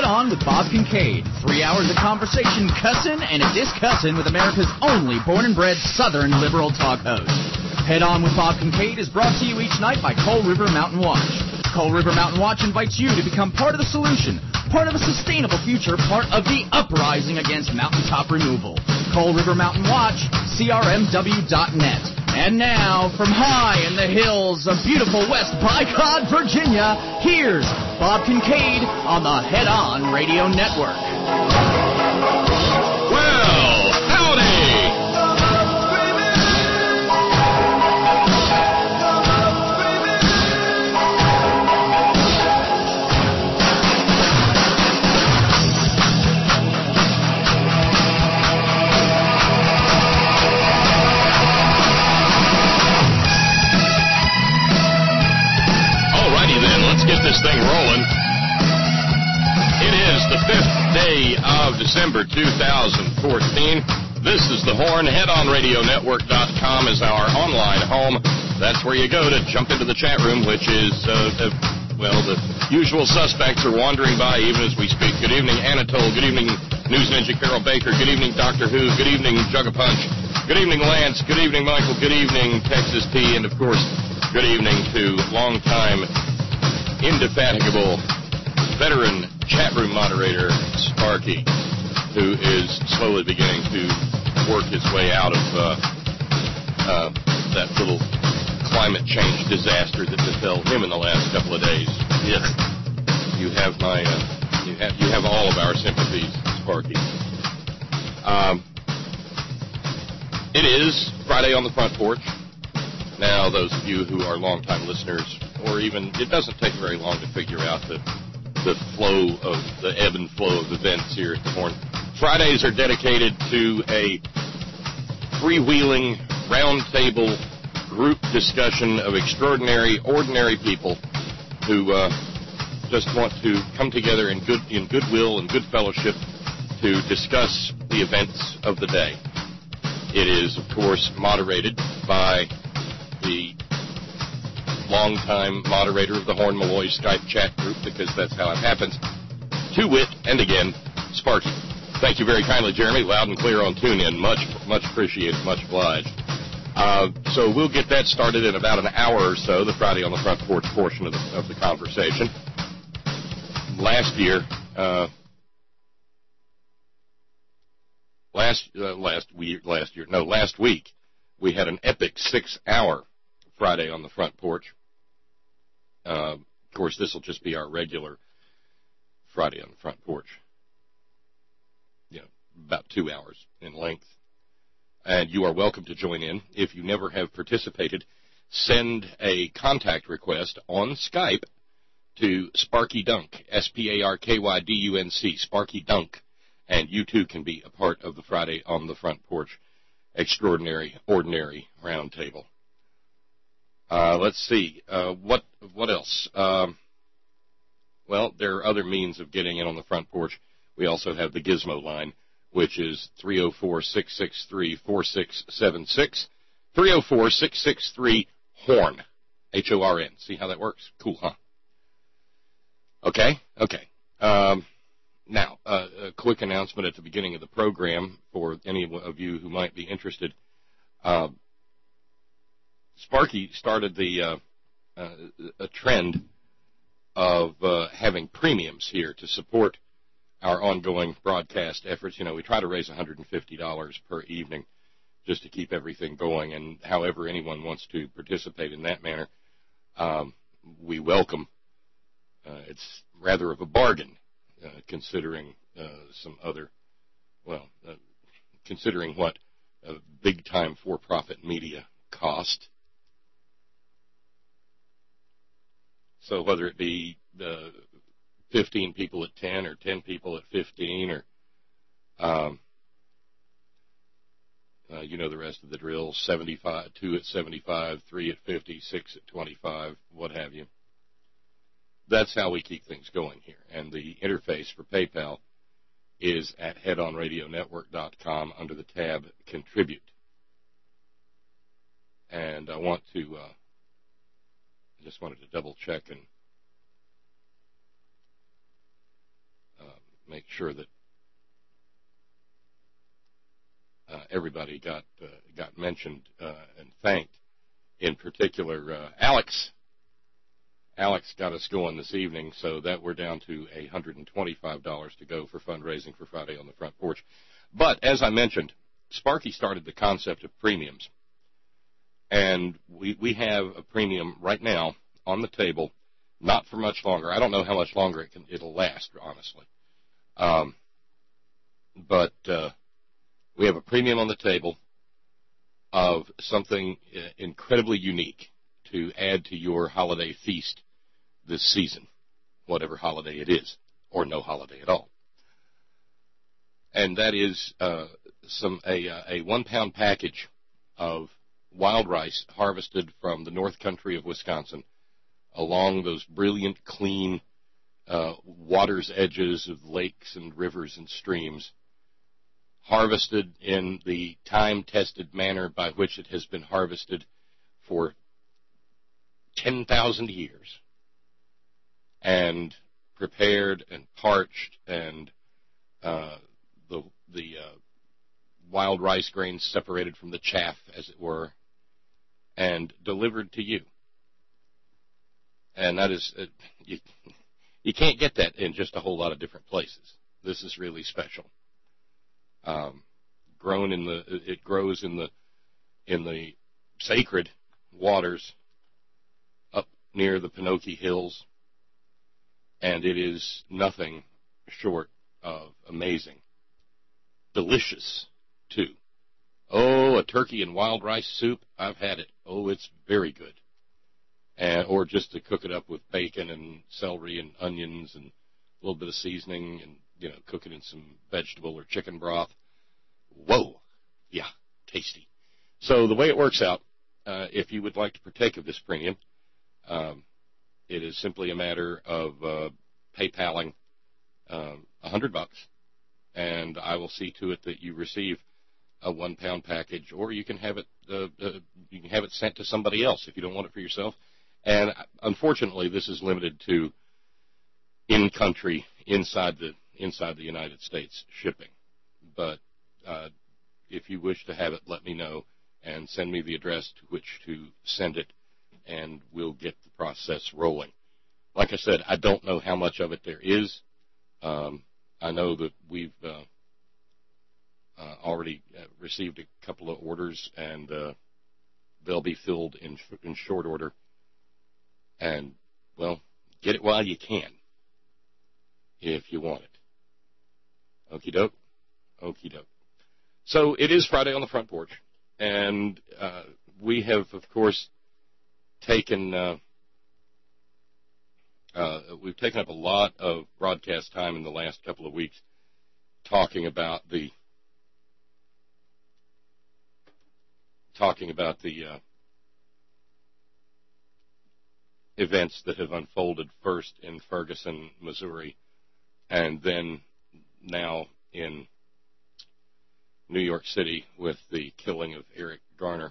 On with Bob Kincaid. 3 hours of conversation, cussing, and a discussing with America's only born and bred Southern liberal talk host. Head On with Bob Kincaid is brought to you each night by Coal River Mountain Watch. Coal River Mountain Watch invites you to become part of the solution, part of a sustainable future, part of the uprising against mountaintop removal. Coal River Mountain Watch, crmw.net. And now, from high in the hills of beautiful West Bicod, Virginia, here's Bob Kincaid on the Head On Radio Network. Well, howdy! Get this thing rolling. It is the 5th day of December 2014. This is The Horn. HeadOnRadioNetwork.com is our online home. That's where you go to jump into the chat room, which is, the usual suspects are wandering by even as we speak. Good evening, Anatole. Good evening, News Ninja Carol Baker. Good evening, Doctor Who. Good evening, Jug-a-Punch. Good evening, Lance. Good evening, Michael. Good evening, Texas T. And, of course, good evening to longtime indefatigable veteran chat room moderator Sparky, who is slowly beginning to work his way out of that little climate change disaster that befell him in the last couple of days. Yes, you have my you have all of our sympathies, Sparky. It is Friday on the Front Porch. Now, those of you who are longtime listeners, or even, it doesn't take very long to figure out the flow of, the ebb and flow of events here at the Horn. Fridays are dedicated to a freewheeling, roundtable group discussion of extraordinary, ordinary people who just want to come together in goodwill and good fellowship to discuss the events of the day. It is, of course, moderated by the longtime moderator of the Horn Malloy Skype chat group, because that's how it happens, to wit, and again, Sparky. Thank you very kindly, Jeremy. Loud and clear on TuneIn. Much appreciated, much obliged. So we'll get that started in about an hour or so, the Friday on the Front Porch portion of the conversation. Last week, we had an epic 6-hour Friday on the Front Porch. Of course, this will just be our regular Friday on the Front Porch. About 2 hours in length. And you are welcome to join in. If you never have participated, send a contact request on Skype to Sparky Dunk, SparkYDUNC, Sparky Dunk, and you too can be a part of the Friday on the Front Porch Extraordinary, Ordinary Roundtable. Let's see. What else? Well, there are other means of getting in on the Front Porch. We also have the Gizmo line, which is 304-663-4676, 304-663-HORN, HORN. See how that works? Cool, huh? Okay. Now, a quick announcement at the beginning of the program for any of you who might be interested. Sparky started a trend of having premiums here to support our ongoing broadcast efforts. We try to raise $150 per evening just to keep everything going, and however anyone wants to participate in that manner, we welcome. It's rather of a bargain, considering considering what big-time for-profit media cost. So whether it be 15 people at 10 or 10 people at 15 or, the rest of the drill, 75, 2 at 75, 3 at 50, 6 at 25, what have you. That's how we keep things going here. And the interface for PayPal is at headonradionetwork.com under the tab Contribute. And I just wanted to double check and make sure that everybody got mentioned and thanked. In particular, Alex. Alex got us going this evening, so that we're down to $125 to go for fundraising for Friday on the Front Porch. But as I mentioned, Sparky started the concept of premiums, and we have a premium right now on the table, not for much longer. I don't know how much longer it'll last, honestly. But we have a premium on the table of something incredibly unique to add to your holiday feast this season, whatever holiday it is, or no holiday at all. And that is a 1-pound package of wild rice harvested from the North Country of Wisconsin along those brilliant, clean water's edges of lakes and rivers and streams, harvested in the time-tested manner by which it has been harvested for 10,000 years, and prepared and parched, and the wild rice grains separated from the chaff, as it were, and delivered to you. And that is, you can't get that in just a whole lot of different places. This is really special. It grows in the sacred waters up near the Pinocchio Hills, and it is nothing short of amazing. Delicious, too. Oh, a turkey and wild rice soup, I've had it. Oh, it's very good. Or just to cook it up with bacon and celery and onions and a little bit of seasoning and, cook it in some vegetable or chicken broth. Whoa. Yeah, tasty. So the way it works out, if you would like to partake of this premium, it is simply a matter of PayPaling $100, and I will see to it that you receive a 1-pound package, or you can have it sent to somebody else if you don't want it for yourself. And unfortunately, this is limited to in-country, inside the United States shipping. But if you wish to have it, let me know and send me the address to which to send it, and we'll get the process rolling. Like I said, I don't know how much of it there is. I know that we've already received a couple of orders, and they'll be filled in short order. And, well, get it while you can, if you want it. Okie doke. Okie doke. So it is Friday on the Front Porch, and we have, of course, taken up a lot of broadcast time in the last couple of weeks talking about the events that have unfolded first in Ferguson, Missouri, and then now in New York City with the killing of Eric Garner.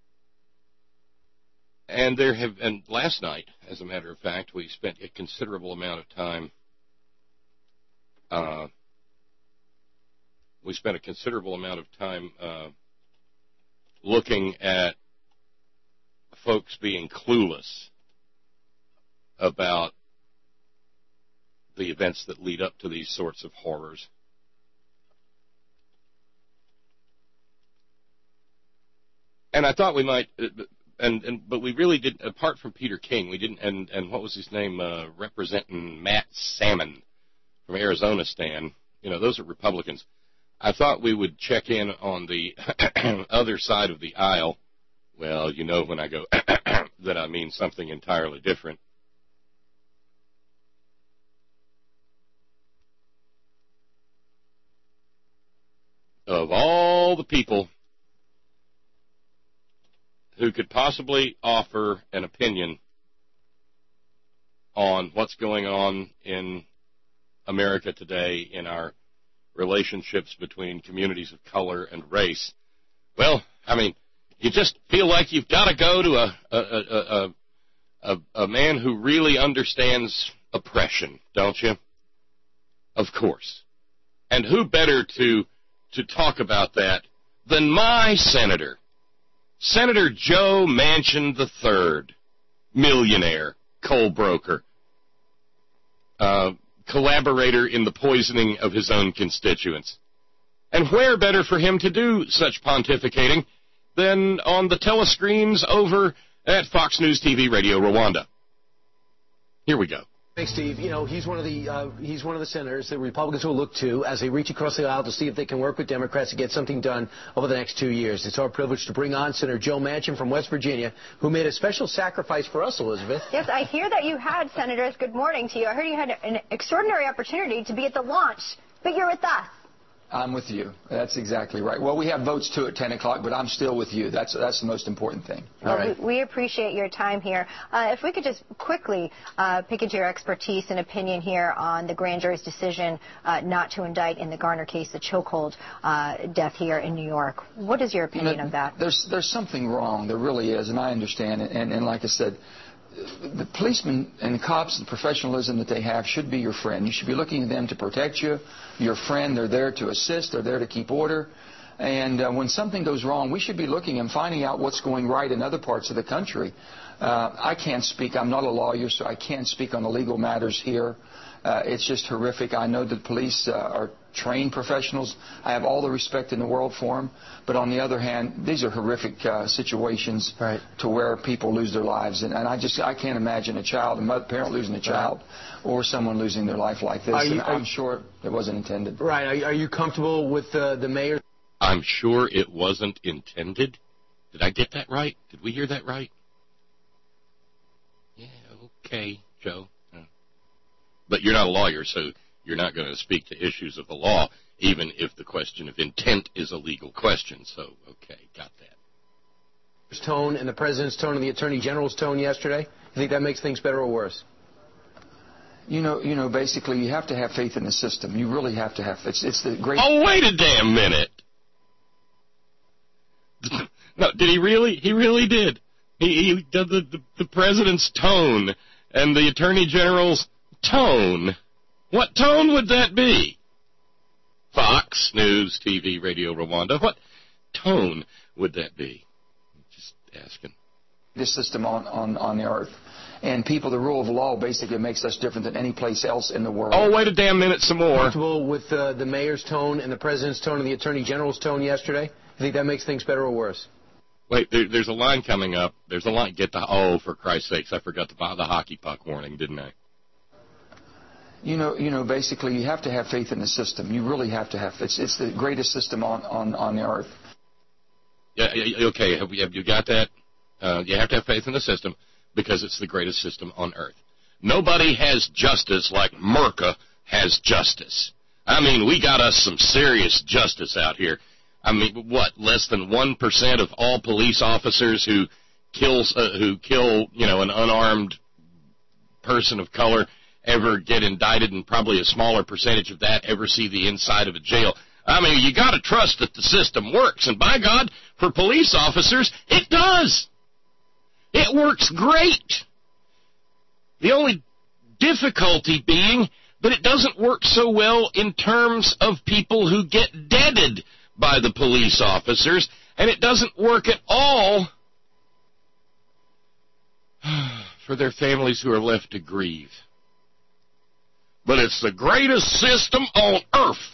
And last night, as a matter of fact, we spent a considerable amount of time looking at folks being clueless about the events that lead up to these sorts of horrors. And I thought we might, but we really didn't, apart from Peter King, we didn't, and what was his name, representing Matt Salmon from Arizona, Stan, those are Republicans. I thought we would check in on the other side of the aisle. Well, when I go that I mean something entirely different. Of all the people who could possibly offer an opinion on what's going on in America today in our relationships between communities of color and race, well, you just feel like you've got to go to a man who really understands oppression, don't you? Of course. And who better to talk about that than my senator, Senator Joe Manchin III, millionaire, coal broker, collaborator in the poisoning of his own constituents. And where better for him to do such pontificating than on the telescreens over at Fox News TV Radio Rwanda. Here we go. Thanks, Steve. You know, he's one of the senators that Republicans will look to as they reach across the aisle to see if they can work with Democrats to get something done over the next 2 years. It's our privilege to bring on Senator Joe Manchin from West Virginia, who made a special sacrifice for us, Elizabeth. Yes, I hear that you had, Senators. Good morning to you. I heard you had an extraordinary opportunity to be at the launch, but you're with us. I'm with you. That's exactly right. Well, we have votes too at 10 o'clock, but I'm still with you. That's the most important thing. Well, all right. We appreciate your time here. If we could just quickly pick into your expertise and opinion here on the grand jury's decision not to indict in the Garner case, the chokehold death here in New York. What is your opinion of that? There's something wrong. There really is, and I understand it. And like I said, the policemen and the cops and the professionalism that they have should be your friend. You should be looking at them to protect you. Your friend, they're there to assist. They're there to keep order. And when something goes wrong, we should be looking and finding out what's going right in other parts of the country. I can't speak. I'm not a lawyer, so I can't speak on the legal matters here. It's just horrific. I know that police are trained professionals. I have all the respect in the world for them. But on the other hand, these are horrific situations to where people lose their lives. And I can't imagine a parent losing a child or someone losing their life like this. I'm sure it wasn't intended. Right. Are you comfortable with the mayor? I'm sure it wasn't intended. Did I get that right? Did we hear that right? Yeah, okay, Joe. But you're not a lawyer, so you're not going to speak to issues of the law, even if the question of intent is a legal question. So, okay, got that. Tone and the president's tone and the attorney general's tone yesterday, you think that makes things better or worse? You know, basically, you have to have faith in the system. You really have to have. It's the great. Oh, wait a damn minute. No, did he really? He really did. He did the president's tone and the attorney general's tone. What tone would that be? Fox News TV Radio Rwanda. What tone would that be? Just asking. This system on the earth. And people, the rule of law basically makes us different than any place else in the world. Oh, wait a damn minute, some more. Comfortable with the mayor's tone and the president's tone and the attorney general's tone yesterday? You think that makes things better or worse? Wait, there's a line coming up. There's a line. Oh, for Christ's sakes, I forgot the hockey puck warning, didn't I? You know, basically, you have to have faith in the system. You really have to have. It's the greatest system on the earth. Yeah, okay. Have you got that? You have to have faith in the system because it's the greatest system on earth. Nobody has justice like Merca has justice. I mean, we got us some serious justice out here. I mean, what? Less than 1% of all police officers who kill an unarmed person of color ever get indicted, and probably a smaller percentage of that ever see the inside of a jail. I mean, you got to trust that the system works, and by God, for police officers, it does. It works great. The only difficulty being that it doesn't work so well in terms of people who get deaded by the police officers, and it doesn't work at all for their families who are left to grieve. But it's the greatest system on earth.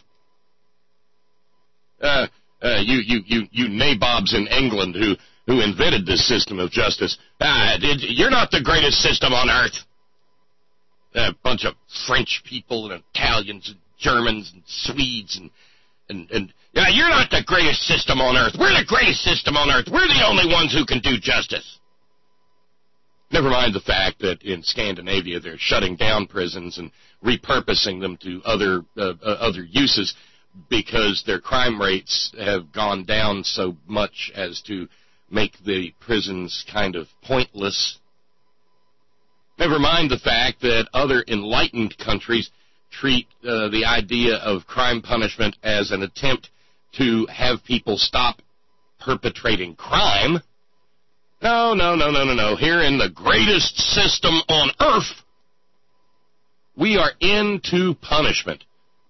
You nabobs in England who invented this system of justice, you're not the greatest system on earth. A bunch of French people and Italians and Germans and Swedes and you're not the greatest system on earth. We're the greatest system on earth. We're the only ones who can do justice. Never mind the fact that in Scandinavia they're shutting down prisons and repurposing them to other uses because their crime rates have gone down so much as to make the prisons kind of pointless. Never mind the fact that other enlightened countries treat the idea of crime punishment as an attempt to have people stop perpetrating crime. No. Here in the greatest system on earth, we are into punishment.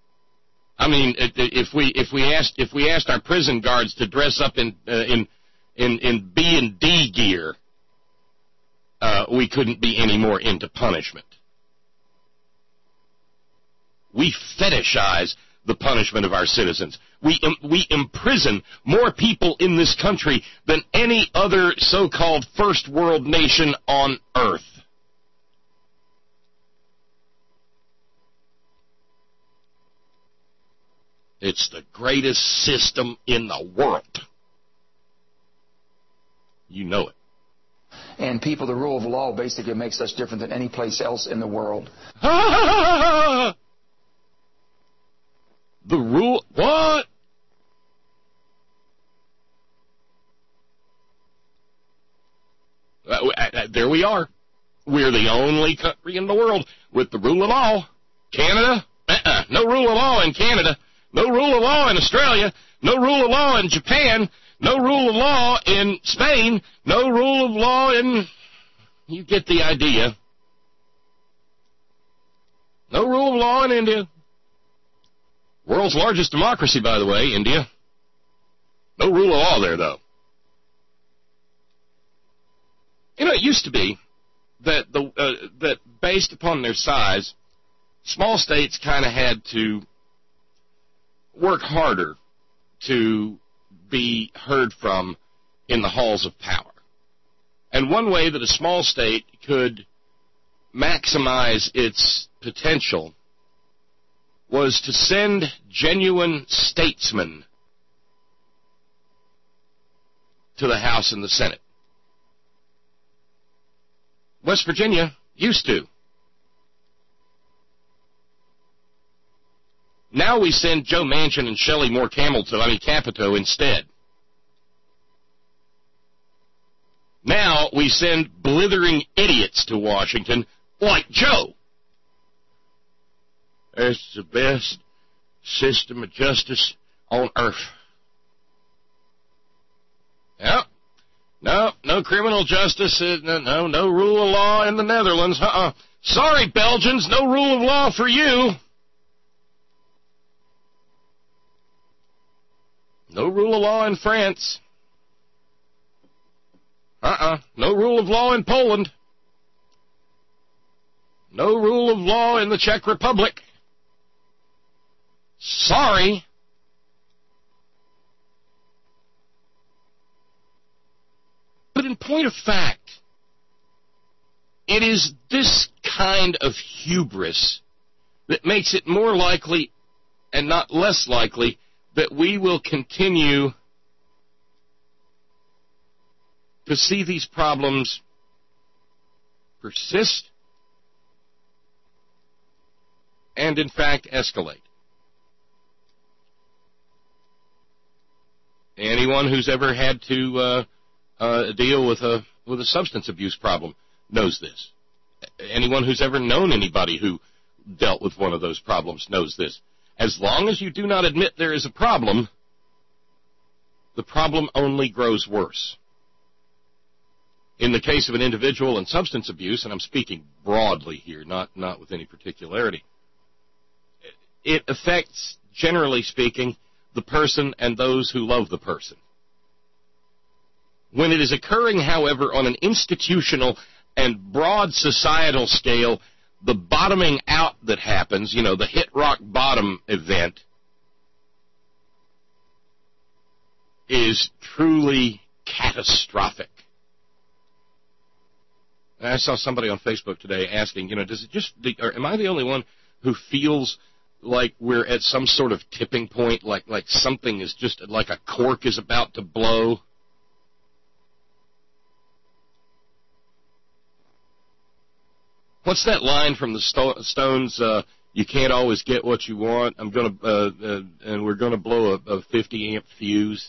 I mean, if we asked our prison guards to dress up in B and D gear, we couldn't be any more into punishment. We fetishize the punishment of our citizens. We imprison more people in this country than any other so-called first world nation on earth. It's the greatest system in the world. You know it. And people, the rule of law basically makes us different than any place else in the world. The rule, what? There we are. We're the only country in the world with the rule of law. Canada? No rule of law in Canada. No rule of law in Australia. No rule of law in Japan. No rule of law in Spain. No rule of law in... You get the idea. No rule of law in India. World's largest democracy, by the way, India. No rule of law there, though. You know, it used to be that that based upon their size, small states kind of had to work harder to be heard from in the halls of power. And one way that a small state could maximize its potential was to send genuine statesmen to the House and the Senate. West Virginia used to. Now we send Joe Manchin and Shelley Moore Capito instead. Now we send blithering idiots to Washington like Joe. It's the best system of justice on earth. Yep. No criminal justice. No rule of law in the Netherlands. Sorry, Belgians, no rule of law for you. No rule of law in France. No rule of law in Poland. No rule of law in the Czech Republic. Sorry. But in point of fact, it is this kind of hubris that makes it more likely and not less likely that we will continue to see these problems persist and, in fact, escalate. Anyone who's ever had to deal with a substance abuse problem knows this. Anyone who's ever known anybody who dealt with one of those problems knows this. As long as you do not admit there is a problem, the problem only grows worse. In the case of an individual in substance abuse, and I'm speaking broadly here, not with any particularity, it affects, generally speaking, the person and those who love the person. When it is occurring, however, on an institutional and broad societal scale, the bottoming out that happens, the hit rock bottom event, is truly catastrophic. And I saw somebody on Facebook today asking, am I the only one who feels like we're at some sort of tipping point, like something is just, like a cork is about to blow? What's that line from the Stones? You can't always get what you want. And we're gonna blow a 50 amp fuse.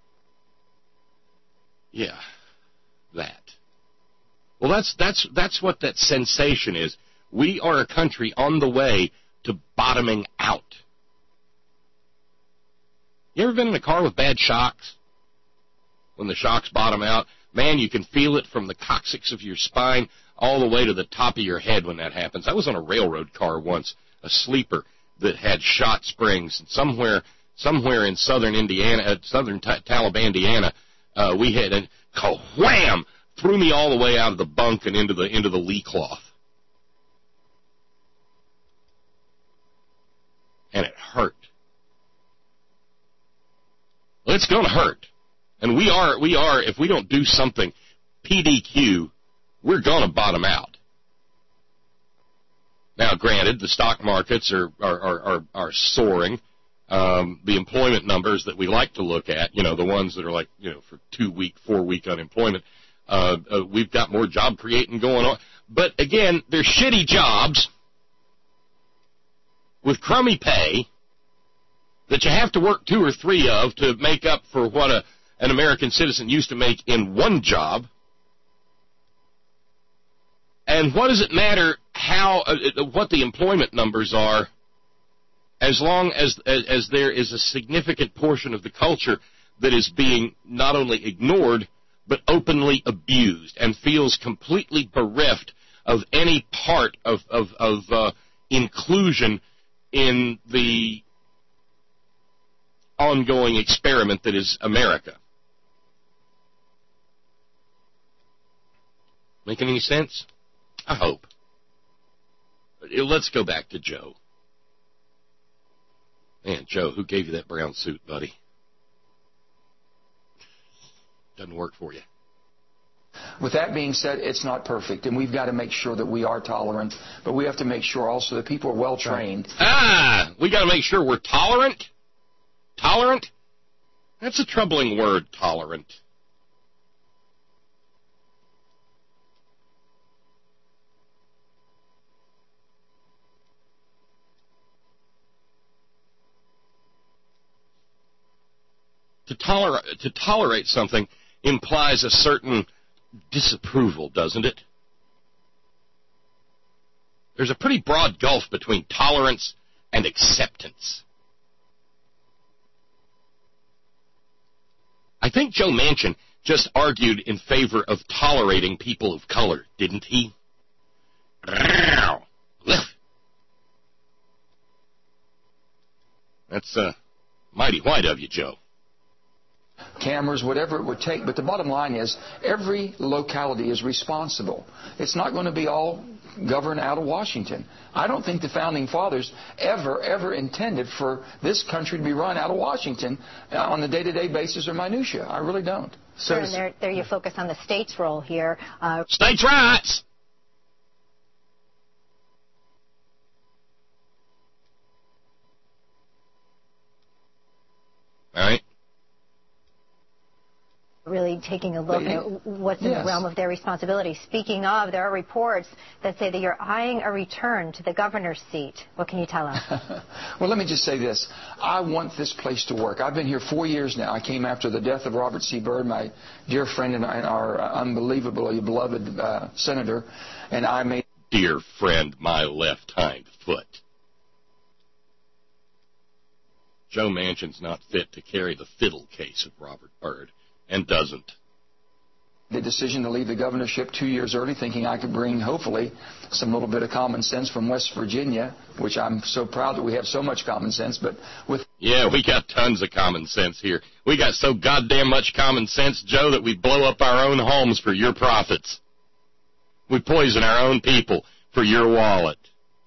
Yeah, that. Well, that's what that sensation is. We are a country on the way to bottoming out. You ever been in a car with bad shocks? When the shocks bottom out, man, you can feel it from the coccyx of your spine all the way to the top of your head when that happens. I was on a railroad car once, a sleeper, that had shot springs. And somewhere in southern Indiana, southern Taliban, Indiana, we had a wham, threw me all the way out of the bunk and into the lee cloth. And it hurt. Well, it's going to hurt. And we are, if we don't do something, PDQ, we're going to bottom out. Now, granted, the stock markets are soaring. The employment numbers that we like to look at, the ones that are like, for 2-week, 4-week unemployment, we've got more job creating going on. But again, they're shitty jobs with crummy pay that you have to work 2 or 3 of to make up for what an American citizen used to make in one job. And what does it matter what the employment numbers are, as long as there is a significant portion of the culture that is being not only ignored, but openly abused and feels completely bereft of any part of inclusion in the ongoing experiment that is America. Making any sense? I hope. Let's go back to Joe. Man, Joe, who gave you that brown suit, buddy? Doesn't work for you. With that being said, it's not perfect, and we've got to make sure that we are tolerant, but we have to make sure also that people are well-trained. We got to make sure we're tolerant? Tolerant? That's a troubling word, tolerant. To tolerate something implies a certain disapproval, doesn't it? There's a pretty broad gulf between tolerance and acceptance. I think Joe Manchin just argued in favor of tolerating people of color, didn't he? That's mighty white of you, Joe. Cameras, whatever it would take. But the bottom line is every locality is responsible. It's not going to be all governed out of Washington. I don't think the Founding Fathers ever intended for this country to be run out of Washington on a day-to-day basis or minutia. I really don't. So there you focus on the state's role here. States' rights! All right. Really taking a look at what's in the realm of their responsibility. Speaking of, there are reports that say that you're eyeing a return to the governor's seat. What can you tell us? Well, let me just say this. I want this place to work. I've been here 4 years now. I came after the death of Robert C. Byrd, my dear friend and our unbelievably beloved senator, and I made... Dear friend, my left hind foot. Joe Manchin's not fit to carry the fiddle case of Robert Byrd. And doesn't. The decision to leave the governorship 2 years early, thinking I could bring, hopefully, some little bit of common sense from West Virginia, which I'm so proud that we have so much common sense, but with... Yeah, we got tons of common sense here. We got so goddamn much common sense, Joe, that we blow up our own homes for your profits. We poison our own people for your wallet.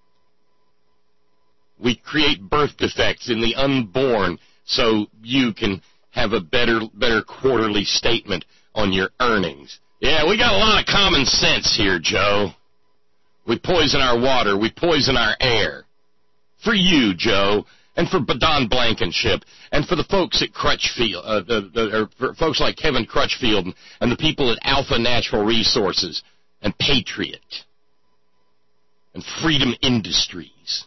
We create birth defects in the unborn so you can have a better quarterly statement on your earnings. Yeah, we got a lot of common sense here, Joe. We poison our water. We poison our air. For you, Joe, and for Don Blankenship, and for the folks at Crutchfield, or for folks like Kevin Crutchfield and the people at Alpha Natural Resources and Patriot and Freedom Industries.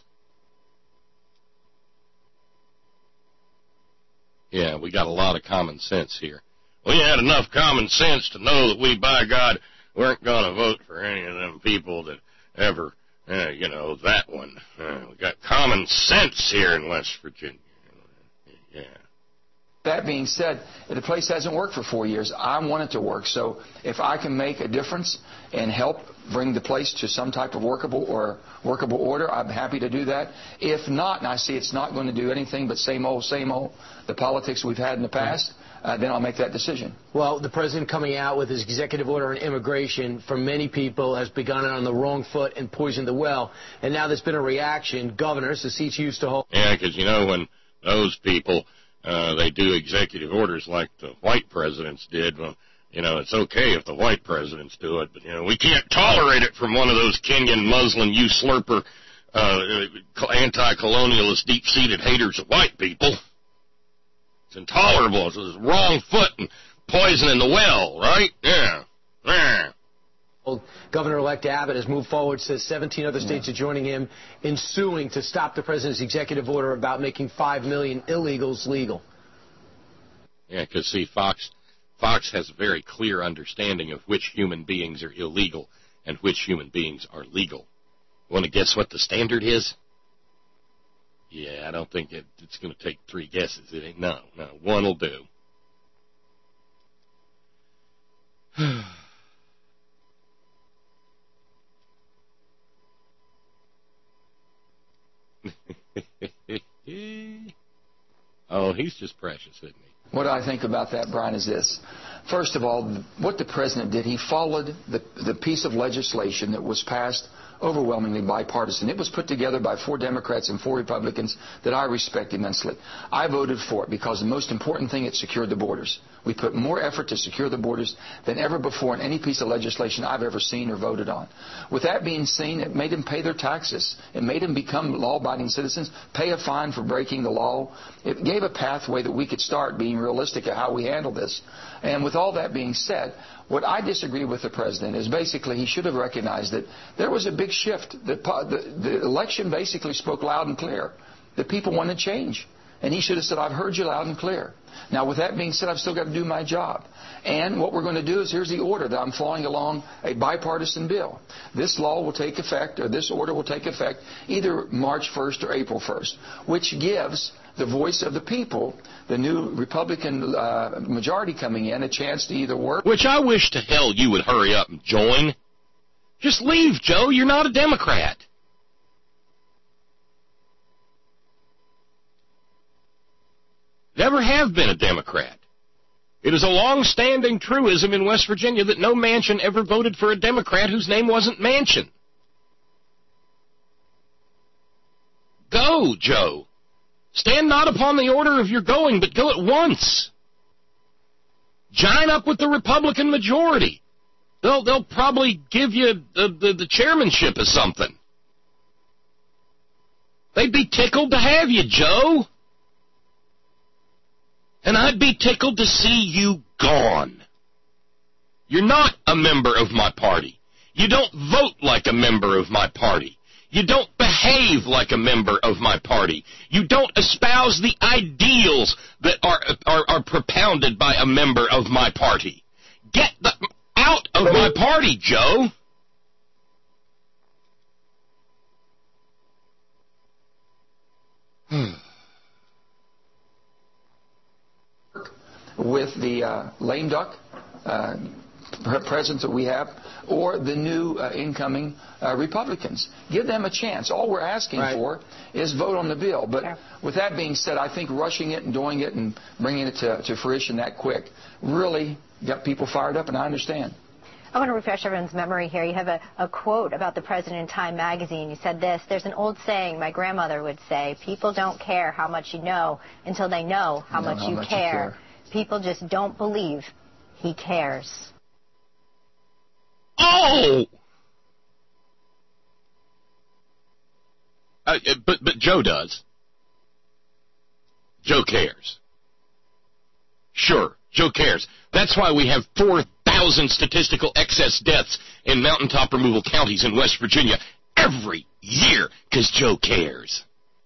Yeah, we got a lot of common sense here. We had enough common sense to know that we, by God, weren't going to vote for any of them people that ever, that one. We got common sense here in West Virginia. Yeah. That being said, the place hasn't worked for 4 years. I want it to work. So if I can make a difference and help bring the place to some type of workable order, I'm happy to do that. If not, and I see it's not going to do anything but same old, the politics we've had in the past, then I'll make that decision. Well, the president coming out with his executive order on immigration, for many people, has begun it on the wrong foot and poisoned the well. And now there's been a reaction. Governors, the seats used to hold. Yeah, because, when those people, they do executive orders like the white presidents did, well, it's okay if the white presidents do it, but, we can't tolerate it from one of those Kenyan Muslim usurper, anti-colonialist, deep-seated haters of white people. It's intolerable. It's the wrong foot and poisoning the well, right? Yeah. Governor-elect Abbott has moved forward, says 17 other states are joining him in suing to stop the president's executive order about making 5 million illegals legal. Yeah, because, see, Fox has a very clear understanding of which human beings are illegal and which human beings are legal. Want to guess what the standard is? Yeah, I don't think it's going to take 3 guesses. It ain't. No, one will do. Oh, he's just precious, isn't he? What I think about that, Brian, is this. First of all, what the president did, he followed the piece of legislation that was passed overwhelmingly bipartisan. It was put together by 4 Democrats and 4 Republicans that I respect immensely. I voted for it because the most important thing, it secured the borders. We put more effort to secure the borders than ever before in any piece of legislation I've ever seen or voted on. With that being seen, it made them pay their taxes. It made them become law-abiding citizens, pay a fine for breaking the law. It gave a pathway that we could start being realistic at how we handle this. And with all that being said, what I disagree with the president is basically he should have recognized that there was a big shift. The election basically spoke loud and clear that people wanted change. And he should have said, I've heard you loud and clear. Now, with that being said, I've still got to do my job. And what we're going to do is, here's the order that I'm following along, a bipartisan bill. This law will take effect, or this order will take effect, either March 1st or April 1st, which gives the voice of the people, the new Republican majority coming in, a chance to either work. Which I wish to hell you would hurry up and join. Just leave, Joe. You're not a Democrat. Never have been a Democrat. It is a long-standing truism in West Virginia that no Manchin ever voted for a Democrat whose name wasn't Manchin. Go, Joe. Stand not upon the order of your going, but go at once. Join up with the Republican majority. They'll probably give you the chairmanship or something. They'd be tickled to have you, Joe. And I'd be tickled to see you gone. You're not a member of my party. You don't vote like a member of my party. You don't behave like a member of my party. You don't espouse the ideals that are propounded by a member of my party. Get out of my party, Joe. With the lame duck presidents that we have, or the new incoming Republicans. Give them a chance. All we're asking for is vote on the bill. But with that being said, I think rushing it and doing it and bringing it to fruition that quick really got people fired up, and I understand. I want to refresh everyone's memory here. You have a quote about the president in Time magazine. You said this: there's an old saying my grandmother would say, people don't care how much you know until they know how much you care. People just don't believe he cares. Oh! But Joe does. Joe cares. Sure, Joe cares. That's why we have 4,000 statistical excess deaths in mountaintop removal counties in West Virginia every year, because Joe cares.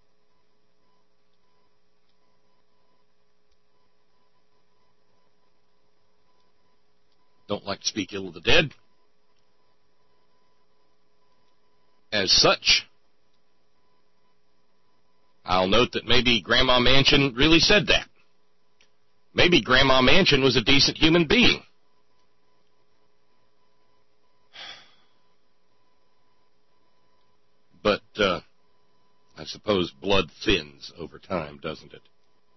Don't like to speak ill of the dead. As such, I'll note that maybe Grandma Manchin really said that. maybe Grandma Manchin was a decent human being. But I suppose blood thins over time, doesn't it?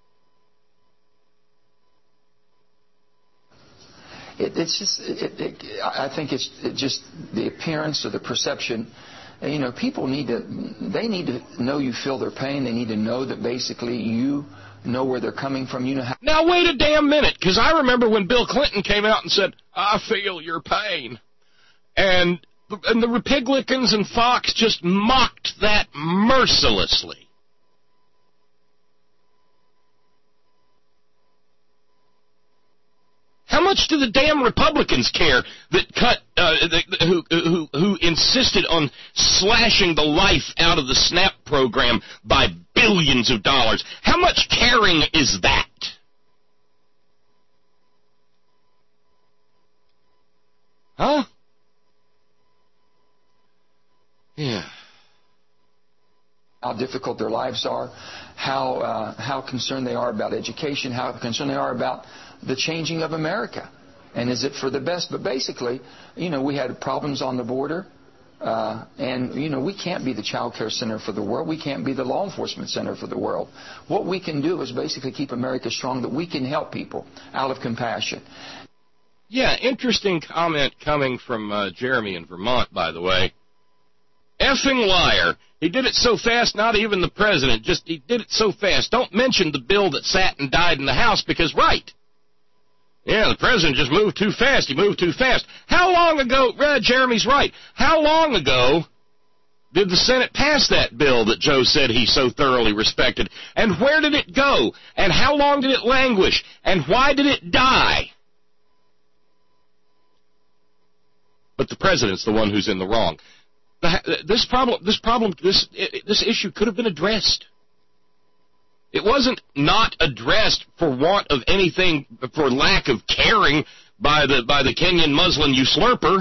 I think it's just the appearance or the perception. You know, people need to know you feel their pain. They need to know that basically you know where they're coming from. You know how. Now, wait a damn minute, because I remember when Bill Clinton came out and said, I feel your pain. And the Republicans and Fox just mocked that mercilessly. How much do the damn Republicans care that who insisted on slashing the life out of the SNAP program by billions of dollars? How much caring is that? Huh? Yeah. How difficult their lives are, how concerned they are about education, how concerned they are about the changing of America, and is it for the best? But basically, you know, we had problems on the border, and you know, we can't be the child care center for the world. We can't be the law enforcement center for the world. What we can do is basically keep America strong, that we can help people out of compassion. Yeah, interesting comment coming from Jeremy in Vermont, by the way. Effing liar. He did it so fast, not even the president, just he did it so fast. Don't mention the bill that sat and died in the House because, right. Yeah, the president just moved too fast. He moved too fast. How long ago, Jeremy's right, how long ago did the Senate pass that bill that Joe said he so thoroughly respected? And where did it go? And how long did it languish? And why did it die? But the president's the one who's in the wrong. This issue could have been addressed. It wasn't not addressed for want of anything, for lack of caring by the Kenyan Muslim usurper.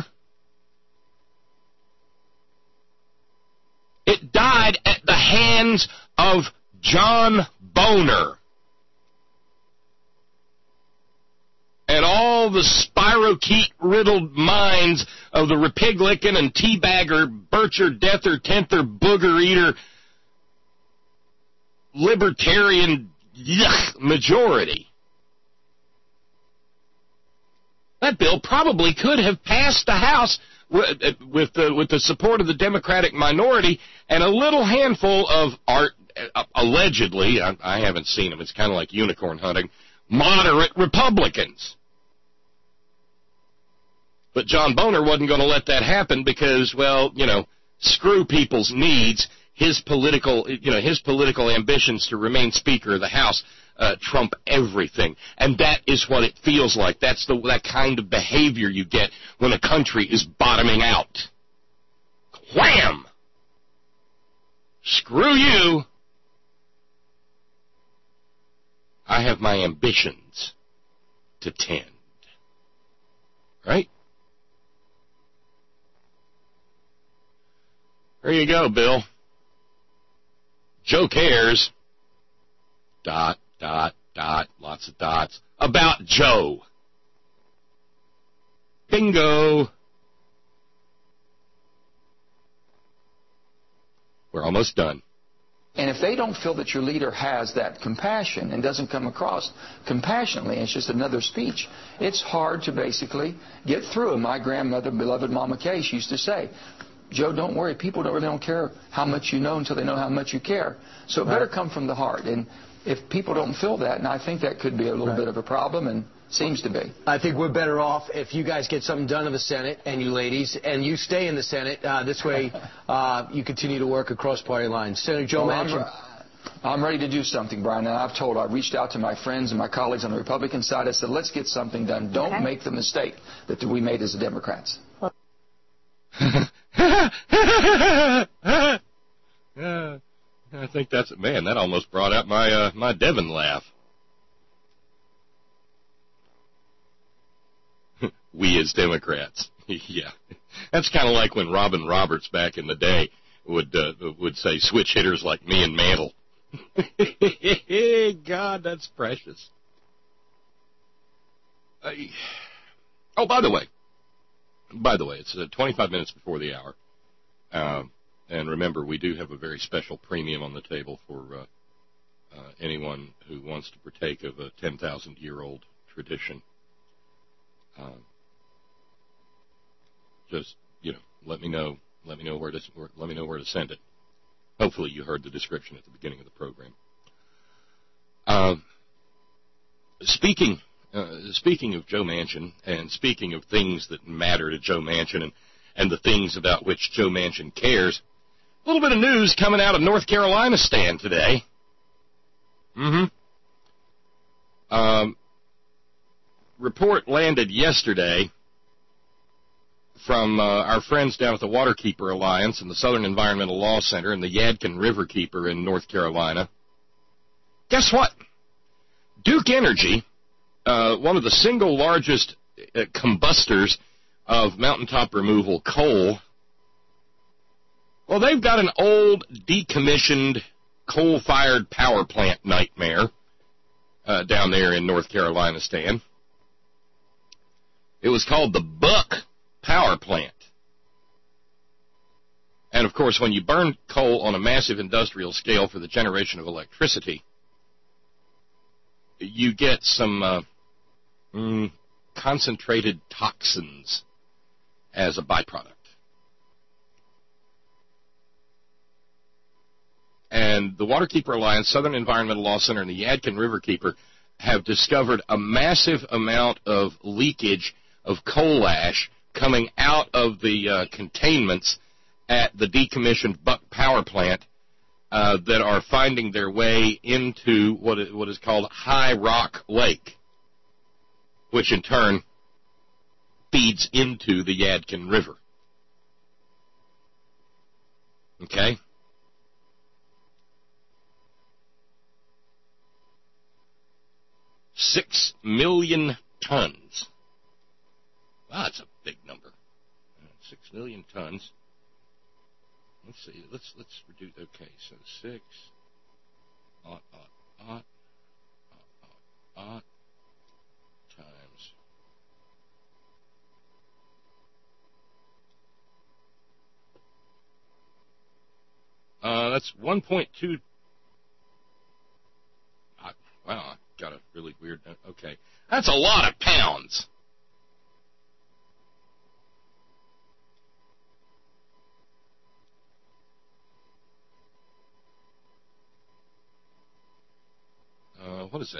It died at the hands of John Boehner and all the spirochete-riddled minds of the Republican and teabagger, bircher, deather, tenther, booger-eater, libertarian majority. That bill probably could have passed the House with the support of the Democratic minority and a little handful of allegedly, I haven't seen them, it's kind of like unicorn hunting, moderate Republicans. But John Boehner wasn't going to let that happen because, well, you know, screw people's needs. His political ambitions to remain Speaker of the House trump everything. And that is what it feels like. That's that kind of behavior you get when a country is bottoming out. Wham! Screw you. I have my ambitions to tend. Right? There you go, Bill. Joe cares. ... Lots of dots. About Joe. Bingo. We're almost done. And if they don't feel that your leader has that compassion and doesn't come across compassionately, it's just another speech, it's hard to basically get through. And my grandmother, beloved Mama Kay, she used to say, Joe, don't worry. People don't care how much you know until they know how much you care. So it better come from the heart. And if people don't feel that, and I think that could be a little bit of a problem, and seems to be. I think we're better off if you guys get something done in the Senate, and you ladies, and you stay in the Senate. This way you continue to work across party lines. Senator Joe Manchin. I'm ready to do something, Brian. And I reached out to my friends and my colleagues on the Republican side. I said, let's get something done. Don't make the mistake that we made as the Democrats. I think that's it. Man, that almost brought out my Devon laugh. We as Democrats. Yeah. That's kind of like when Robin Roberts back in the day would say switch hitters like me and Mantle. God, that's precious. By the way, it's 25 minutes before the hour. And remember, we do have a very special premium on the table for anyone who wants to partake of a 10,000-year-old tradition. Just, let me know where to send it. Hopefully you heard the description at the beginning of the program. Speaking of Joe Manchin, and speaking of things that matter to Joe Manchin and the things about which Joe Manchin cares, a little bit of news coming out of North Carolina, Stan, today. Report landed yesterday from our friends down at the Waterkeeper Alliance and the Southern Environmental Law Center and the Yadkin Riverkeeper in North Carolina. Guess what? Duke Energy, one of the single largest combustors of mountaintop removal coal, well, they've got an old, decommissioned, coal-fired power plant nightmare down there in North Carolina, Stan. It was called the Buck Power Plant. And, of course, when you burn coal on a massive industrial scale for the generation of electricity, you get some concentrated toxins as a byproduct. And the Waterkeeper Alliance, Southern Environmental Law Center, and the Yadkin Riverkeeper have discovered a massive amount of leakage of coal ash coming out of the containments at the decommissioned Buck Power Plant that are finding their way into what is called High Rock Lake, which in turn feeds into the Yadkin River. Okay? $6 million tons. Wow, that's a big number. 6 million tons. Let's see. Let's reduce. Okay, so 6 times. That's 1.2. Wow, I got a really weird. Okay, that's a lot of pounds. What is that?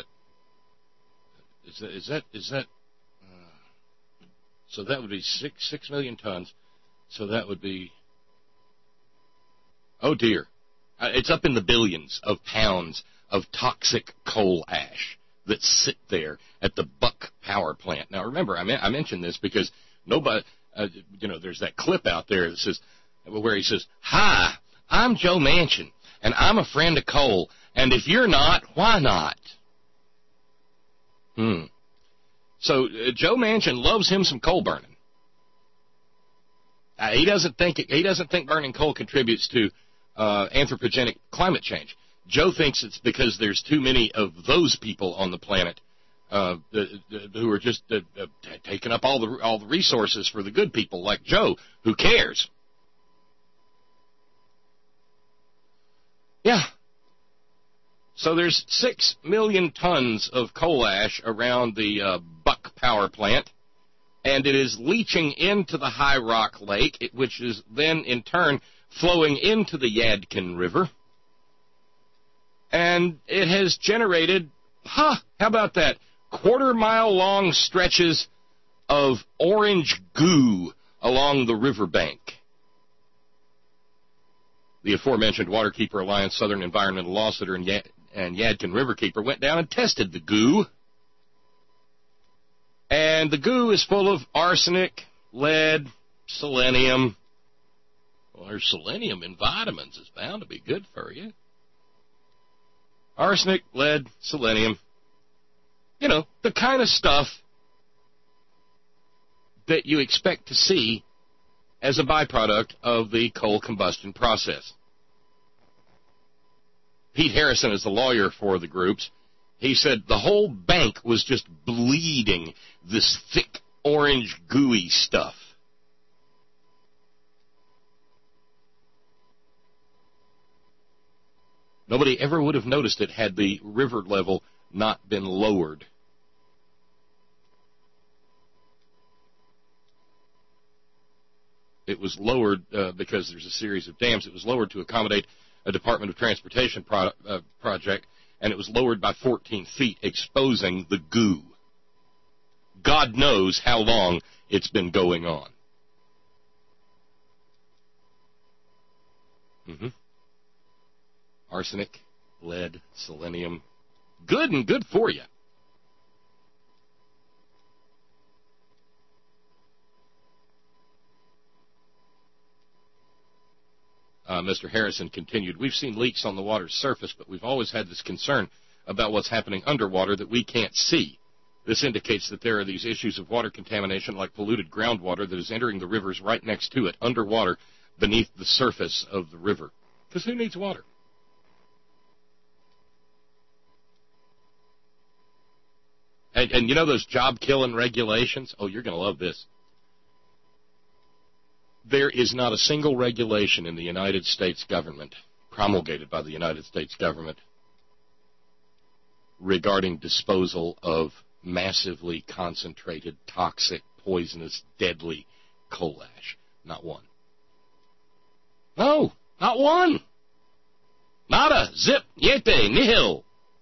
Is that? So that would be 6 million tons. So that would be. Oh dear, it's up in the billions of pounds of toxic coal ash that sit there at the Buck Power Plant. Now remember, I mentioned this because nobody, there's that clip out there that says, where he says, "Hi, I'm Joe Manchin, and I'm a friend of coal. And if you're not, why not?" So Joe Manchin loves him some coal burning. He doesn't think burning coal contributes to anthropogenic climate change. Joe thinks it's because there's too many of those people on the planet who are just taking up all the resources for the good people like Joe. Who cares? Yeah. So there's 6 million tons of coal ash around the Buck Power Plant, and it is leaching into the High Rock Lake, which is then in turn flowing into the Yadkin River. And it has generated, how about that, quarter-mile-long stretches of orange goo along the riverbank. The aforementioned Waterkeeper Alliance, Southern Environmental Law Center, and Yadkin Riverkeeper went down and tested the goo. And the goo is full of arsenic, lead, selenium. Well, there's selenium in vitamins. It's bound to be good for you. Arsenic, lead, selenium. You know, the kind of stuff that you expect to see as a byproduct of the coal combustion process. Pete Harrison is the lawyer for the groups, He said the whole bank was just bleeding this thick, orange, gooey stuff. Nobody ever would have noticed it had the river level not been lowered. It was lowered because there's a series of dams. It was lowered to accommodate a Department of Transportation project, and it was lowered by 14 feet, exposing the goo. God knows how long it's been going on. Arsenic, lead, selenium. Good and good for you. Mr. Harrison continued, we've seen leaks on the water's surface, but we've always had this concern about what's happening underwater that we can't see. This indicates that there are these issues of water contamination like polluted groundwater that is entering the rivers right next to it, underwater, beneath the surface of the river. Because who needs water? And you know those job-killing regulations? Oh, you're going to love this. There is not a single regulation in the United States government, promulgated by the United States government, regarding disposal of massively concentrated, toxic, poisonous, deadly coal ash. Not one. No, not one. Nada, zip, yete, nihil.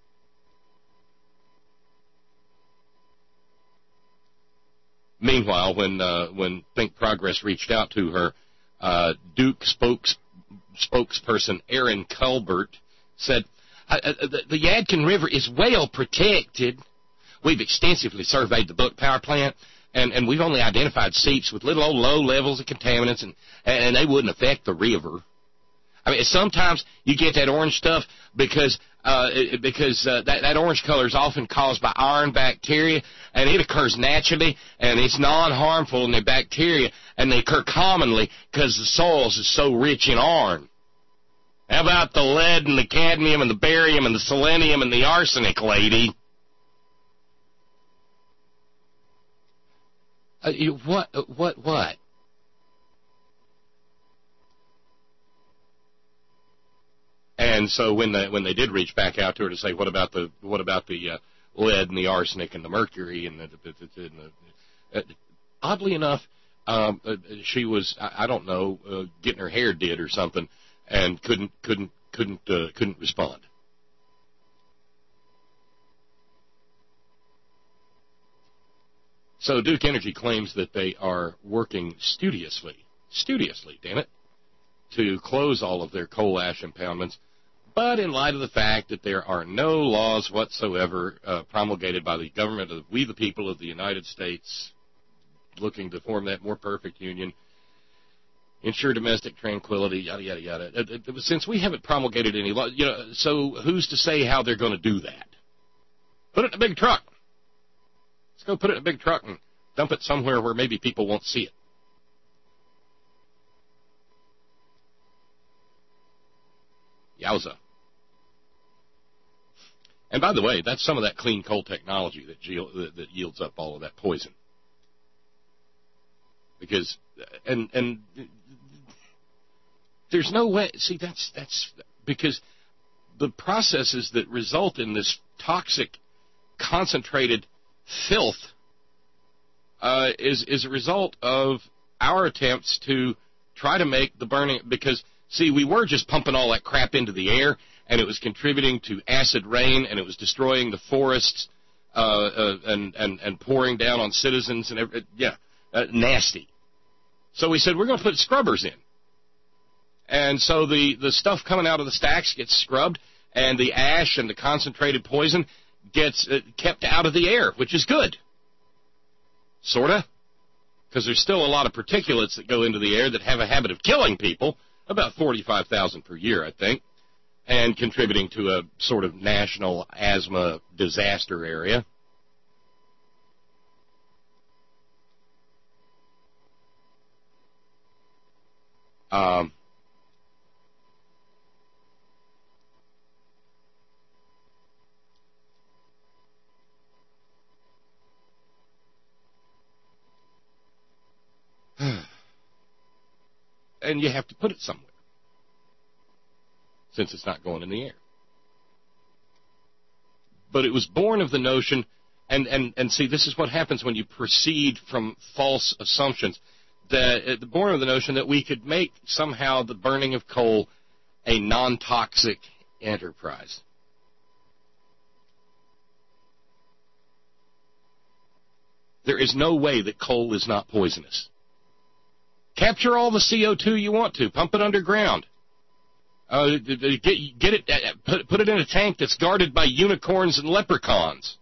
Meanwhile, when Think Progress reached out to her, Duke spokesperson Aaron Colbert said, the Yadkin River is well protected. We've extensively surveyed the Buck Power Plant, and we've only identified seeps with little old low levels of contaminants, and they wouldn't affect the river. I mean, sometimes you get that orange stuff because that orange color is often caused by iron bacteria, and it occurs naturally, and it's non-harmful in the bacteria, and they occur commonly because the soils is so rich in iron. How about the lead and the cadmium and the barium and the selenium and the arsenic, lady? What? And so when they did reach back out to her to say, what about the lead and the arsenic and the mercury and the oddly enough, she was, I don't know, getting her hair did or something, and couldn't respond. So Duke Energy claims that they are working studiously, damn it, to close all of their coal ash impoundments, but in light of the fact that there are no laws whatsoever promulgated by the government of we the people of the United States, looking to form that more perfect union, ensure domestic tranquility, yada, yada, yada. Since we haven't promulgated any law, so who's to say how they're going to do that? Put it in a big truck. Let's go put it in a big truck and dump it somewhere where maybe people won't see it. Yowza. And by the way, that's some of that clean coal technology that yields up all of that poison. Because, and there's no way, see, that's because the processes that result in this toxic, concentrated filth is a result of our attempts to try to make the burning, because, see, we were just pumping all that crap into the air, and it was contributing to acid rain, and it was destroying the forests and pouring down on citizens, and nasty. So we said, we're going to put scrubbers in. And so the stuff coming out of the stacks gets scrubbed, and the ash and the concentrated poison gets kept out of the air, which is good. Sort of. Because there's still a lot of particulates that go into the air that have a habit of killing people, about 45,000 per year, I think, and contributing to a sort of national asthma disaster area. and you have to put it somewhere, since it's not going in the air. But it was born of the notion, and see, this is what happens when you proceed from false assumptions, that born of the notion that we could make somehow the burning of coal a non-toxic enterprise. There is no way that coal is not poisonous. Capture all the CO2 you want to. Pump it underground. Get it. Put it in a tank that's guarded by unicorns and leprechauns.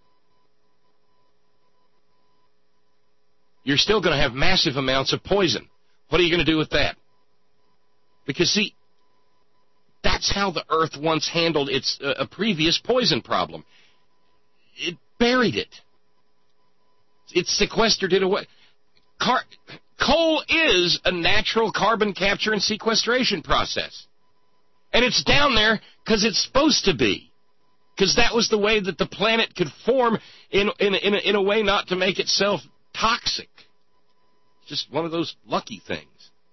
You're still going to have massive amounts of poison. What are you going to do with that? Because, see, that's how the Earth once handled its a previous poison problem. It buried it. It sequestered it away. Coal is a natural carbon capture and sequestration process. And it's down there because it's supposed to be. Because that was the way that the planet could form in a way not to make itself toxic. It's just one of those lucky things.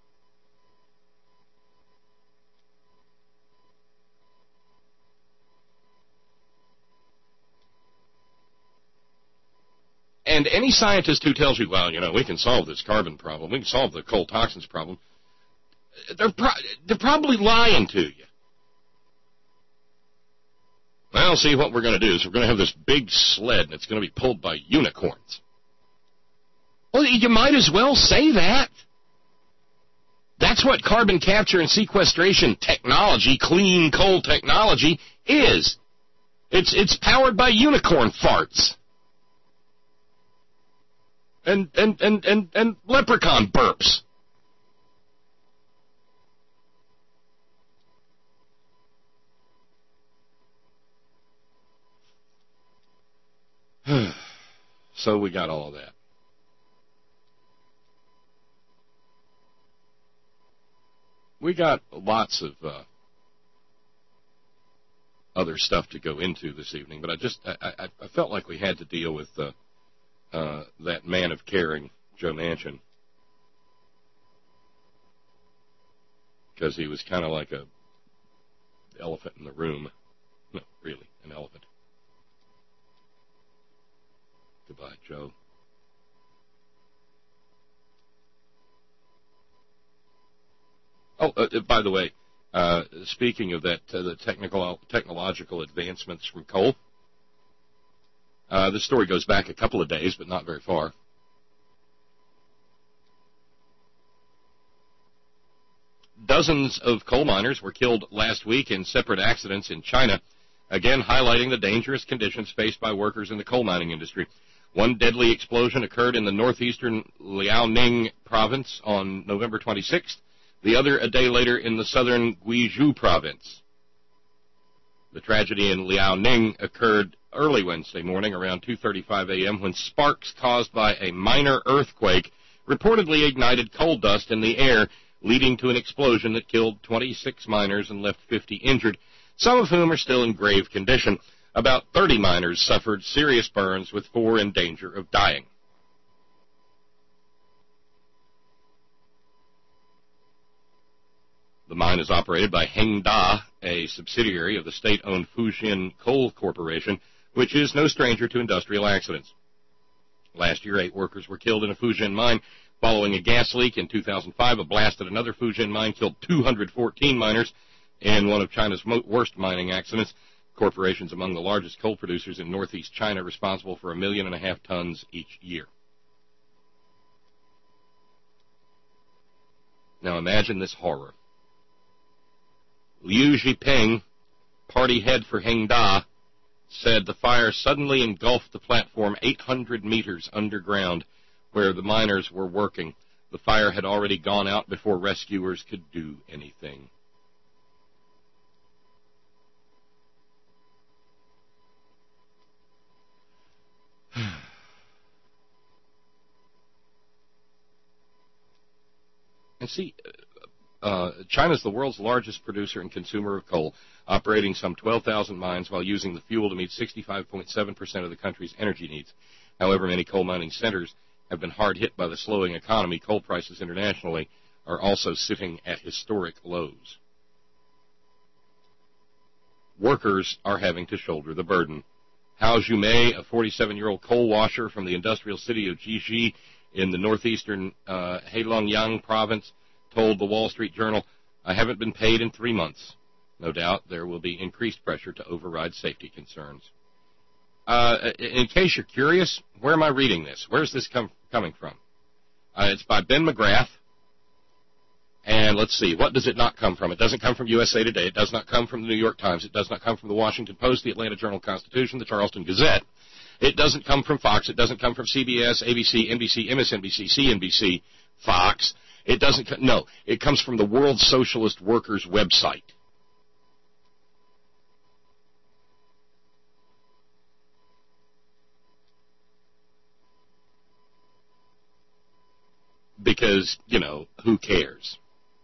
And any scientist who tells you, well, we can solve this carbon problem, we can solve the coal toxins problem, they're probably lying to you. Well, see, what we're going to do is we're going to have this big sled, and it's going to be pulled by unicorns. Well, you might as well say that. That's what carbon capture and sequestration technology, clean coal technology, is. It's powered by unicorn farts. And leprechaun burps. So we got all of that. We got lots of other stuff to go into this evening, but I felt like we had to deal with that man of caring, Joe Manchin, because he was kind of like a elephant in the room. No, really, an elephant. Goodbye, Joe. Oh, by the way, speaking of that, the technological advancements from coal, this story goes back a couple of days, but not very far. Dozens of coal miners were killed last week in separate accidents in China, again highlighting the dangerous conditions faced by workers in the coal mining industry. One deadly explosion occurred in the northeastern Liaoning province on November 26th, the other a day later in the southern Guizhou province. The tragedy in Liaoning occurred early Wednesday morning around 2:35 a.m. when sparks caused by a minor earthquake reportedly ignited coal dust in the air, leading to an explosion that killed 26 miners and left 50 injured, some of whom are still in grave condition. About 30 miners suffered serious burns, with 4 in danger of dying. The mine is operated by Hengda, a subsidiary of the state-owned Fujian Coal Corporation, which is no stranger to industrial accidents. Last year, 8 workers were killed in a Fujian mine following a gas leak. In 2005, a blast at another Fujian mine killed 214 miners in one of China's worst mining accidents. The corporation is among the largest coal producers in northeast China, responsible for 1.5 million tons each year. Now imagine this horror. Liu Zhiping, party head for Hengda, said the fire suddenly engulfed the platform 800 meters underground where the miners were working. The fire had already gone out before rescuers could do anything. And see, China is the world's largest producer and consumer of coal, operating some 12,000 mines while using the fuel to meet 65.7% of the country's energy needs. However, many coal mining centers have been hard hit by the slowing economy. Coal prices internationally are also sitting at historic lows. Workers are having to shoulder the burden. Hao Zhumei, a 47-year-old coal washer from the industrial city of Jixi in the northeastern Heilongjiang province, told the Wall Street Journal, "I haven't been paid in 3 months. No doubt there will be increased pressure to override safety concerns." In case you're curious, where am I reading this? Where's this coming from? It's by Ben McGrath. And let's see, what does it not come from? It doesn't come from USA Today. It does not come from the New York Times. It does not come from the Washington Post, the Atlanta Journal-Constitution, the Charleston Gazette. It doesn't come from Fox. It doesn't come from CBS, ABC, NBC, MSNBC, CNBC, Fox. It doesn't. No, it comes from the World Socialist Workers website. Because, who cares?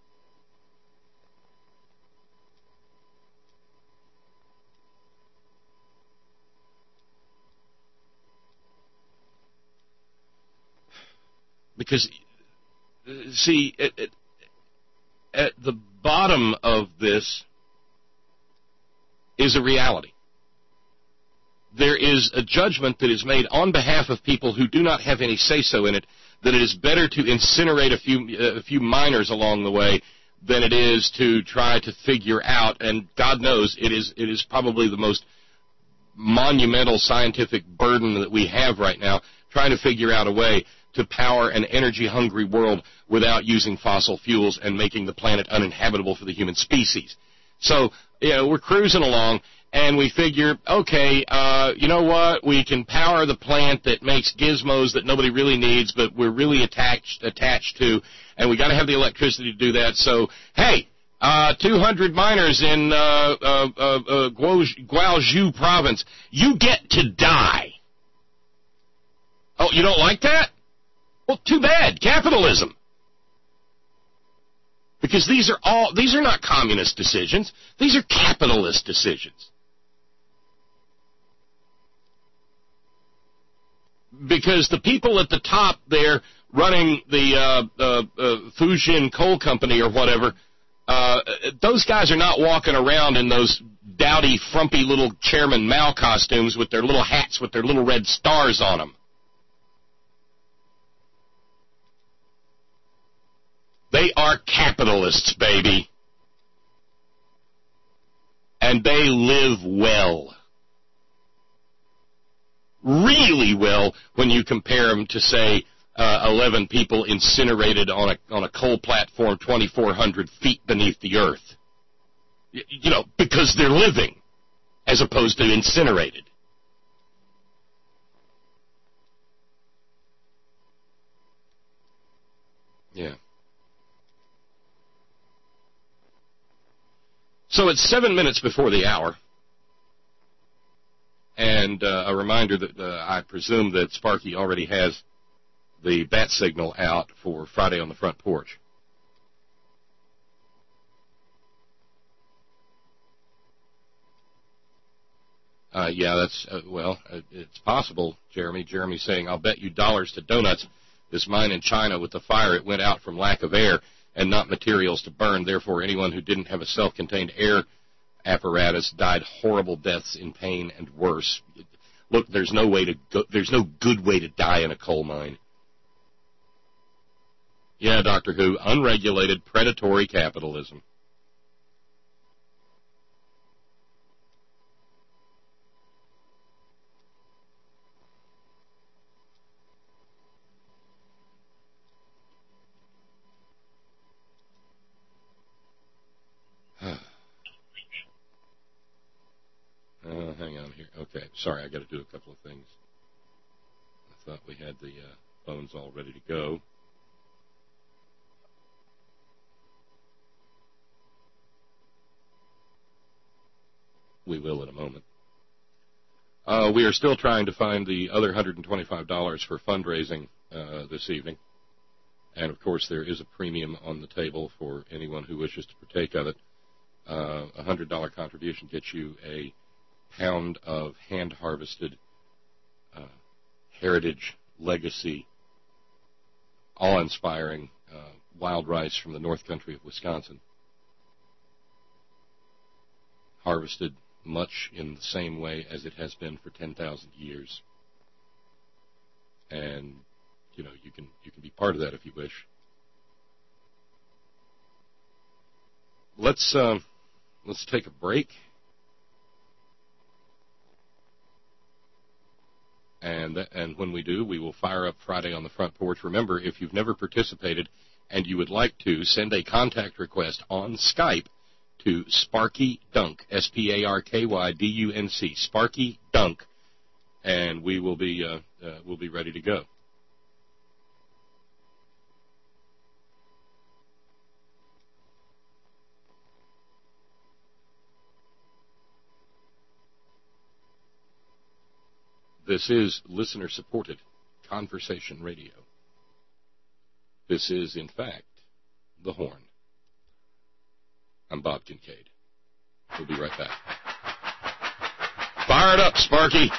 Because, see, at the bottom of this is a reality. There is a judgment that is made on behalf of people who do not have any say-so in it, that it is better to incinerate a few miners along the way than it is to try to figure out, and God knows it is probably the most monumental scientific burden that we have right now, trying to figure out a way to power an energy-hungry world without using fossil fuels and making the planet uninhabitable for the human species. So, we're cruising along, and we figure, okay, you know what? We can power the plant that makes gizmos that nobody really needs, but we're really attached to, and we got to have the electricity to do that. So, hey, 200 miners in Guangzhou province, you get to die. Oh, you don't like that? Well, too bad. Capitalism. Because these are not communist decisions. These are capitalist decisions. Because the people at the top there running the Fujian Coal Company or whatever, those guys are not walking around in those dowdy, frumpy little Chairman Mao costumes with their little hats with their little red stars on them. They are capitalists, baby. And they live well. Really well when you compare them to, say, 11 people incinerated on a coal platform 2,400 feet beneath the earth. Because they're living as opposed to incinerated. Yeah. So it's 7 minutes before the hour, and a reminder that I presume that Sparky already has the bat signal out for Friday on the Front Porch. Yeah, that's, it's possible, Jeremy. Jeremy's saying, I'll bet you dollars to donuts this mine in China with the fire, it went out from lack of air and not materials to burn. Therefore, anyone who didn't have a self-contained air apparatus died horrible deaths in pain and worse. Look, there's no good way to die in a coal mine. Yeah, Doctor Who, unregulated, predatory capitalism. Hang on here. Okay, sorry, I got to do a couple of things. I thought we had the phones all ready to go. We will in a moment. We are still trying to find the other $125 for fundraising this evening. And, of course, there is a premium on the table for anyone who wishes to partake of it. A $100 contribution gets you a pound of hand-harvested heritage, legacy, awe-inspiring wild rice from the North Country of Wisconsin, harvested much in the same way as it has been for 10,000 years. And, you know, you can be part of that if you wish. Let's take a break. And when we do, we will fire up Friday on the Front Porch. Remember, if you've never participated and you would like to, send a contact request on Skype to Sparky Dunk, SparkyDunc, Sparky Dunk, and we will be ready to go. This is listener-supported conversation radio. This is, in fact, The Horn. I'm Bob Kincaid. We'll be right back. Fire it up, Sparky!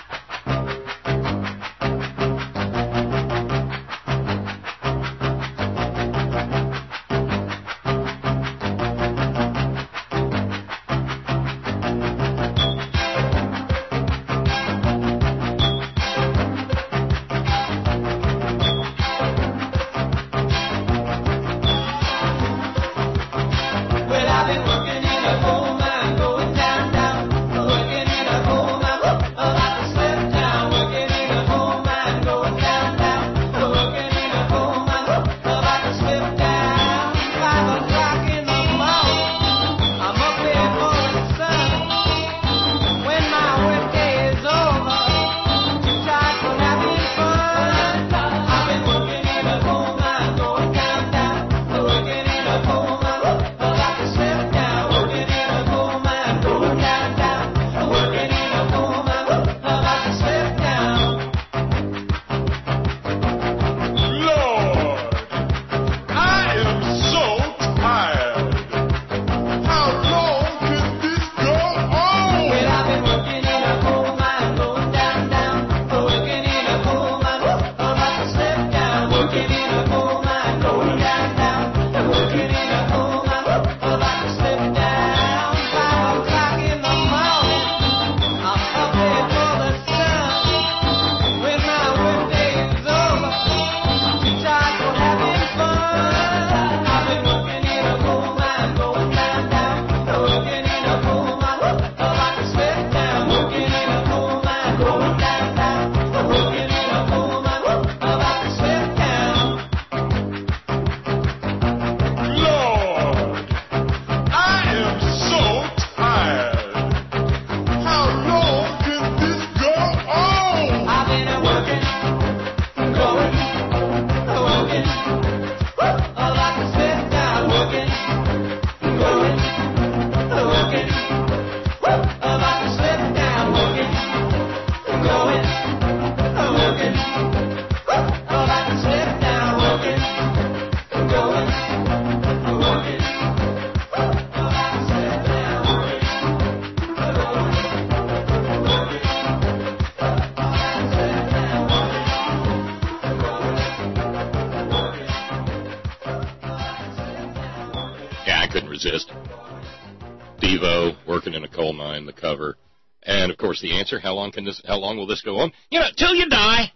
Devo, Working in a Coal Mine, the cover. And, of course, the answer, how long will this go on? You know, till you die.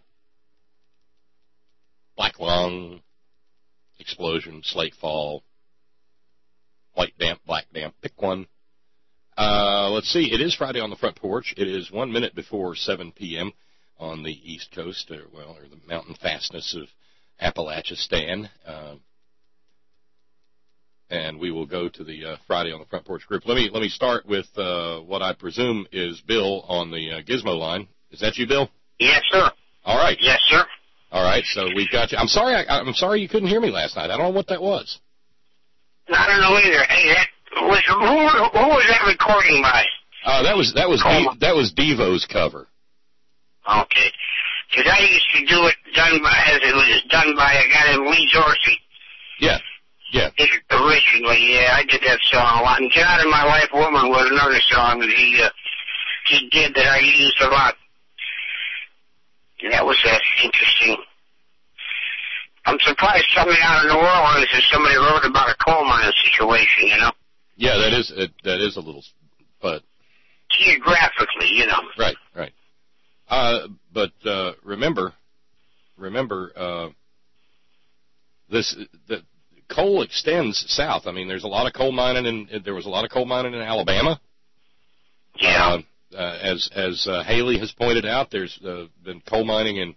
Black Lung, Explosion, Slate Fall, White Damp, Black Damp, pick one. Let's see, it is Friday on the Front Porch. It is 1 minute before 7 p.m. on the East Coast, or the mountain fastness of Appalachistan. And we will go to the Friday on the Front Porch group. Let me start with what I presume is Bill on the Gizmo line. Is that you, Bill? Yes, sir. All right. Yes, sir. All right. So we've got you. I'm sorry you couldn't hear me last night. I don't know what that was. I don't know either. Hey, who was that recording by? That was Devo's cover. Okay. Because I used to do it it was done by a guy named Lee Dorsey. Yeah. Yeah. Originally, yeah, I did that song a lot. And John and My Wife Woman was another song that he did that I used a lot. And that was interesting. I'm surprised somebody out of New Orleans is somebody wrote about a coal mine situation, you know? Yeah, that is a little, but geographically, you know. Right. But remember, the coal extends south. I mean, there's a lot of coal mining there was a lot of coal mining in Alabama. Yeah. As Haley has pointed out, there's been coal mining in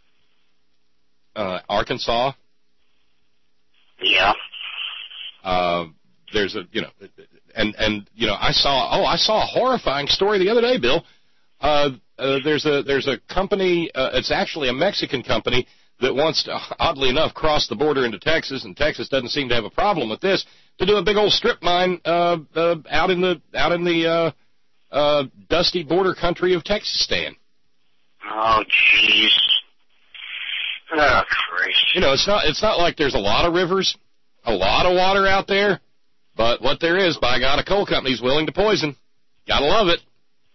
Arkansas. Yeah. There's a, I saw a horrifying story the other day, Bill. There's a company, it's actually a Mexican company that wants to, oddly enough, cross the border into Texas, and Texas doesn't seem to have a problem with this, to do a big old strip mine out in the dusty border country of Texastan. Oh, jeez. Oh, Christ. It's not like there's a lot of rivers, a lot of water out there, but what there is, by God, a coal company's willing to poison. Gotta love it.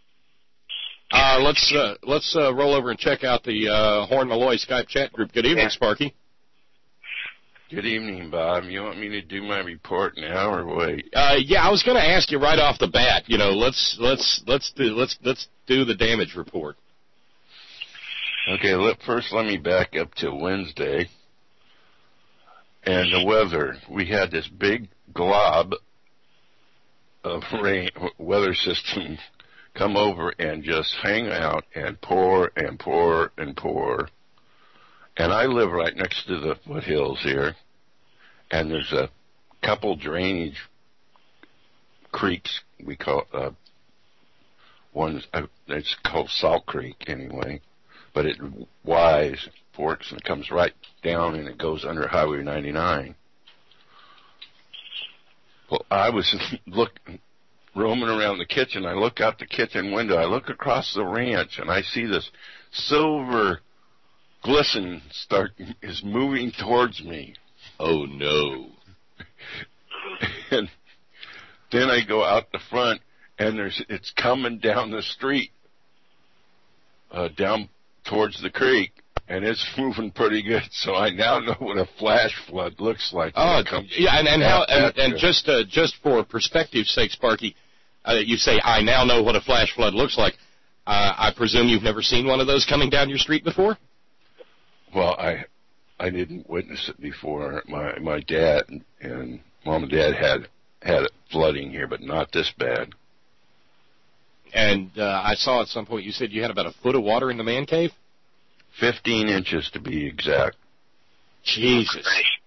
Let's roll over and check out the Horn Malloy Skype chat group. Good evening, Sparky. Good evening, Bob. You want me to do my report now or wait? Yeah, I was going to ask you right off the bat. Let's do the damage report. Okay, first let me back up to Wednesday and the weather. We had this big glob of rain weather system come over and just hang out and pour and pour and pour. And I live right next to the foothills here, and there's a couple drainage creeks, we call it's called Salt Creek anyway, but it forks and it comes right down and it goes under Highway 99. Well, I was roaming around the kitchen. I look out the kitchen window. I look across the ranch, and I see this silver glisten is moving towards me. Oh, no. And then I go out the front, and it's coming down the street, down towards the creek, and it's moving pretty good. So I now know what a flash flood looks like. Oh, yeah, and just for perspective's sake, Sparky, you say, I now know what a flash flood looks like. I presume you've never seen one of those coming down your street before? Well, I didn't witness it before. My dad and Mom and Dad had it flooding here, but not this bad. And I saw at some point you said you had about a foot of water in the man cave? 15 inches to be exact. Jesus.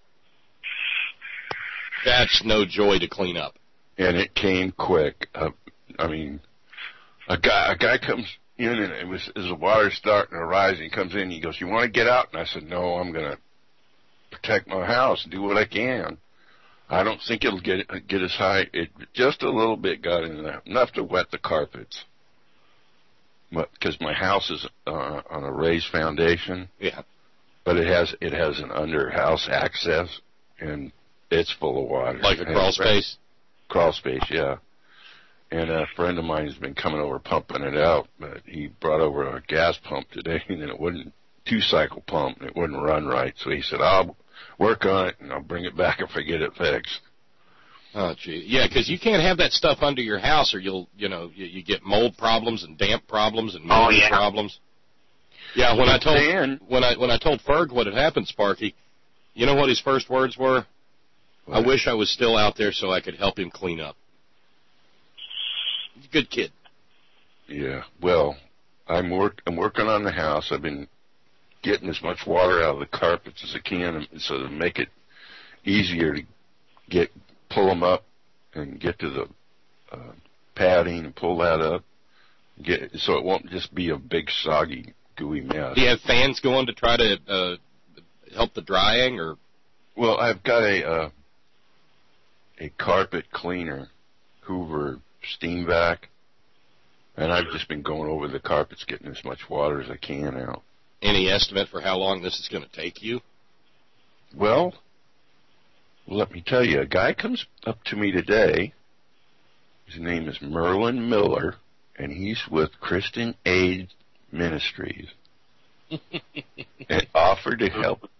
That's no joy to clean up. And it came quick. I mean, a guy comes in, and as the water's starting to rise, he comes in, he goes, "You want to get out?" And I said, "No, I'm going to protect my house and do what I can. I don't think it'll get as high." It just a little bit got in there, enough to wet the carpets. Because my house is on a raised foundation. Yeah. But it has an under-house access, and it's full of water. Like a crawl space? Crawl space, yeah. And a friend of mine has been coming over pumping it out, but he brought over a gas pump today, and it wouldn't, 2-cycle pump, and it wouldn't run right. So he said, "I'll work on it, and I'll bring it back if I get it fixed." Oh, gee. Yeah, because you can't have that stuff under your house, or you get mold problems and damp problems and mildew problems. Yeah, when I told Ferg what had happened, Sparky, you know what his first words were? What? "I wish I was still out there so I could help him clean up." He's a good kid. Yeah. Well, I'm working on the house. I've been getting as much water out of the carpets as I can, so to make it easier to pull them up and get to the padding and pull that up, so it won't just be a big soggy, gooey mess. Do you have fans going to try to help the drying, or? Well, I've got a carpet cleaner, Hoover steam vac, and I've just been going over the carpets, getting as much water as I can out. Any estimate for how long this is going to take you? Well, let me tell you, a guy comes up to me today. His name is Merlin Miller, and he's with Christian Aid Ministries, and offered to help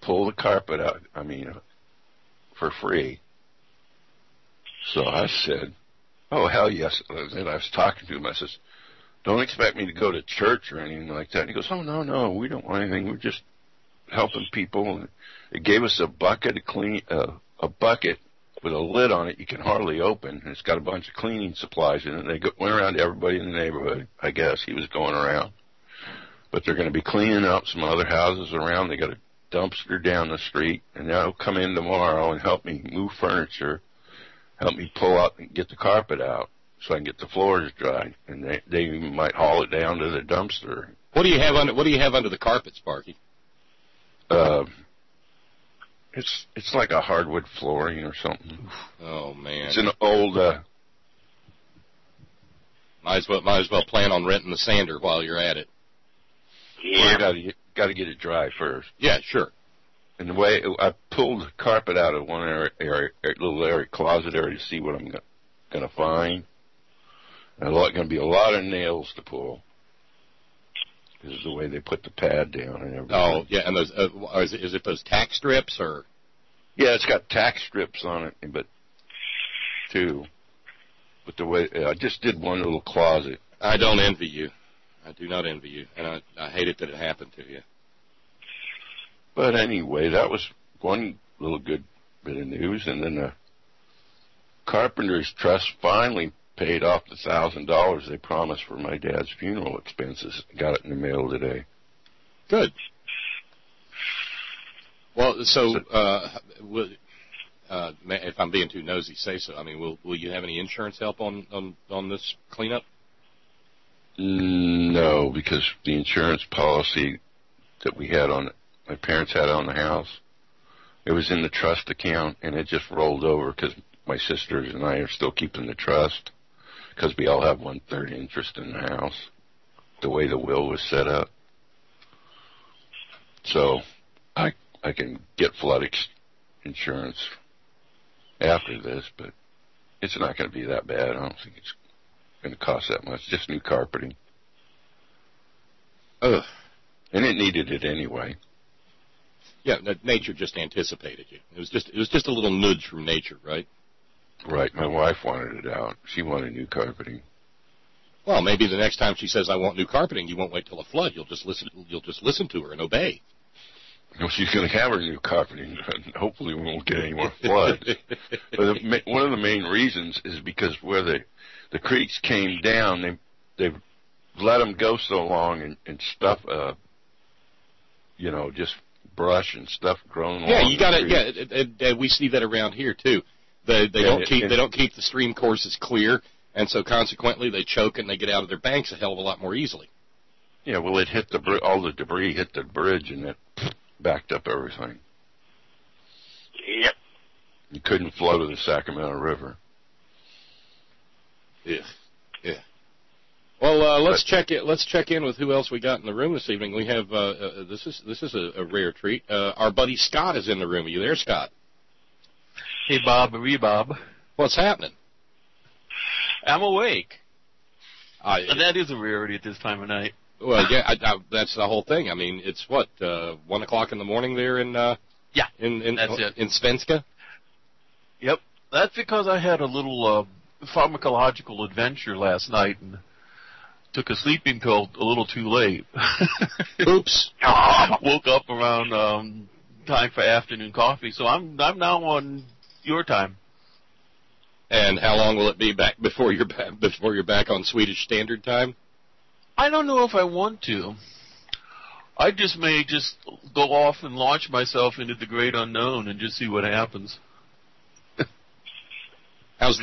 pull the carpet out, for free. So I said, oh, hell yes. And I was talking to him. I says, don't expect me to go to church or anything like that. And he goes, oh, no, we don't want anything. We're just helping people. And it gave us a bucket a bucket with a lid on it you can hardly open. And it's got a bunch of cleaning supplies in it. And they went around to everybody in the neighborhood. I guess he was going around. But they're going to be cleaning up some other houses around. They got a dumpster down the street. And they'll come in tomorrow and help me move furniture, help me pull out and get the carpet out so I can get the floors dry. And they might haul it down to the dumpster. What do you have under the carpet, Sparky? It's like a hardwood flooring or something. Oh man! It's an old. Might as well plan on renting the sander while you're at it. Yeah. Well, you got to get it dry first. Yeah, sure. And the way I pulled the carpet out of one little closet area to see what I'm going to find. And there's going to be a lot of nails to pull. This is the way they put the pad down and everything. Oh, yeah, and those is it those tack strips or? Yeah, it's got tack strips on it, but the way I just did one little closet. I don't envy you. I do not envy you, and I hate it that it happened to you. But anyway, that was one little good bit of news, and then the Carpenters Trust finally paid off the $1,000 they promised for my dad's funeral expenses. Got it in the mail today. Good. Well, so if I'm being too nosy, say so. I mean, will you have any insurance help on this cleanup? No, because the insurance policy that my parents had on the house, it was in the trust account, and it just rolled over because my sisters and I are still keeping the trust because we all have 1/3 interest in the house, the way the will was set up. So I can get flood insurance after this, but it's not going to be that bad. I don't think it's going to cost that much. Just new carpeting. Ugh. And it needed it anyway. Yeah, nature just anticipated you. It was just a little nudge from nature, right? Right. My wife wanted it out. She wanted new carpeting. Well, maybe the next time she says I want new carpeting, you won't wait till a flood. You'll just listen to her and obey. No, she's going to have her new carpeting. Hopefully, we won't get any more floods. But one of the main reasons is because where the creeks came down, they've let them go so long and stuff, just brush and stuff grown. Yeah, you got it. Yeah, we see that around here too. They don't keep the stream courses clear, and so consequently they choke and they get out of their banks a hell of a lot more easily. Yeah, well, it hit all the debris hit the bridge and it backed up everything. Yep. You couldn't flow to the Sacramento River. Yeah. Well, let's check in with who else we got in the room this evening. We have this is a rare treat. Our buddy Scott is in the room. Are you there, Scott? Hey, Bob. Bob. What's happening? I'm awake. And that is a rarity at this time of night. Well, yeah, that's the whole thing. I mean, it's 1 o'clock in the morning there in that's it. In Svenska. Yep, that's because I had a little pharmacological adventure last night and took a sleeping pill a little too late. Oops. Woke up around time for afternoon coffee, so I'm now on your time. And how long will it be back before you're back on Swedish Standard Time? I don't know if I want to. I may go off and launch myself into the great unknown and just see what happens. How's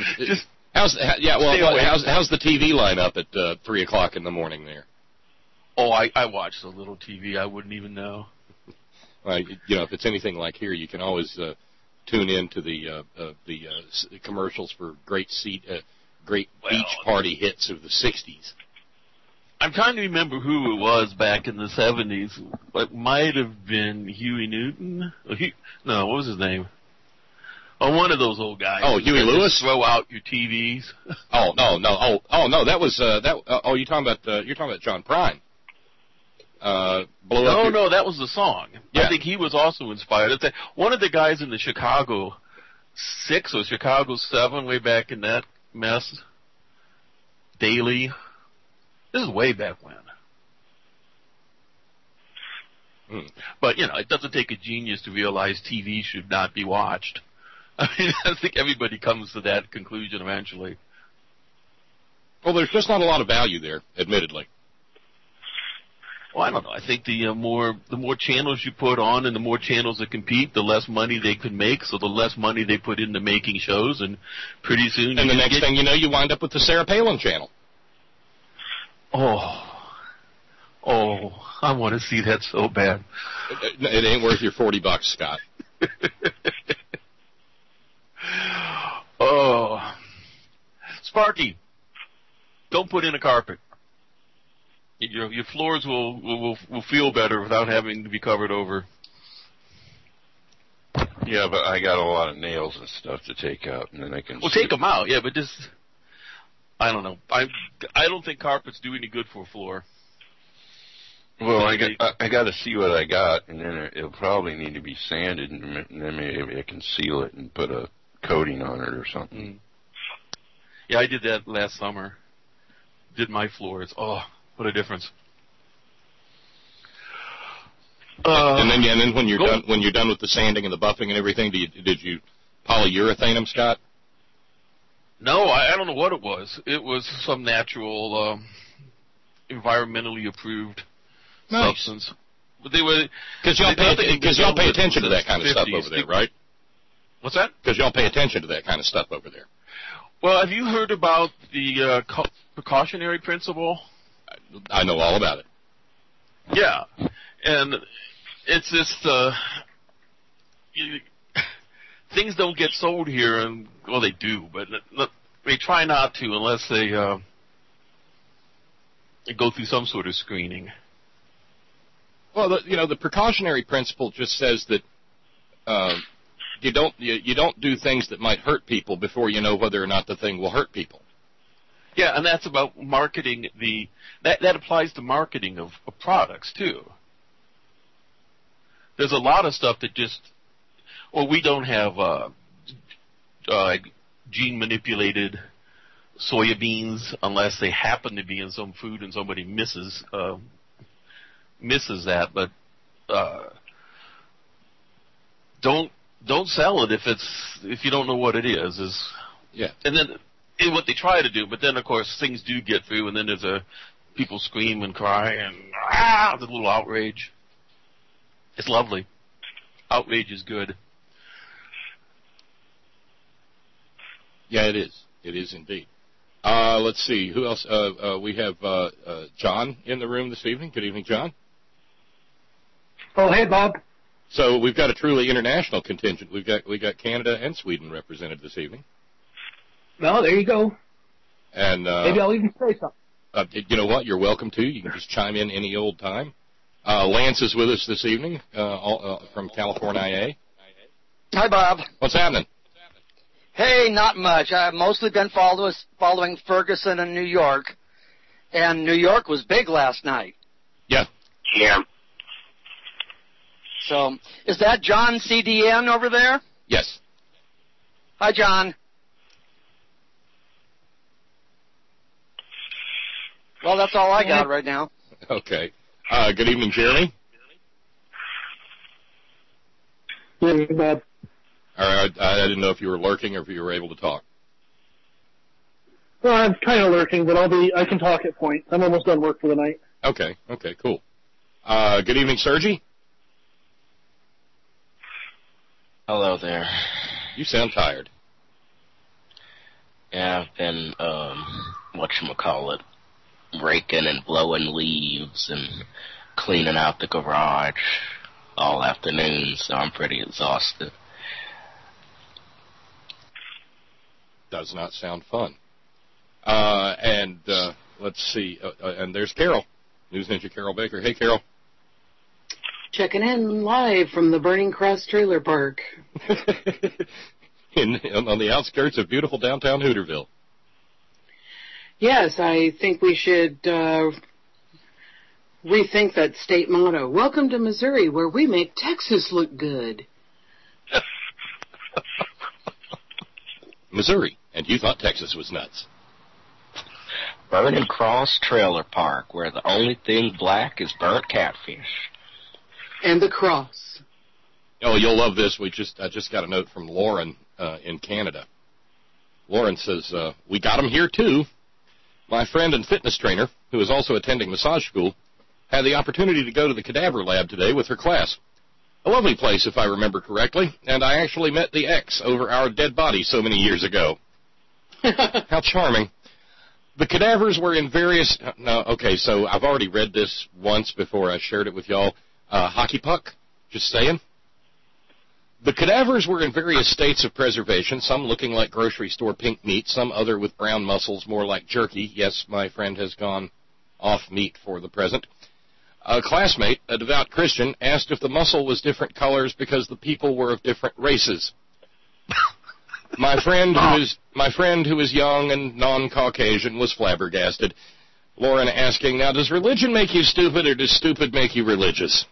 the TV lineup at 3 o'clock in the morning there? Oh, I watch so little TV I wouldn't even know. Well, if it's anything like here, you can always tune in to the commercials for great beach party hits of the '60s. I'm trying to remember who it was back in the 70s. It might have been Huey Newton. No, what was his name? Oh, one of those old guys. Oh, Huey Lewis. Throw out your TVs. Oh no. Oh no, that was that. Oh, you're talking about John Prine. blow up. No, that was the song. Yeah. I think he was also inspired. One of the guys in the Chicago 6 or Chicago 7, way back in that mess, Daily. This is way back when. But, it doesn't take a genius to realize TV should not be watched. I mean, I think everybody comes to that conclusion eventually. Well, there's just not a lot of value there, admittedly. Well, I don't know. I think the more channels you put on and the more channels that compete, the less money they can make, so the less money they put into making shows, and pretty soon... And the next thing you know, you wind up with the Sarah Palin channel. Oh, I want to see that so bad. It ain't worth your $40, Scott. Oh. Sparky, don't put in a carpet. Your floors will feel better without having to be covered over. Yeah, but I got a lot of nails and stuff to take out, and then I can... Well, take them out, yeah, but just... I don't know. I don't think carpets do any good for a floor. Well, I got to see what I got, and then it'll probably need to be sanded, and then maybe I can seal it and put a coating on it or something. Yeah, I did that last summer. Did my floors. Oh, what a difference. And then when you're done with the sanding and the buffing and everything, did you polyurethane them, Scott? No, I don't know what it was. It was some natural, environmentally approved substance. But they were because y'all pay attention to that kind of stuff over there, right? What's that? Because y'all pay attention to that kind of stuff over there. Well, have you heard about the precautionary principle? I know all about it. Yeah, and it's just things don't get sold here, and well, they do, but they try not to unless they go through some sort of screening. Well, the precautionary principle just says that you don't do things that might hurt people before you know whether or not the thing will hurt people. Yeah, and that's about marketing that applies to marketing of products too. There's a lot of stuff that we don't have gene manipulated soya beans unless they happen to be in some food and somebody misses that, but don't sell it if you don't know what it is. Yeah. And then what they try to do, but then of course things do get through, and then there's people scream and cry and there's a little outrage. It's lovely. Outrage is good. Yeah, it is. It is indeed. Let's see. Who else? We have John in the room this evening. Good evening, John. Oh, hey, Bob. So we've got a truly international contingent. We got Canada and Sweden represented this evening. Well, there you go. And maybe I'll even say something. You know what? You're welcome to. You can just chime in any old time. Lance is with us this evening from California. Hi, Bob. What's happening? Hey, not much. I've mostly been following Ferguson in New York, and New York was big last night. Yeah. Yeah. So, is that John CDN over there? Yes. Hi, John. Well, that's all I got right now. Okay. Good evening, Jeremy. Good evening, Bob. All right, I didn't know if you were lurking or if you were able to talk. Well, I'm kind of lurking, but I can talk at points. I'm almost done work for the night. Okay, cool. Good evening, Sergi. Hello there. You sound tired. Yeah, I've been, whatchamacallit, raking and blowing leaves and cleaning out the garage all afternoon, so I'm pretty exhausted. Does not sound fun. Let's see. And there's Carol, News Ninja Carol Baker. Hey, Carol. Checking in live from the Burning Cross Trailer Park. On the outskirts of beautiful downtown Hooterville. Yes, I think we should rethink that state motto. Welcome to Missouri, where we make Texas look good. Missouri, and you thought Texas was nuts. Burning Cross Trailer Park, where the only thing black is burnt catfish. And the cross. Oh, you'll love this. I just got a note from Lauren in Canada. Lauren says, we got them here, too. My friend and fitness trainer, who is also attending massage school, had the opportunity to go to the cadaver lab today with her class. A lovely place, if I remember correctly, and I actually met the ex over our dead body so many years ago. How charming. The cadavers were in various... so I've already read this once before I shared it with y'all. Hockey puck, just saying. The cadavers were in various states of preservation, some looking like grocery store pink meat, some other with brown muscles, more like jerky. Yes, my friend has gone off meat for the present. A classmate, a devout Christian, asked if the muscle was different colors because the people were of different races. My friend who is young and non-Caucasian was flabbergasted. Lauren asking, now, does religion make you stupid or does stupid make you religious?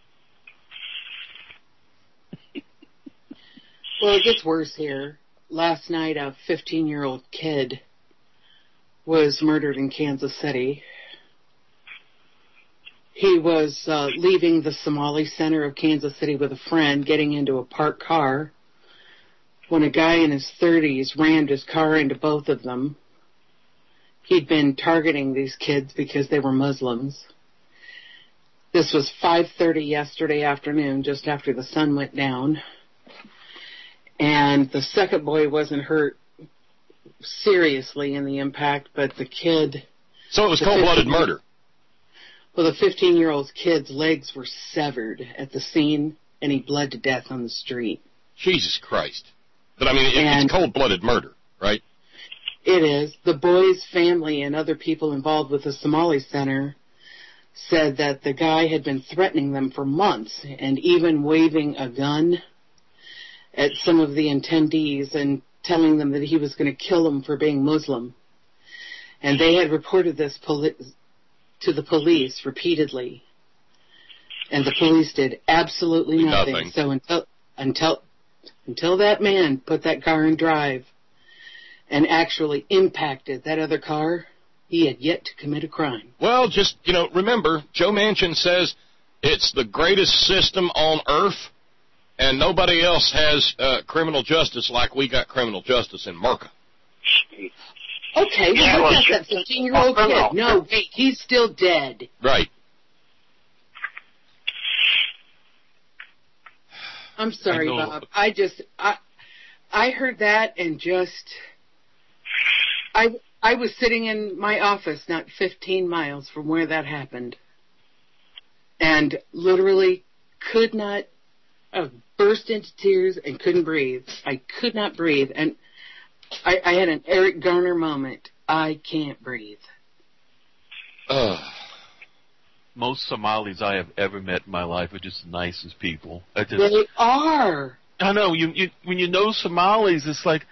Well, it gets worse here. Last night, a 15-year-old kid was murdered in Kansas City. He was leaving the Somali Center of Kansas City with a friend, getting into a parked car, when a guy in his 30s rammed his car into both of them. He'd been targeting these kids because they were Muslims. This was 5:30 yesterday afternoon, just after the sun went down. And the second boy wasn't hurt seriously in the impact, but the kid... So it was cold-blooded murder. Well, the 15-year-old kid's legs were severed at the scene, and he bled to death on the street. Jesus Christ. But, I mean, it's cold-blooded murder, right? It is. The boy's family and other people involved with the Somali Center said that the guy had been threatening them for months and even waving a gun at some of the attendees and telling them that he was going to kill them for being Muslim. And they had reported this to the police repeatedly. And the police did absolutely nothing. So until that man put that car in drive and actually impacted that other car, he had yet to commit a crime. Well, just, remember, Joe Manchin says it's the greatest system on earth, and nobody else has criminal justice like we got criminal justice in Merca. Okay, well, look at that 15-year-old kid. No, wait, he's still dead. Right. I'm sorry, Bob. I heard that and I was sitting in my office not 15 miles from where that happened and literally could not burst into tears and couldn't breathe. I could not breathe. And I had an Eric Garner moment. I can't breathe. Most Somalis I have ever met in my life are just the nicest people. They are. I know. When you know Somalis, it's like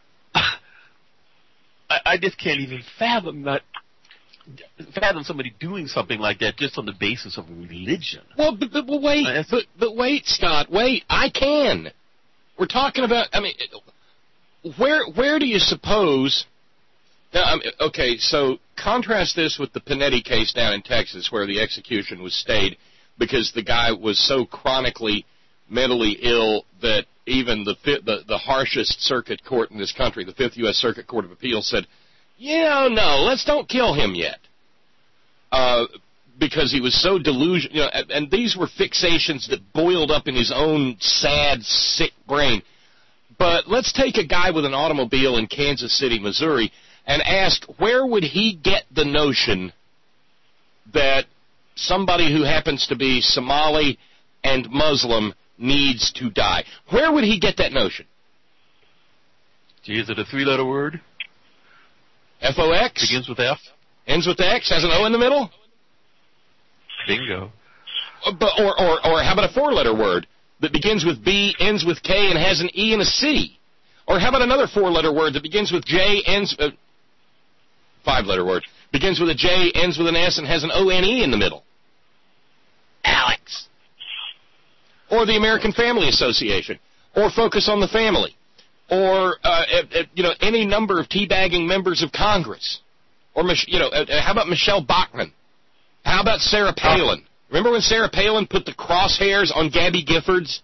I just can't even fathom somebody doing something like that just on the basis of religion. Well, but wait, Scott, wait. I can. We're talking about. I mean, where do you suppose? Now, okay, so contrast this with the Panetti case down in Texas, where the execution was stayed because the guy was so chronically mentally ill that even the harshest circuit court in this country, the 5th U.S. Circuit Court of Appeals, said, let's don't kill him yet. Because he was so delusional, and these were fixations that boiled up in his own sad, sick brain. But let's take a guy with an automobile in Kansas City, Missouri, and ask where would he get the notion that somebody who happens to be Somali and Muslim needs to die? Where would he get that notion? Gee, is it a 3-letter word? F-O-X? Begins with F? Ends with X? Has an O in the middle? Bingo. Or how about a 4-letter word that begins with B, ends with K, and has an E and a C? Or how about another 4-letter word that begins with J, ends... 5-letter word. Begins with a J, ends with an S, and has an O-N-E in the middle. Alex. Or the American Family Association, or Focus on the Family, or any number of teabagging members of Congress, or how about Michelle Bachmann? How about Sarah Palin? Remember when Sarah Palin put the crosshairs on Gabby Giffords?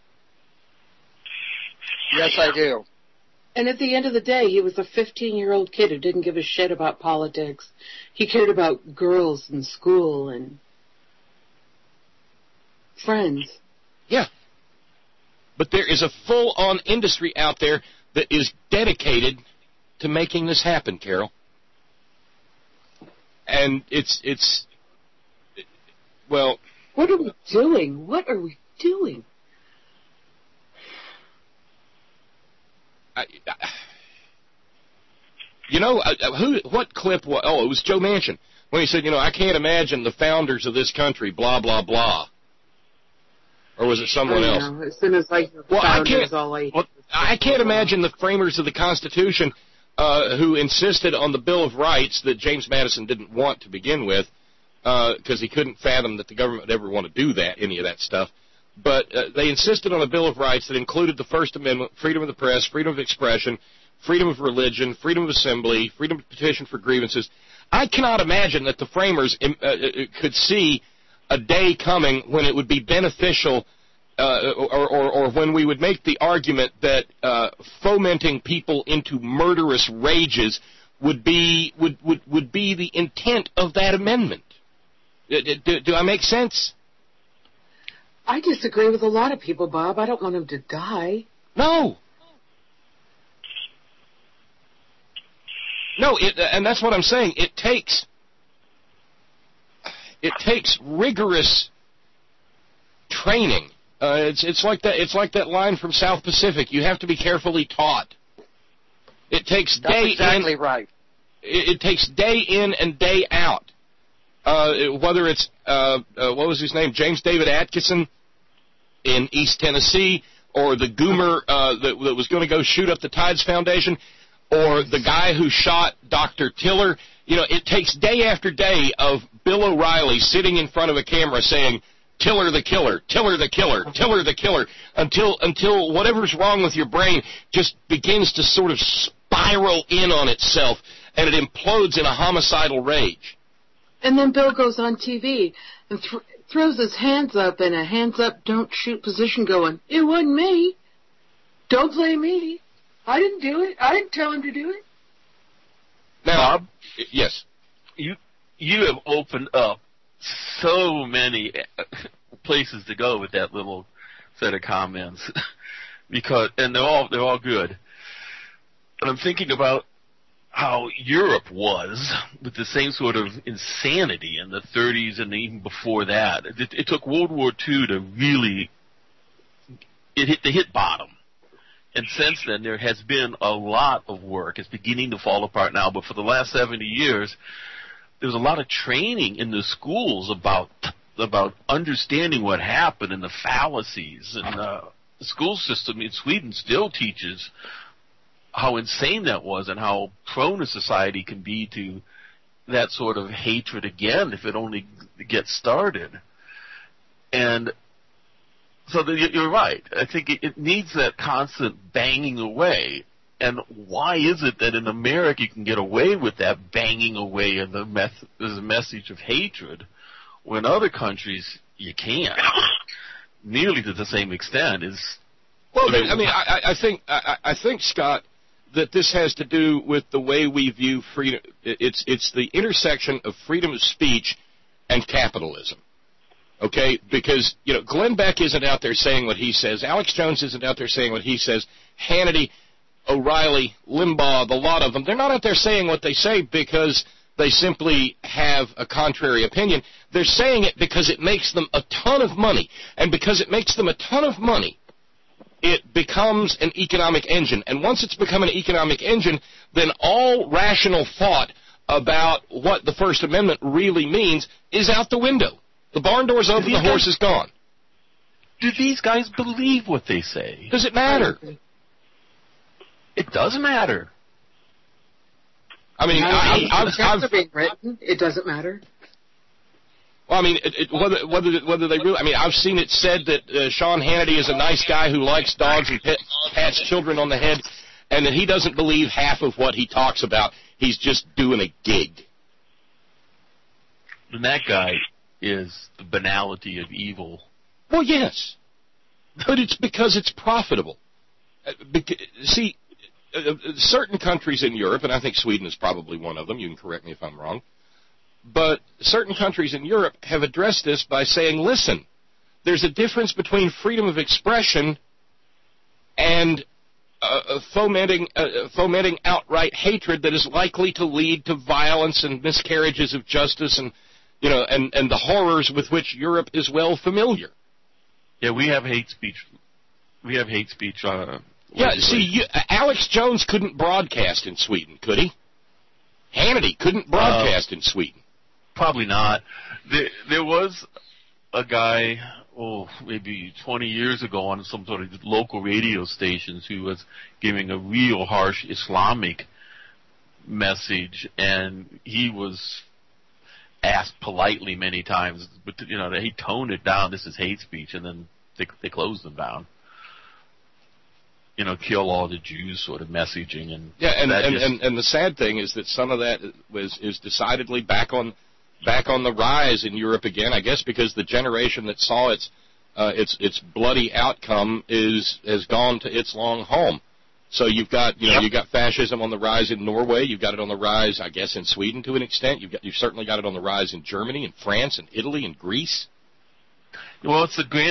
Yes, I do. And at the end of the day, he was a 15-year-old kid who didn't give a shit about politics. He cared about girls and school and friends. Yeah. But there is a full-on industry out there that is dedicated to making this happen, Carol. And well... What are we doing? What are we doing? What clip was... Oh, it was Joe Manchin, when he said, I can't imagine the founders of this country, blah, blah, blah. Or was it someone else? As soon as I can't imagine the framers of the Constitution who insisted on the Bill of Rights that James Madison didn't want to begin with, because he couldn't fathom that the government would ever want to do that, any of that stuff. But they insisted on a Bill of Rights that included the First Amendment, freedom of the press, freedom of expression, freedom of religion, freedom of assembly, freedom to petition for grievances. I cannot imagine that the framers could see a day coming when it would be beneficial or when we would make the argument that fomenting people into murderous rages would be the intent of that amendment. Do I make sense? I disagree with a lot of people, Bob. I don't want them to die. No, and that's what I'm saying. It takes rigorous training. It's like that line from South Pacific. You have to be carefully taught. It takes right. It takes day in and day out. Whether it's what was his name, James David Atkinson in East Tennessee, or the goomer that was going to go shoot up the Tides Foundation, or the guy who shot Dr. Tiller. It takes day after day of Bill O'Reilly sitting in front of a camera saying, Tiller the killer, Tiller the killer, Tiller the killer, until whatever's wrong with your brain just begins to sort of spiral in on itself, and it implodes in a homicidal rage. And then Bill goes on TV and throws his hands up in a hands-up, don't shoot position going, it wasn't me. Don't blame me. I didn't do it. I didn't tell him to do it. Now, Bob? Yes. You have opened up so many places to go with that little set of comments, and they're all good. And I'm thinking about how Europe was with the same sort of insanity in the 30s and even before that. It took World War II to really hit bottom. And since then, there has been a lot of work. It's beginning to fall apart now, but for the last 70 years, there's a lot of training in the schools about understanding what happened and the fallacies. And the school system in Sweden still teaches how insane that was and how prone a society can be to that sort of hatred again if it only gets started. And so you're right. I think it needs that constant banging away. And why is it that in America you can get away with that banging away of the message of hatred, when other countries you can't, nearly to the same extent? I think, Scott, that this has to do with the way we view freedom. It's the intersection of freedom of speech and capitalism. Okay, because, Glenn Beck isn't out there saying what he says. Alex Jones isn't out there saying what he says. Hannity, O'Reilly, Limbaugh, the lot of them, they're not out there saying what they say because they simply have a contrary opinion. They're saying it because it makes them a ton of money. And because it makes them a ton of money, it becomes an economic engine. And once it's become an economic engine, then all rational thought about what the First Amendment really means is out the window. The barn door's open, the horse is gone. Do these guys believe what they say? Does it matter? It does matter. I mean, I've being written. It doesn't matter. Well, I mean, whether they really, I mean, I've seen it said that Sean Hannity is a nice guy who likes dogs and pats children on the head, and that he doesn't believe half of what he talks about. He's just doing a gig. And that guy is the banality of evil. Well, yes, but it's because it's profitable. See, certain countries in Europe, and I think Sweden is probably one of them, you can correct me if I'm wrong, but certain countries in Europe have addressed this by saying, listen, there's a difference between freedom of expression and fomenting outright hatred that is likely to lead to violence and miscarriages of justice and, you know, and the horrors with which Europe is well familiar. Yeah, we have hate speech. We have hate speech. Yeah, see, Alex Jones couldn't broadcast in Sweden, could he? Hannity couldn't broadcast in Sweden. Probably not. There was a guy, maybe 20 years ago on some sort of local radio stations who was giving a real harsh Islamic message, and he was asked politely many times, but you know, he toned it down. This is hate speech, and then they closed him down. You know, kill all the Jews sort of messaging, and yeah, and the sad thing is that some of that is decidedly back on the rise in Europe again. I guess because the generation that saw its bloody outcome has gone to its long home. So you've got you've got fascism on the rise in Norway. You've got it on the rise, I guess, in Sweden to an extent. You've certainly got it on the rise in Germany and France and Italy and Greece. Well,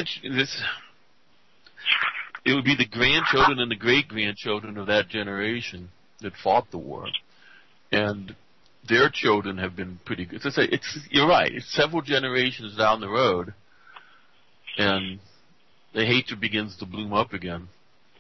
it would be the grandchildren and the great-grandchildren of that generation that fought the war. And their children have been pretty good. You're right. It's several generations down the road, and the hatred begins to bloom up again.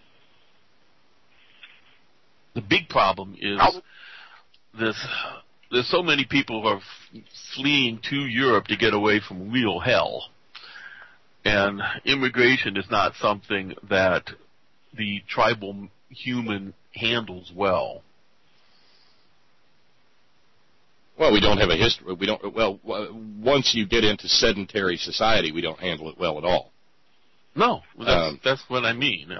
The big problem is there's so many people who are fleeing to Europe to get away from real hell. And immigration is not something that the tribal human handles well. Well, we don't have a history. We don't. Well, once you get into sedentary society, we don't handle it well at all. No, that's what I mean.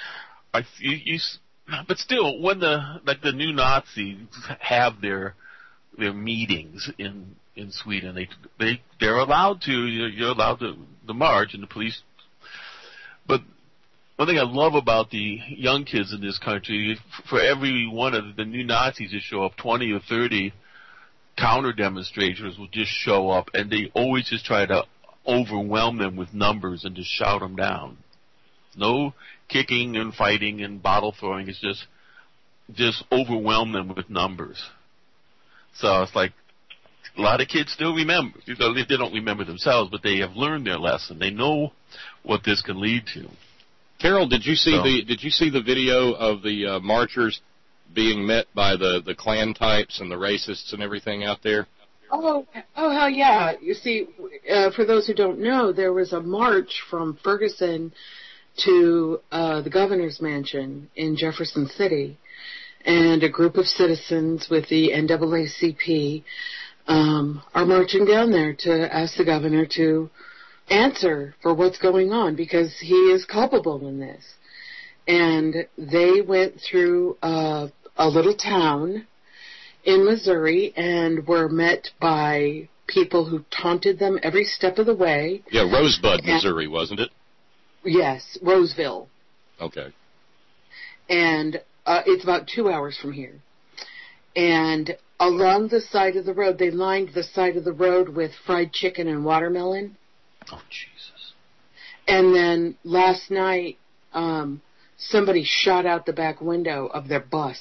But still, when the new Nazis have their meetings in Sweden, they're allowed to. You're allowed to march, and the police. But one thing I love about the young kids in this country, for every one of the new Nazis that show up, 20 or 30 counter demonstrators will just show up, and they always just try to overwhelm them with numbers and just shout them down. No kicking and fighting and bottle throwing. It's just overwhelm them with numbers. So it's like a lot of kids still remember. They don't remember themselves, but they have learned their lesson. They know what this can lead to. Carol, did you see the video of the marchers being met by the Klan types and the racists and everything out there? Oh, hell yeah. You see, for those who don't know, there was a march from Ferguson to the governor's mansion in Jefferson City, and a group of citizens with the NAACP are marching down there to ask the governor to answer for what's going on, because he is culpable in this. And they went through a little town in Missouri and were met by people who taunted them every step of the way. Yeah, Rosebud, Missouri, wasn't it? Yes, Roseville. Okay. And it's about 2 hours from here. And along the side of the road, they lined the side of the road with fried chicken and watermelon. Oh, Jesus. And then last night, somebody shot out the back window of their bus.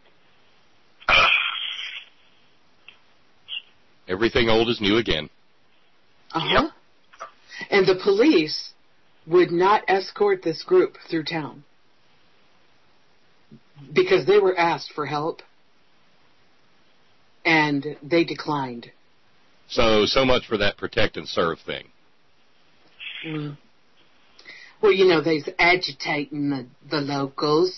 Everything old is new again. Uh-huh. Yep. And the police would not escort this group through town because they were asked for help, and they declined. So much for that protect and serve thing. Mm. Well, you know, they's agitating the locals.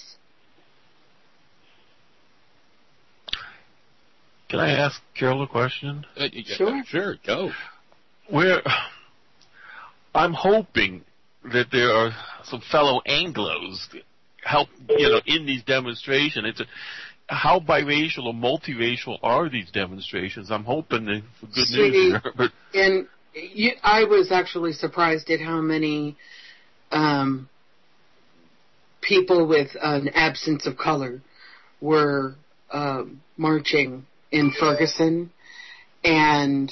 Can I ask Carol a question? Sure. Sure, go. I'm hoping that there are some fellow Anglos that help, in these demonstrations. How biracial or multiracial are these demonstrations? I'm hoping for good news here. And I was actually surprised at how many people with an absence of color were marching in Ferguson, and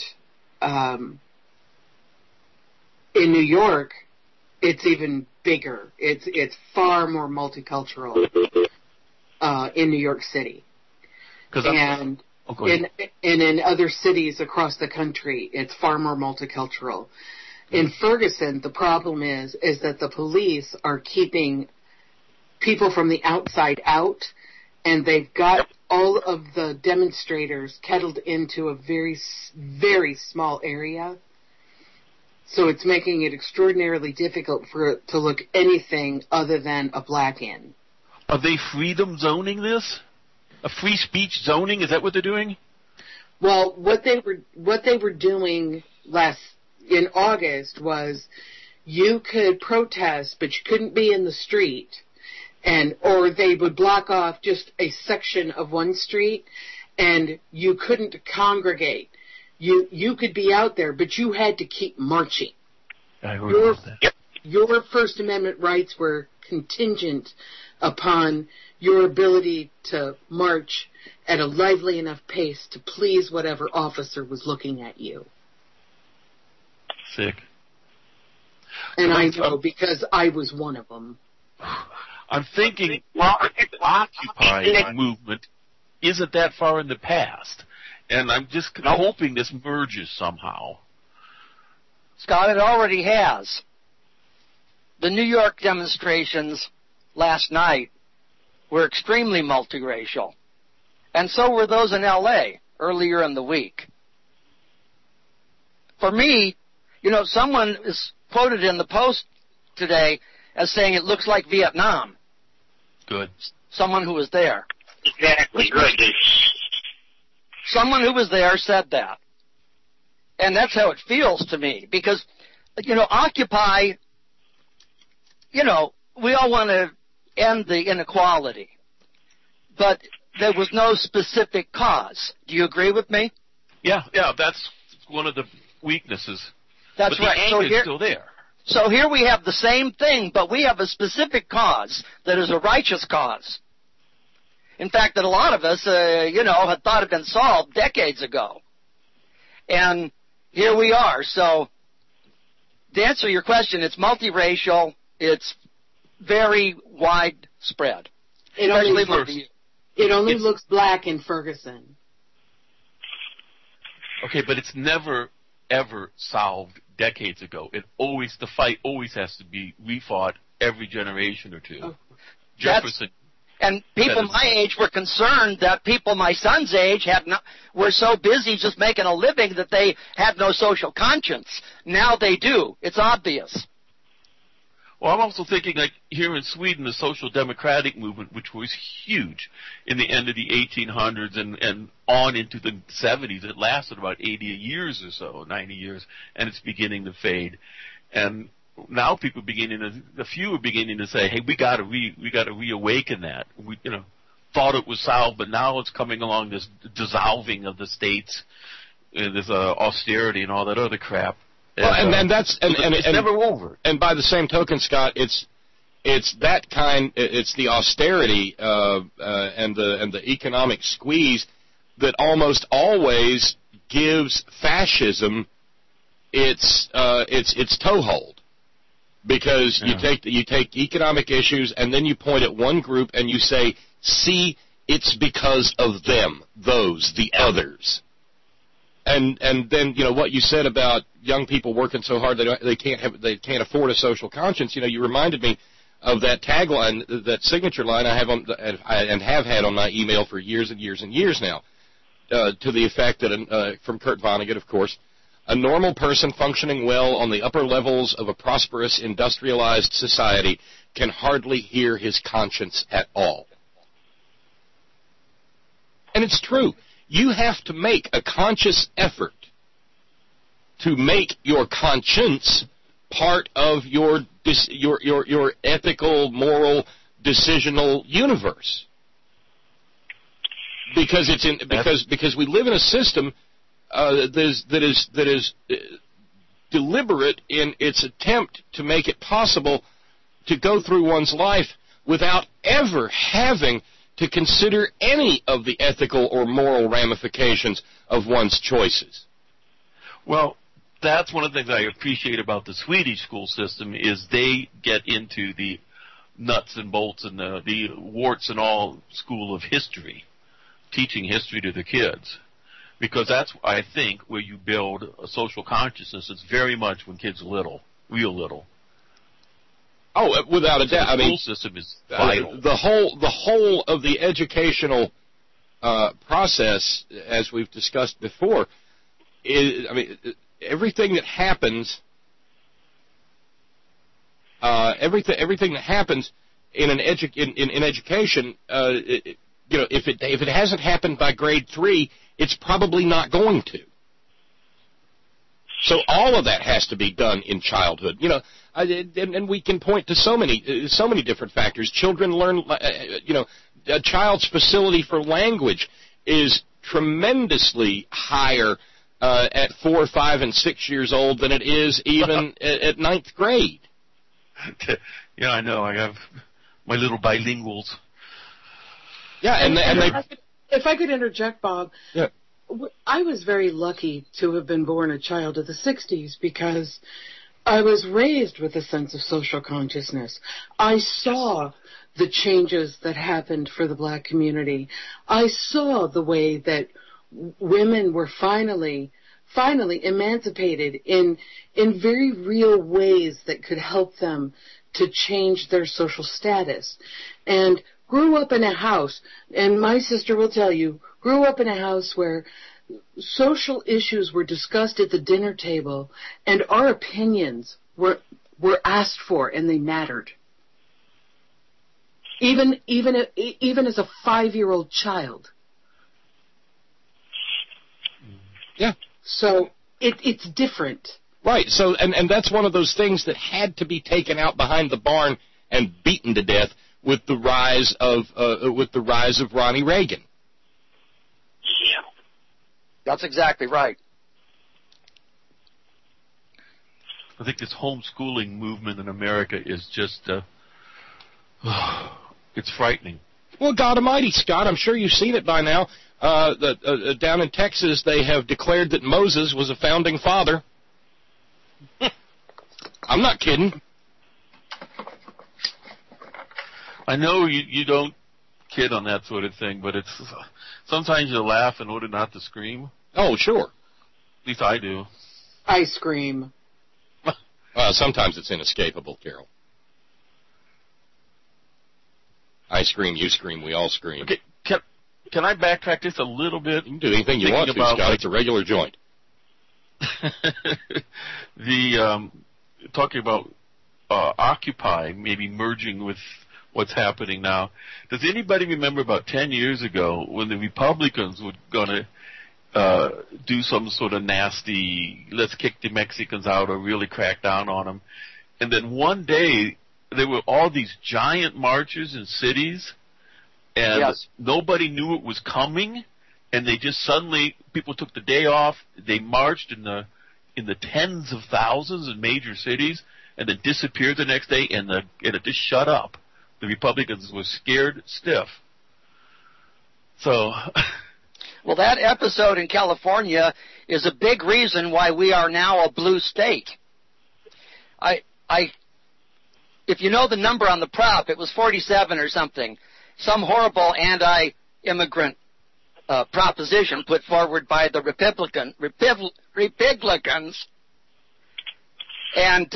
in New York, it's even bigger. It's far more multicultural in New York City, and in other cities across the country, it's far more multicultural. In Ferguson, the problem is that the police are keeping people from the outside out, and they've got all of the demonstrators kettled into a very, very small area. So it's making it extraordinarily difficult for it to look anything other than a black in. Are they freedom zoning this? A free speech zoning? Is that what they're doing? Well, what they were doing in August was you could protest, but you couldn't be in the street, or they would block off just a section of one street, and you couldn't congregate. You could be out there, but you had to keep marching. I heard about that. Your First Amendment rights were contingent upon your ability to march at a lively enough pace to please whatever officer was looking at you. Sick. And I know because I was one of them. I'm thinking the Occupy movement isn't that far in the past. And I'm just hoping this merges somehow. Scott, it already has. The New York demonstrations last night were extremely multiracial. And so were those in L.A. earlier in the week. For me, someone is quoted in the Post today as saying it looks like Vietnam. Good. Someone who was there. Exactly. Good. Someone who was there said that. And that's how it feels to me. Because, Occupy, we all want to end the inequality. But there was no specific cause. Do you agree with me? Yeah, that's one of the weaknesses. That's but right. The anger is still there. So here we have the same thing, but we have a specific cause that is a righteous cause. In fact, that a lot of us, had thought had been solved decades ago. And here we are. So to answer your question, it's multiracial. It's very widespread. It only looks black in Ferguson. Okay, but it's never, ever solved decades ago. The fight always has to be refought every generation or two. Oh, Jefferson. And people my age were concerned that people my son's age were so busy just making a living that they had no social conscience. Now they do. It's obvious. Well, I'm also thinking, like, here in Sweden, the social democratic movement, which was huge in the end of the 1800s and on into the 70s, it lasted about 80 years or so, 90 years, and it's beginning to fade. And now people a few are beginning to say, hey, we got to reawaken that. We, thought it was solved, but now it's coming along, this dissolving of the states, this austerity and all that other crap. Well, it's never over. And by the same token, Scott, it's that kind. It's the austerity and the economic squeeze that almost always gives fascism its toehold, because you take economic issues and then you point at one group and you say, see, it's because of them, the others. And then what you said about young people working so hard they can't afford a social conscience. You reminded me of that tagline, that signature line I have and have had on my email for years and years and years now, to the effect that from Kurt Vonnegut, of course, a normal person functioning well on the upper levels of a prosperous industrialized society can hardly hear his conscience at all. And it's true. You have to make a conscious effort to make your conscience part of your ethical, moral, decisional universe. Because we live in a system that is deliberate in its attempt to make it possible to go through one's life without ever having to consider any of the ethical or moral ramifications of one's choices. Well, that's one of the things I appreciate about the Swedish school system is they get into the nuts and bolts and the warts and all school of history, teaching history to the kids. Because that's, I think, where you build a social consciousness. It's very much when kids are little, real little. Oh, without a doubt. The school system is vital. The whole of the educational process, as we've discussed before, is, everything that happens, everything that happens in education, if it hasn't happened by grade 3, it's probably not going to. So all of that has to be done in childhood. And we can point to so many different factors. Children learn, a child's facility for language is tremendously higher at 4, 5, and 6 years old than it is even at 9th grade. Yeah, I know. I have my little bilinguals. Yeah, and if I could interject, Bob. Yeah. I was very lucky to have been born a child of the 60s because I was raised with a sense of social consciousness. I saw the changes that happened for the black community. I saw the way that women were finally emancipated in very real ways that could help them to change their social status. And grew up in a house, and my sister will tell you, grew up in a house where social issues were discussed at the dinner table, and our opinions were asked for, and they mattered. Even as a 5-year-old child. Yeah. So it's different. Right. So and that's one of those things that had to be taken out behind the barn and beaten to death with the rise of Ronnie Reagan. Yeah. That's exactly right. I think this homeschooling movement in America is just, it's frightening. Well, God Almighty, Scott, I'm sure you've seen it by now. Down in Texas, they have declared that Moses was a founding father. I'm not kidding. I know you don't kid on that sort of thing, but it's sometimes you laugh in order not to scream. Oh, sure. At least I do. I scream. Sometimes it's inescapable, Carol. I scream, you scream, we all scream. Okay, can I backtrack just a little bit? You can do anything you want to, Scott. It's a regular joint. Talking about Occupy maybe merging with what's happening now. Does anybody remember about 10 years ago when the Republicans were going to do some sort of nasty, let's kick the Mexicans out or really crack down on them? And then one day there were all these giant marches in cities, and yes, nobody knew it was coming, and they just suddenly, people took the day off, they marched in the tens of thousands in major cities, and then disappeared the next day, and it just shut up. The Republicans were scared stiff. So, well, that episode in California is a big reason why we are now a blue state. If you know the number on the prop, it was 47 or something. Some horrible anti-immigrant proposition put forward by the Republicans, and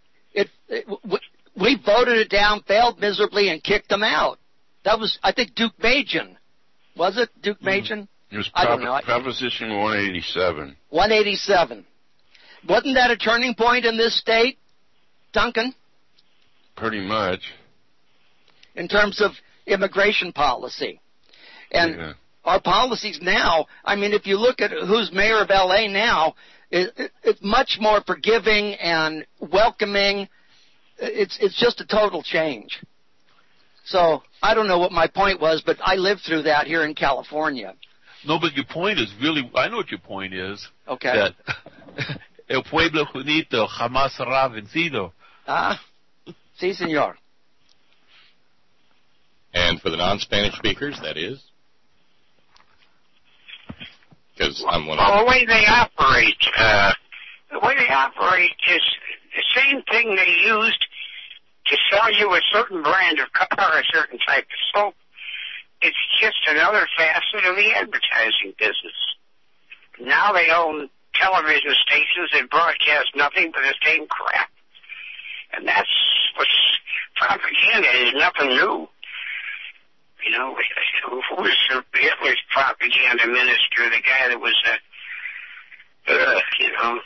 we voted it down, failed miserably, and kicked them out. That was, I think, Duke Majan. Was it Duke Majan? It was I don't know. Proposition 187. 187. Wasn't that a turning point in this state, Duncan? Pretty much. In terms of immigration policy. And yeah, our policies now, I mean, if you look at who's mayor of L.A. now, It's much more forgiving and welcoming. It's just a total change. So I don't know what my point was, but I lived through that here in California. No, but your point is really, I know what your point is. Okay. That el pueblo junito jamás será vencido. Ah, sí, señor. And for the non-Spanish speakers, that is? Because I'm one of them. Well, the way they operate is the same thing they used to sell you a certain brand of car or a certain type of soap. It's just another facet of the advertising business. Now they own television stations that broadcast nothing but the same crap. And that's what's propaganda is nothing new. You know, who was Hitler's propaganda minister, the guy that was, you know.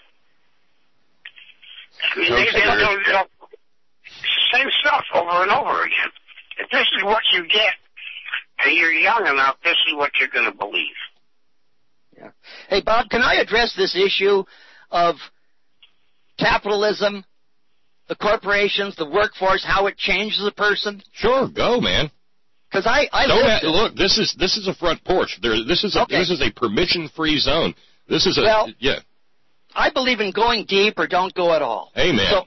I mean, they'll same stuff over and over again. If this is what you get, and you're young enough, this is what you're going to believe. Yeah. Hey, Bob, can I address this issue of capitalism, the corporations, the workforce, how it changes a person? Sure, go, man. Because I look, this is a front porch. This is a permission-free zone. This is yeah. I believe in going deep or don't go at all. Amen. So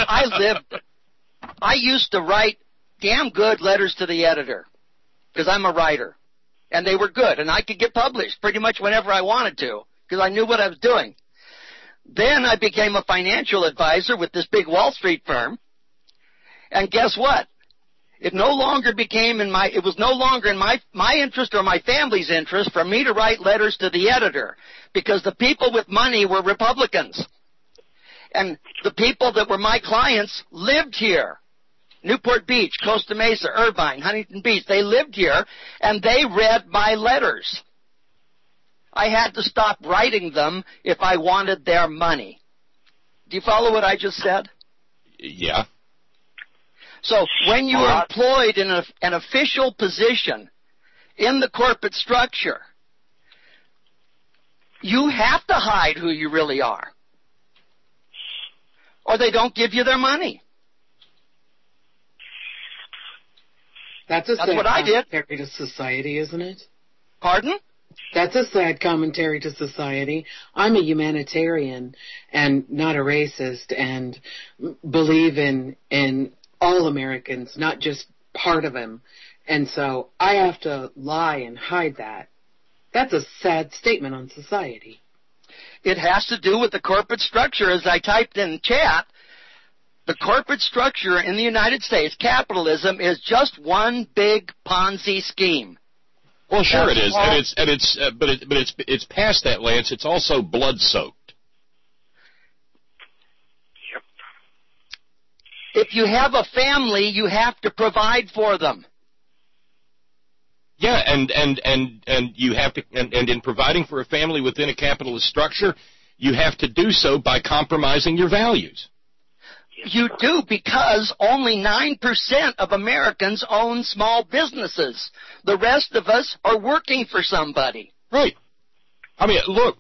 I used to write damn good letters to the editor because I'm a writer, and they were good, and I could get published pretty much whenever I wanted to because I knew what I was doing. Then I became a financial advisor with this big Wall Street firm, and guess what? It was no longer in my interest or my family's interest for me to write letters to the editor because the people with money were Republicans. And the people that were my clients lived here. Newport Beach, Costa Mesa, Irvine, Huntington Beach, they lived here and they read my letters. I had to stop writing them if I wanted their money. Do you follow what I just said? Yeah. So when you are employed in an official position in the corporate structure, you have to hide who you really are, or they don't give you their money. That's sad what I did. Commentary to society, isn't it? Pardon? That's a sad commentary to society. I'm a humanitarian and not a racist, and believe in all Americans, not just part of them. And so I have to lie and hide that. That's a sad statement on society. It has to do with the corporate structure. As I typed in chat, the corporate structure in the United States, capitalism, is just one big Ponzi scheme. Well, sure it is, but it's past that, Lance. It's also blood-soaked. If you have a family, you have to provide for them. Yeah, and you have to, and in providing for a family within a capitalist structure, you have to do so by compromising your values. You do, because only 9% of Americans own small businesses. The rest of us are working for somebody. Right. I mean, look,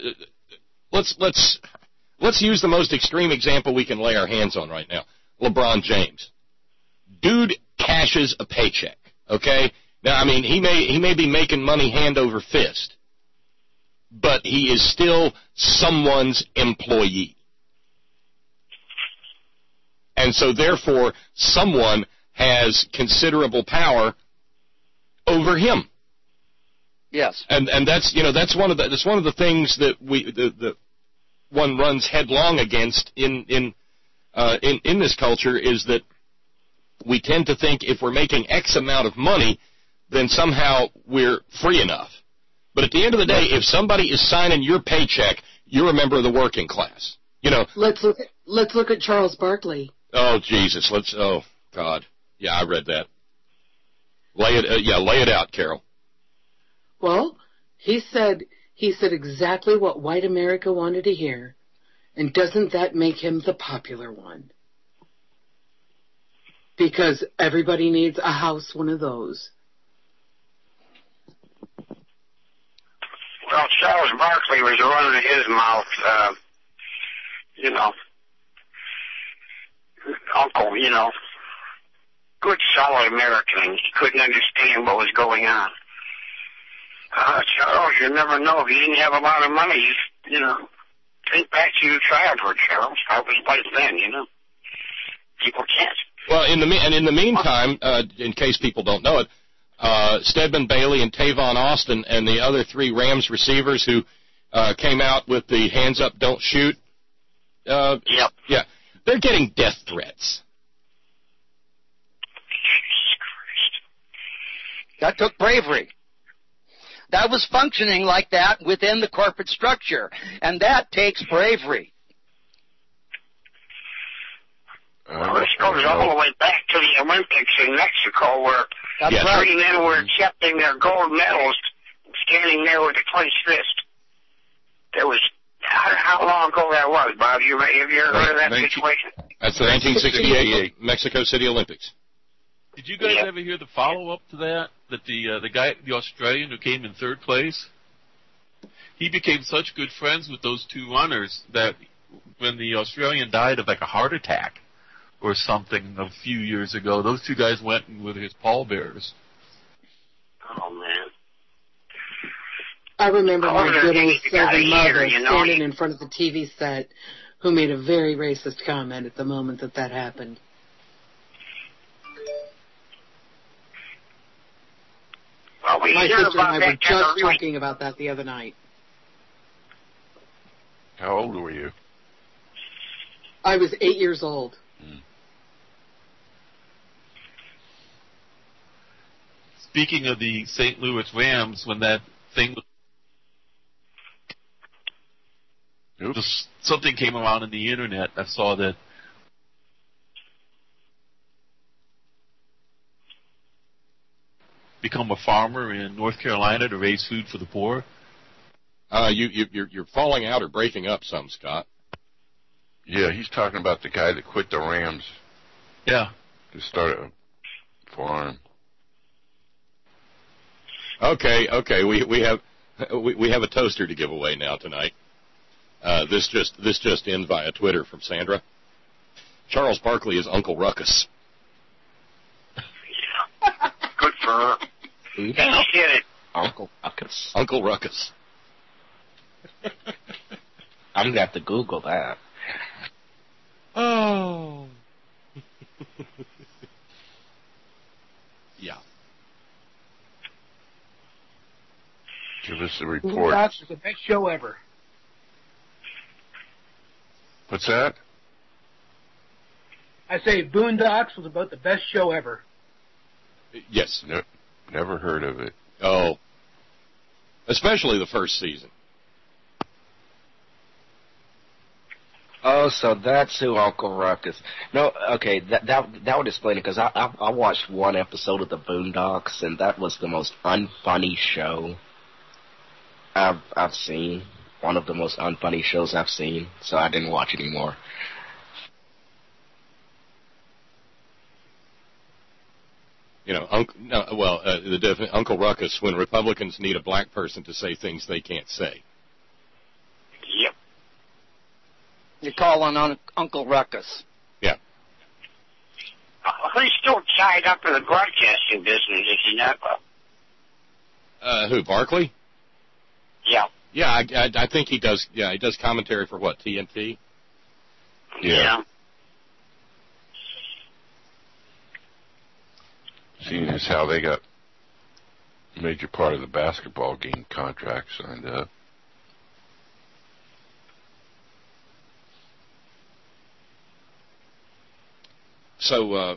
let's use the most extreme example we can lay our hands on right now. LeBron James. Dude cashes a paycheck, okay? Now, I mean, he may be making money hand over fist, but he is still someone's employee. And so, therefore, someone has considerable power over him. Yes. And that's one of the things that one runs headlong against in this culture, is that we tend to think if we're making X amount of money, then somehow we're free enough. But at the end of the day, if somebody is signing your paycheck, you're a member of the working class. You know. Let's look at Charles Barkley. Oh Jesus! Oh God! Yeah, I read that. Lay it out, Carol. Well, he said exactly what white America wanted to hear, and doesn't that make him the popular one? Because everybody needs a house, one of those. Well, Charles Barkley was running his mouth, uncle, good, solid American. He couldn't understand what was going on. Charles, you never know. If you didn't have a lot of money, think back to your childhood, Charles. How was life then, People can't. Well, in the meantime, in case people don't know it, Stedman Bailey and Tavon Austin and the other 3 Rams receivers who came out with the hands up, don't shoot. Yep. Yeah, they're getting death threats. Jesus Christ. That took bravery. That was functioning like that within the corporate structure, and that takes bravery. Well, this goes all the way back to the Olympics in Mexico, where That's right. 3 men were accepting their gold medals, standing there with a clenched fist. There was, how long ago that was, Bob? Have you ever heard of that situation? That's the 1968 Mexico City Olympics. Did you guys ever hear the follow-up to that? That the guy, the Australian who came in 3rd place, he became such good friends with those 2 runners that when the Australian died of like a heart attack or something a few years ago, those 2 guys went with his pallbearers. Oh, man. I remember my good old Southern mother you know, standing in front of the TV set who made a very racist comment at the moment that happened. Well, My sister and I were just talking about that the other night. How old were you? I was 8 years old. Speaking of the St. Louis Rams, when that thing, something came around in the internet, I saw that become a farmer in North Carolina to raise food for the poor. You're falling out or breaking up some, Scott. Yeah, he's talking about the guy that quit the Rams. Yeah. To start a farm. Okay. We have a toaster to give away now tonight. This just in via Twitter from Sandra. Charles Barkley is Uncle Ruckus. Yeah. Good for her. Who? Yeah, she did it. Uncle Ruckus. Uncle Ruckus. I'm gonna have to Google that. Oh. Yeah. Give us the report. Boondocks is the best show ever. What's that? I say Boondocks was about the best show ever. Yes. Never heard of it. Oh. Especially the first season. Oh, so that's who Uncle Ruckus. No, okay, that would explain it, because I watched one episode of the Boondocks, and that was the most unfunny show I've seen. One of the most unfunny shows I've seen, so I didn't watch anymore. You know, Uncle Ruckus, when Republicans need a black person to say things they can't say. Yep. You call on Uncle Ruckus. Yeah. He's still tied up in the broadcasting business, is he not? Who, Barkley? Yeah. Yeah, I think he does. Yeah, he does commentary for what, TNT? Yeah. Seeing as how they got a major part of the basketball game contract signed up. So,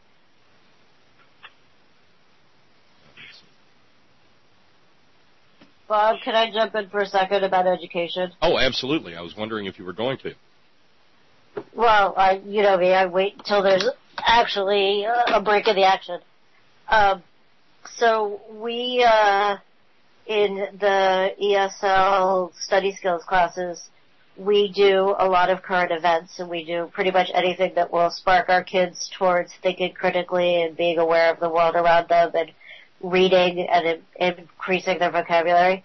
Bob, can I jump in for a second about education? Oh, absolutely. I was wondering if you were going to. Well, you know me, I wait until there's actually a break in the action. So we, in the ESL study skills classes, we do a lot of current events, and we do pretty much anything that will spark our kids towards thinking critically and being aware of the world around them and reading and increasing their vocabulary.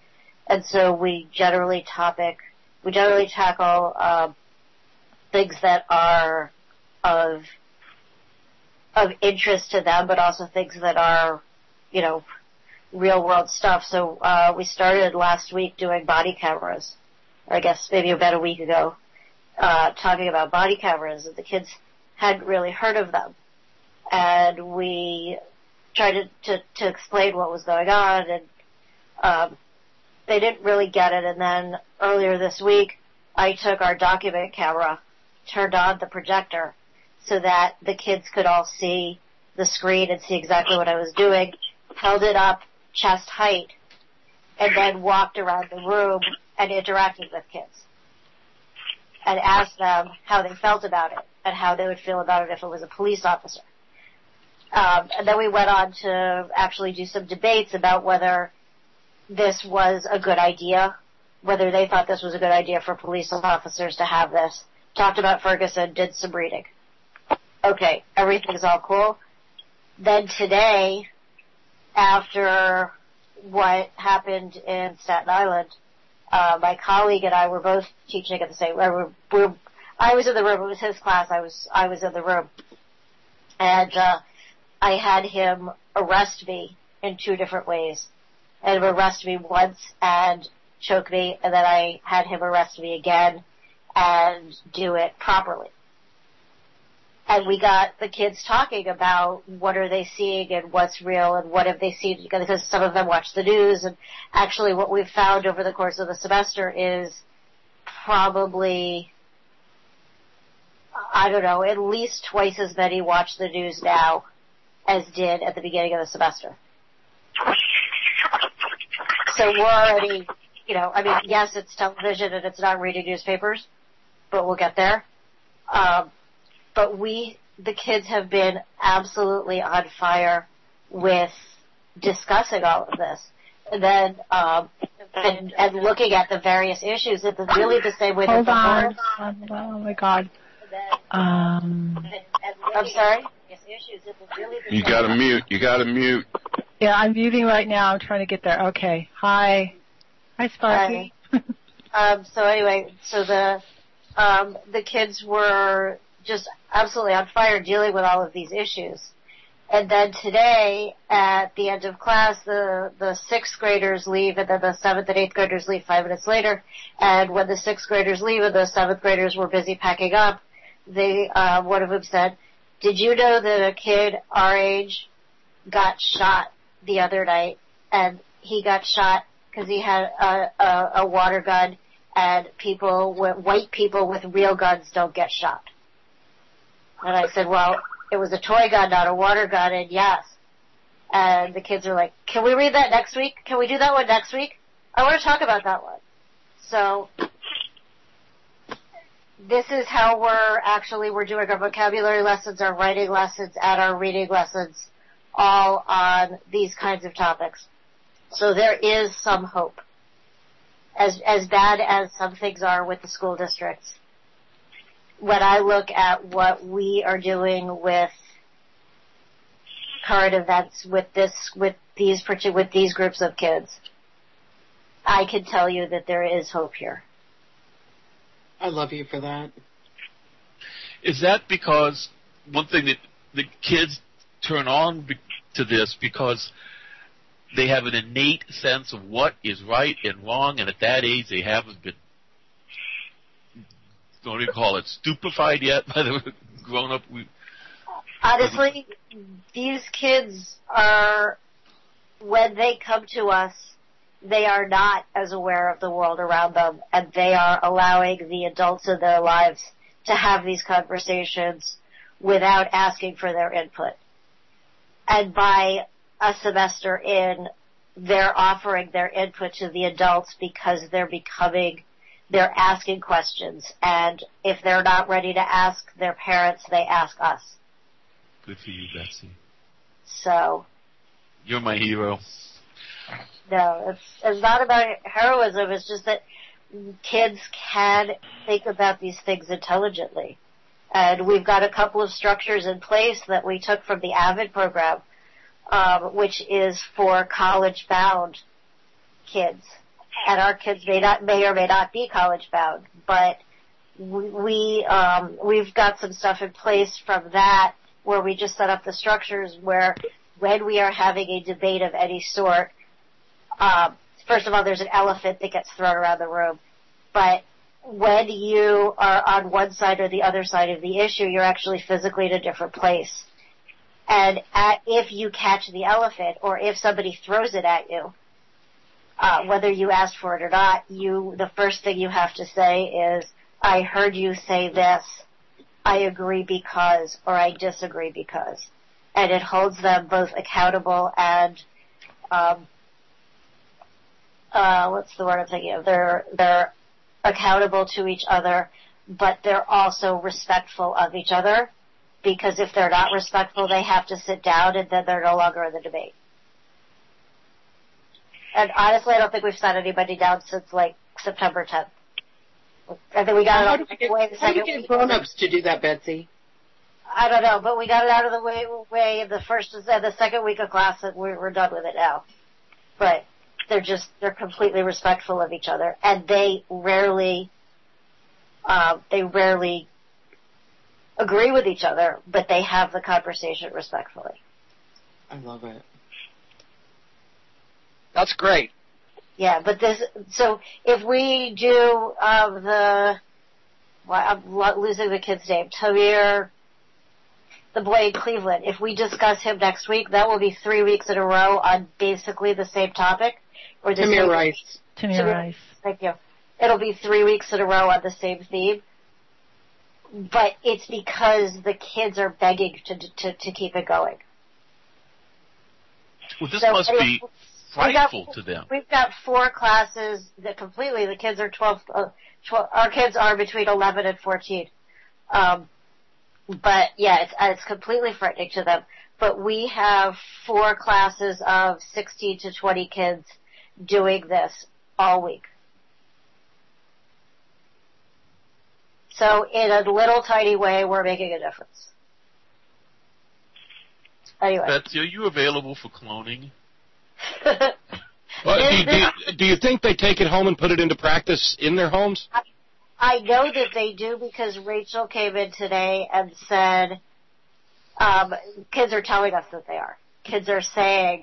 And so we generally tackle things that are of interest to them, but also things that are, real world stuff. So we started last week doing body cameras, or I guess maybe about a week ago, talking about body cameras, and the kids hadn't really heard of them. And we tried to explain what was going on, and they didn't really get it. And then earlier this week, I took our document camera, turned on the projector so that the kids could all see the screen and see exactly what I was doing, held it up chest height, and then walked around the room and interacted with kids and asked them how they felt about it and how they would feel about it if it was a police officer. And then we went on to actually do some debates about whether this was a good idea, whether they thought this was a good idea for police officers to have this. Talked about Ferguson, did some reading. Okay, everything's all cool. Then today, after what happened in Staten Island, my colleague and I were both teaching at the same. I was in the room. It was his class. I was in the room, and I had him arrest me in 2 different ways. I had him arrest me once and choke me, and then I had him arrest me again and do it properly. And we got the kids talking about what are they seeing and what's real and what have they seen, because some of them watch the news. And actually what we've found over the course of the semester is probably, I don't know, at least twice as many watch the news now as did at the beginning of the semester. So we're already, yes, it's television and it's not reading newspapers, but we'll get there. But the kids have been absolutely on fire with discussing all of this. And then, and looking at the various issues, it's really the same way that the horror. Oh my God. I'm sorry? You gotta mute. Yeah, I'm muting right now. I'm trying to get there. Okay. Hi, Sparky. So anyway, so the kids were just absolutely on fire dealing with all of these issues. And then today, at the end of class, the 6th graders leave, and then the 7th and 8th graders leave 5 minutes later. And when the 6th graders leave and the 7th graders were busy packing up, one of them said, "Did you know that a kid our age got shot the other night?" And he got shot because he had a water gun, and white people with real guns don't get shot. And I said, well, it was a toy gun, not a water gun, and yes. And the kids are like, can we read that next week? Can we do that one next week? I want to talk about that one. So this is how we're doing our vocabulary lessons, our writing lessons, and our reading lessons, all on these kinds of topics. So there is some hope. As bad as some things are with the school districts, when I look at what we are doing with current events with these groups of kids, I can tell you that there is hope here. I love you for that. Is that because one thing that the kids turn on to this because they have an innate sense of what is right and wrong, and at that age they haven't been, what do you call it, stupefied yet by the grown-up? Honestly, these kids are, when they come to us, they are not as aware of the world around them, and they are allowing the adults in their lives to have these conversations without asking for their input. And by a semester in, they're offering their input to the adults because they're asking questions. And if they're not ready to ask their parents, they ask us. Good for you, Betsy. So. You're my hero. No, it's not about heroism. It's just that kids can think about these things intelligently. And we've got a couple of structures in place that we took from the AVID program, which is for college-bound kids. and our kids may or may not be college bound, but we've got some stuff in place from that where we just set up the structures where when we are having a debate of any sort, first of all, there's an elephant that gets thrown around the room, but when you are on one side or the other side of the issue, you're actually physically in a different place. And if you catch the elephant, or if somebody throws it at you, whether you asked for it or not, the first thing you have to say is, I heard you say this, I agree because, or I disagree because. And it holds them both accountable and, what's the word I'm thinking of? They're accountable to each other, but they're also respectful of each other, because if they're not respectful, they have to sit down and then they're no longer in the debate. And honestly, I don't think we've sat anybody down since like September 10th. I think we got it out of the way the second week. How do you get grown-ups to do that, Betsy? I don't know, but we got it out of the way in the first and the second week of class, and we're done with it now. But they're completely respectful of each other, and they rarely agree with each other, but they have the conversation respectfully. I love it. That's great. Yeah, but so if we do I'm losing the kid's name, Tamir, the boy in Cleveland, if we discuss him next week, that will be 3 weeks in a row on basically the same topic. Or Tamir Rice. Tamir Rice. Thank you. It'll be 3 weeks in a row on the same theme. But it's because the kids are begging to keep it going. Well, this must be frightful to them. We've got 4 classes that completely, the kids are 12, our kids are between 11 and 14. But yeah, it's completely frightening to them. But we have 4 classes of 16 to 20 kids doing this all week. So in a little tiny way, we're making a difference. Anyway. Betsy, are you available for cloning? Well, do you think they take it home and put it into practice in their homes? I know that they do, because Rachel came in today and said, kids are telling us that they are. Kids are saying,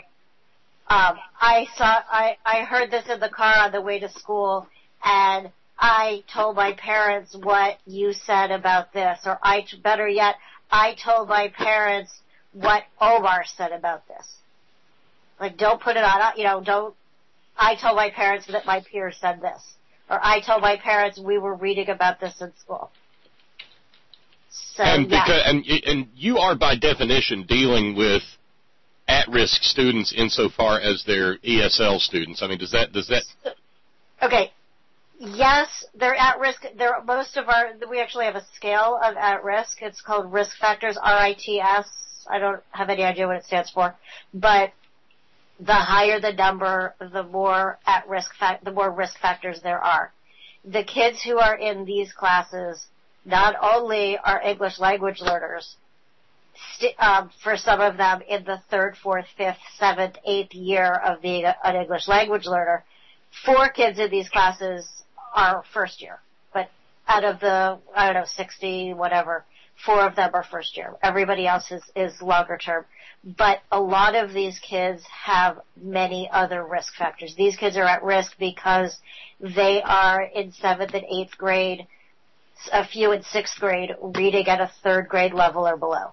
I heard this in the car on the way to school, and I told my parents what you said about this, or better yet, I told my parents what Omar said about this. Like, don't put it on, I told my parents that my peers said this, or I told my parents we were reading about this in school. So, and you are by definition dealing with at-risk students insofar as they're ESL students. I mean, does that? Okay. Yes, they're at risk. We actually have a scale of at risk. It's called risk factors, RITS. I don't have any idea what it stands for, but the higher the number, the more the more risk factors there are. The kids who are in these classes not only are English language learners, for some of them in the 3rd, 4th, 5th, 7th, 8th year of being an English language learner, 4 kids in these classes are first year. But out of the, 60, whatever, 4 of them are first year. Everybody else is longer term. But a lot of these kids have many other risk factors. These kids are at risk because they are in 7th and 8th grade, a few in 6th grade, reading at a 3rd grade level or below.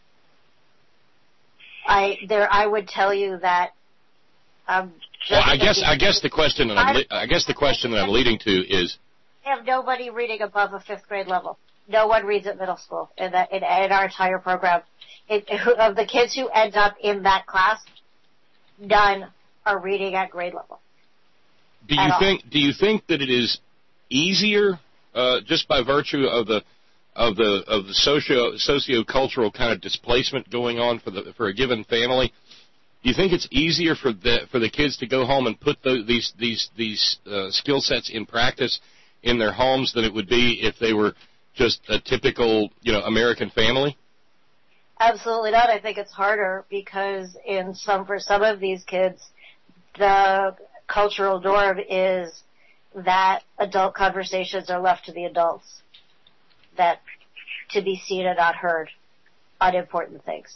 I would tell you that. Well, I guess the question that I'm leading to is, I have nobody reading above a 5th grade level. No one reads at middle school in our entire program. Of the kids who end up in that class, none are reading at grade level. Do you think that it is easier, just by virtue of the socio-cultural kind of displacement going on for a given family? Do you think it's easier for the kids to go home and put these skill sets in practice in their homes than it would be if they were just a typical American family? Absolutely not. I think it's harder because for some of these kids, the cultural norm is that adult conversations are left to the adults, that to be seen and not heard on important things.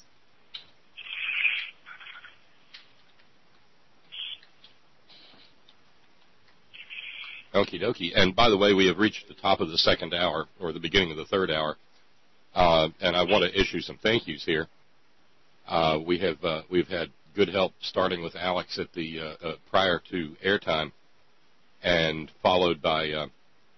Okie dokie. And by the way, we have reached the top of the second hour, or the beginning of the third hour, and I want to issue some thank yous here. We've had good help starting with Alex at the prior to airtime, and followed by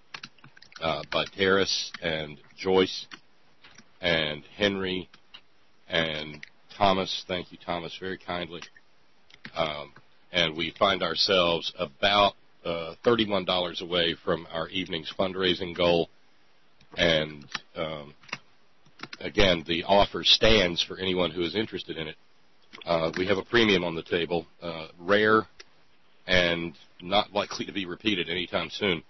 Terrace and Joyce and Henry and Thomas. Thank you, Thomas, very kindly. And we find ourselves about $31 away from our evening's fundraising goal. And again, the offer stands for anyone who is interested in it. We have a premium on the table, rare and not likely to be repeated anytime soon.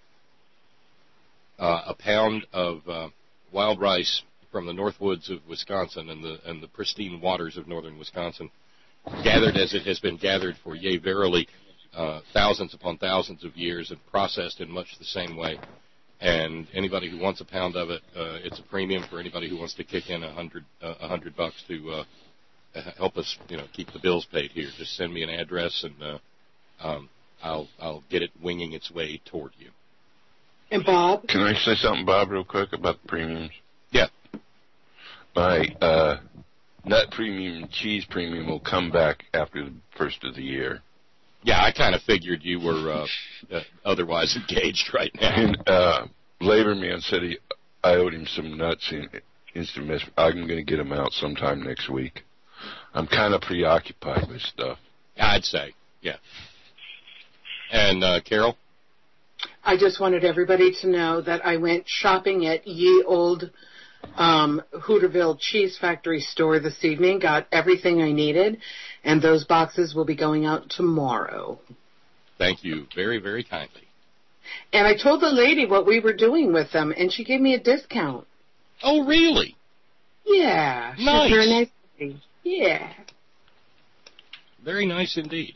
A pound of wild rice from the north woods of Wisconsin and the pristine waters of northern Wisconsin, gathered as it has been gathered for, yea, verily, thousands upon thousands of years, and processed in much the same way. And anybody who wants a pound of it, it's a premium for anybody who wants to kick in $100 to help us, keep the bills paid here. Just send me an address, and I'll get it winging its way toward you. And Bob? Can I say something, Bob, real quick about the premiums? Yeah. My nut premium and cheese premium will come back after the first of the year. Yeah, I kind of figured you were otherwise engaged right now. And Laborman said I owed him some nuts in instant mess. I'm going to get them out sometime next week. I'm kind of preoccupied with stuff. I'd say, yeah. And Carol? I just wanted everybody to know that I went shopping at Ye Old Hooterville Cheese Factory store this evening, got everything I needed, and those boxes will be going out tomorrow. Thank you very, very kindly. And I told the lady what we were doing with them, and she gave me a discount. Oh, really? Yeah. Nice. She's very nice lady. Yeah. Very nice indeed.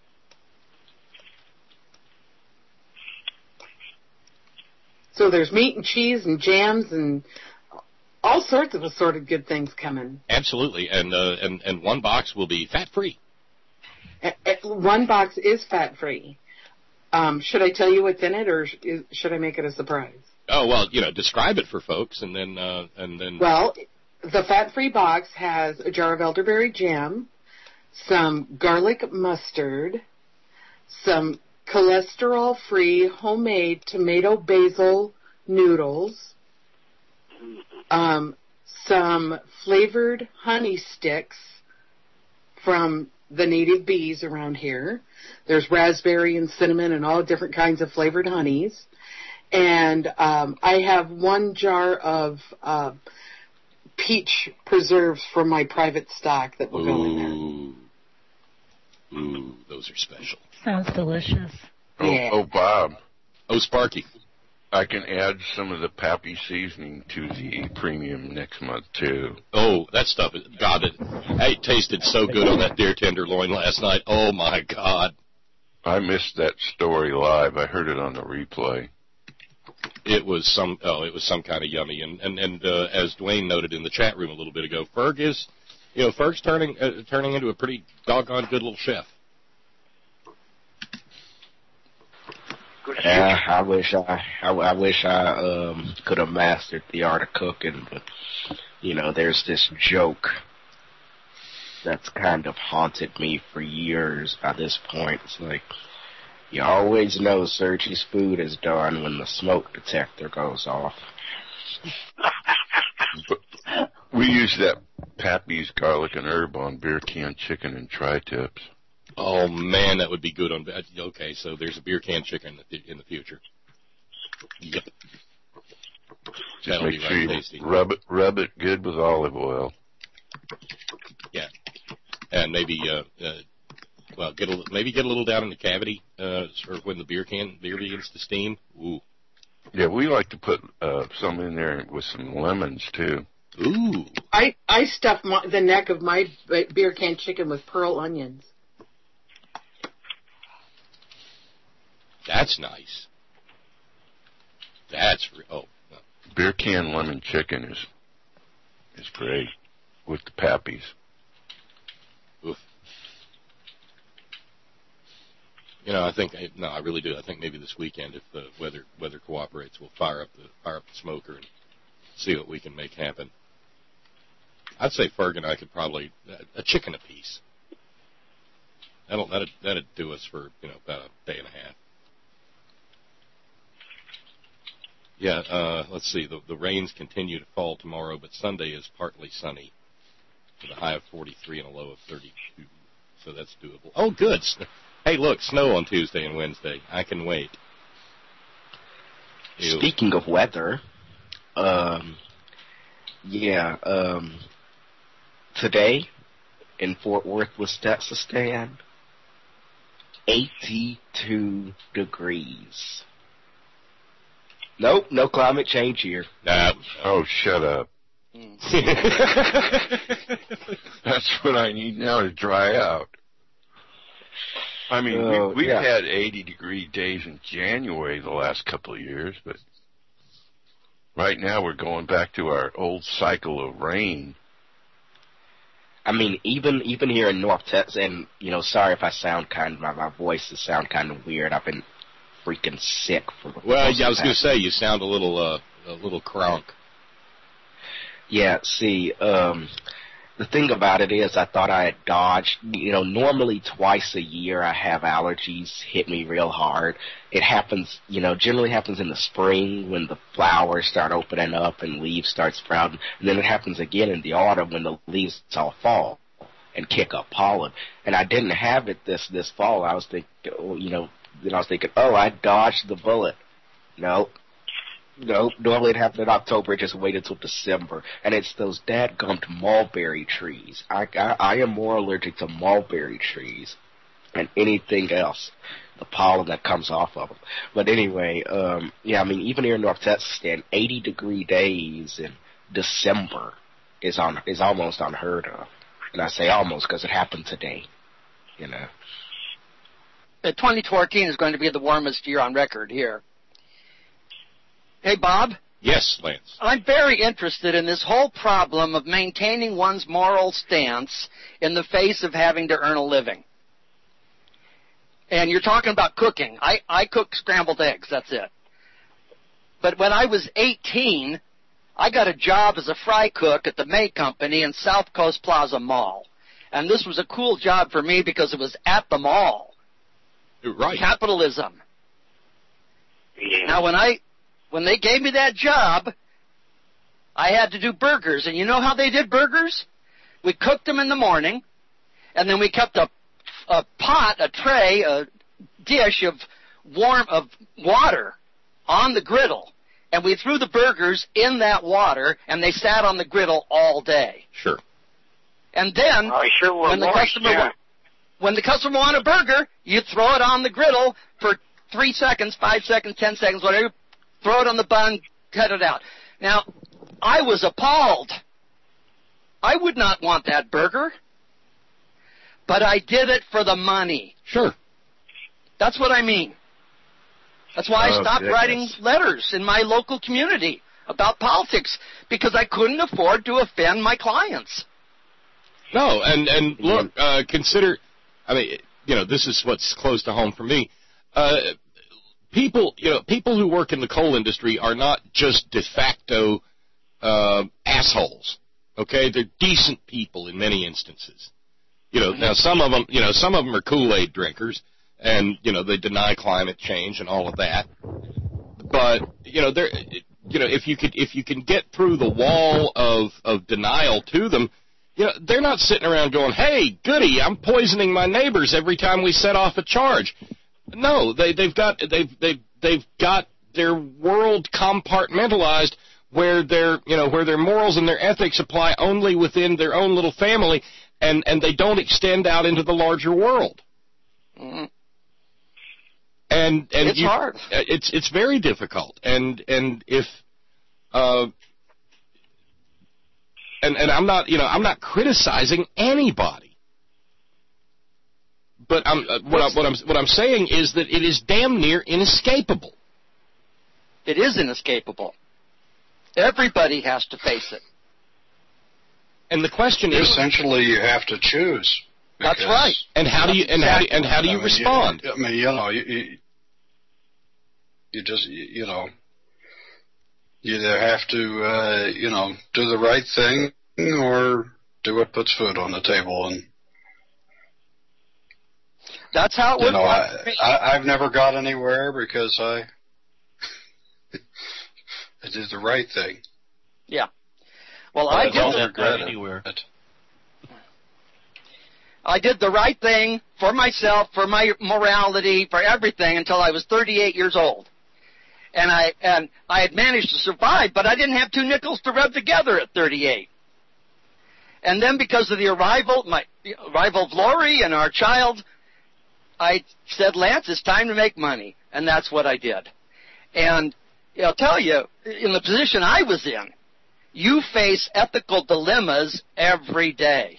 So there's meat and cheese and jams and all sorts of assorted good things coming. Absolutely, and one box will be fat-free. One box is fat-free. Should I tell you what's in it, or should I make it a surprise? Oh, well, describe it for folks, and then. Well, the fat-free box has a jar of elderberry jam, some garlic mustard, some cholesterol-free homemade tomato basil noodles, some flavored honey sticks from the native bees around here. There's raspberry and cinnamon and all different kinds of flavored honeys. And I have one jar of peach preserves from my private stock that will go in there. Ooh, those are special. Sounds delicious. Yeah. Oh, Bob. Oh, Sparky. I can add some of the Pappy seasoning to the premium next month, too. Oh, that stuff, it tasted so good on that deer tenderloin last night. Oh, my God. I missed that story live. I heard it on the replay. It was some kind of yummy. And as Dwayne noted in the chat room a little bit ago, Ferg's turning into a pretty doggone good little chef. Yeah, I wish I could have mastered the art of cooking, but there's this joke that's kind of haunted me for years by this point. It's like, you always know Sergi's food is done when the smoke detector goes off. But we use that Pappy's garlic and herb on beer can chicken and tri-tips. Oh, man, that would be good on... Okay, so there's a beer can chicken in the future. Yep. Just make sure you rub it good with olive oil. Yeah. And maybe, get a little down in the cavity for when the beer begins to steam. Ooh. Yeah, we like to put some in there with some lemons, too. Ooh. I stuff the neck of my beer can chicken with pearl onions. That's nice. That's beer can lemon chicken is great with the Pappies. Oof. I think I really do. I think maybe this weekend, if the weather cooperates, we'll fire up the smoker and see what we can make happen. I'd say Ferg and I could probably a chicken apiece. That'd do us for about a day and a half. Yeah, let's see. The rains continue to fall tomorrow, but Sunday is partly sunny with a high of 43 and a low of 32. So that's doable. Oh, good. Hey, look, snow on Tuesday and Wednesday. I can wait. Ew. Speaking of weather, today in Fort Worth, Westchester, 82 degrees. Nope, no climate change here. Oh, shut up. That's what I need now to dry out. I mean, we've had 80-degree days in January the last couple of years, but right now we're going back to our old cycle of rain. I mean, even here in North Texas, and, sorry if I sound my voice has sound kind of weird. I've been freaking sick for the Well, I was going to say, you sound a little crunk. Yeah, see, the thing about it is I thought I had dodged, normally twice a year I have allergies hit me real hard. It happens, generally happens in the spring when the flowers start opening up and leaves start sprouting. And then it happens again in the autumn when the leaves all fall and kick up pollen. And I didn't have it this fall. I was thinking, I dodged the bullet. Nope, normally it happened in October. It just waited until December. And it's those dadgummed mulberry trees. I am more allergic to mulberry trees than anything else, the pollen that comes off of them. But anyway, even here in North Texas, 80-degree days in December is almost unheard of. And I say almost because it happened today, 2014 is going to be the warmest year on record here. Hey, Bob? Yes, Lance. I'm very interested in this whole problem of maintaining one's moral stance in the face of having to earn a living. And you're talking about cooking. I cook scrambled eggs, that's it. But when I was 18, I got a job as a fry cook at the May Company in South Coast Plaza Mall. And this was a cool job for me because it was at the mall. Right. Capitalism. Yeah. Now, when they gave me that job, I had to do burgers. And you know how they did burgers? We cooked them in the morning, and then we kept a pot, a tray, a dish of water on the griddle. And we threw the burgers in that water, and they sat on the griddle all day. Sure. And then, when the customer wanted a burger, you throw it on the griddle for 3 seconds, 5 seconds, 10 seconds, whatever. Throw it on the bun, cut it out. Now, I was appalled. I would not want that burger, but I did it for the money. Sure. That's what I mean. That's why I stopped writing letters in my local community about politics, because I couldn't afford to offend my clients. No, and look, consider, this is what's close to home for me. People who work in the coal industry are not just de facto assholes. Okay, they're decent people in many instances. Now some of them are Kool-Aid drinkers, and they deny climate change and all of that. But they're, if you can get through the wall of denial to them, they're not sitting around going, "Hey, goody, I'm poisoning my neighbors every time we set off a charge." No, they've got their world compartmentalized where their morals and their ethics apply only within their own little family, and they don't extend out into the larger world. Mm-hmm. And it's hard. It's very difficult. And if and I'm not criticizing anybody. But what I'm saying is that it is damn near inescapable. It is inescapable. Everybody has to face it. And the question is, essentially, you have to choose. That's right. And how do you respond? You just you either have to do the right thing or do what puts food on the table. And that's how it works. I've never got anywhere because I did the right thing. Yeah. Well, I don't regret anywhere. I did the right thing for myself, for my morality, for everything until I was 38 years old. And I had managed to survive, but I didn't have 2 nickels to rub together at 38. And then because of the arrival of Lori and our child, I said, Lance, it's time to make money. And that's what I did. And I'll tell you, in the position I was in, you face ethical dilemmas every day.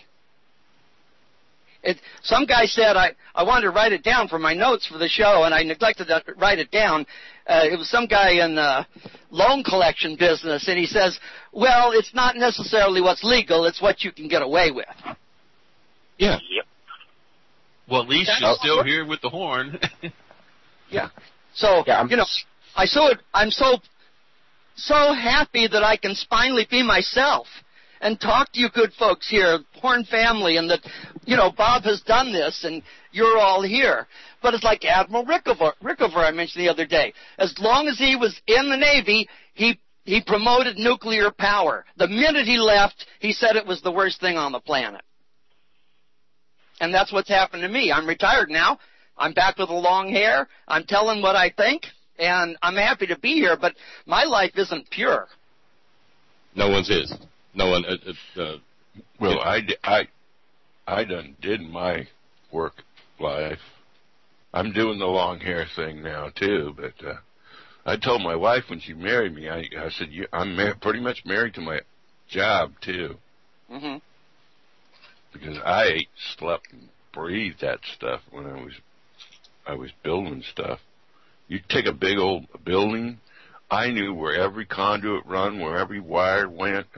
Some guy said, I wanted to write it down for my notes for the show, and I neglected to write it down. It was some guy in the loan collection business, and he says, well, it's not necessarily what's legal, it's what you can get away with. Yeah. Yep. Well, at least you're still here with the horn. Yeah. So, I'm so happy that I can finally be myself and talk to you good folks here, Horn family, and that, Bob has done this, and you're all here. But it's like Admiral Rickover I mentioned the other day. As long as he was in the Navy, he promoted nuclear power. The minute he left, he said it was the worst thing on the planet. And that's what's happened to me. I'm retired now. I'm back with the long hair. I'm telling what I think, and I'm happy to be here, but my life isn't pure. No one's is. No one. Well, I done did my work life. I'm doing the long hair thing now too. But I told my wife when she married me, I said, I'm pretty much married to my job too. Mm-hmm. Because I ate, slept, and breathed that stuff when I was building stuff. You take a big old building. I knew where every conduit run, where every wire went.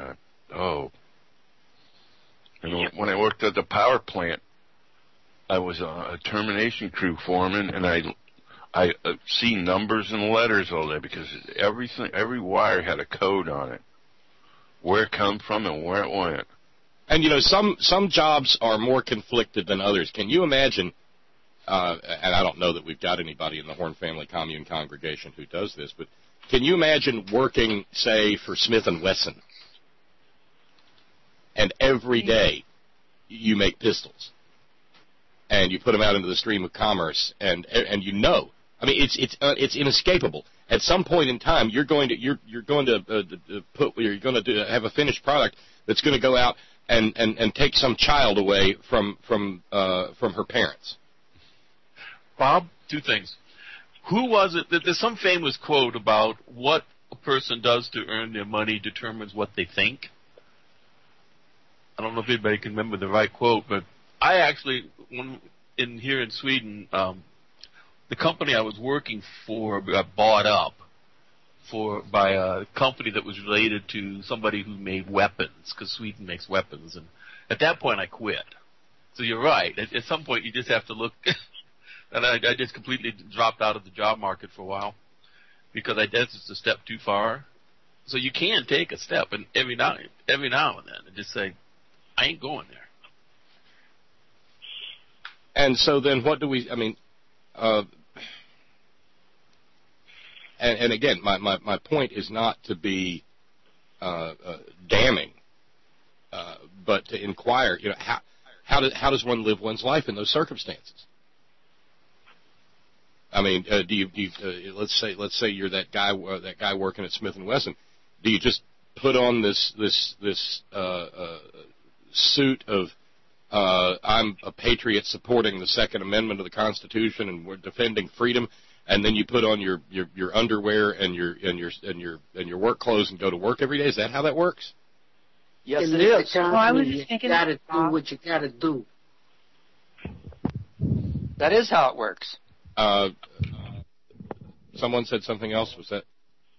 And when I worked at the power plant, I was a termination crew foreman, and I see numbers and letters all day because every wire had a code on it, where it come from and where it went. And some jobs are more conflicted than others. Can you imagine? And I don't know that we've got anybody in the Horn Family Commune congregation who does this, but can you imagine working, say, for Smith & Wesson, and every day you make pistols, and you put them out into the stream of commerce, and I mean, it's inescapable. At some point in time, you're going to have a finished product that's going to go out and take some child away from her parents. Bob, 2 things. Who was it that there's some famous quote about what a person does to earn their money determines what they think? I don't know if anybody can remember the right quote, but I actually, here in Sweden, the company I was working for got bought up by a company that was related to somebody who made weapons, because Sweden makes weapons, and at that point I quit. So you're right. At some point you just have to look. And I just completely dropped out of the job market for a while because that's just a step too far. So you can take a step, and every now and then, and just say, I ain't going there. And so then what do we, I mean, and again, my point is not to be damning, but to inquire, how does one live one's life in those circumstances? I mean, do you let's say you're that guy working at Smith & Wesson. Do you just put on this suit of I'm a patriot supporting the Second Amendment of the Constitution and we're defending freedom, and then you put on your underwear and your work clothes and go to work every day? Is that how that works? Yes, it is. Well, I was thinking, you gotta do what you gotta do. That is how it works. Someone said something else. Was that?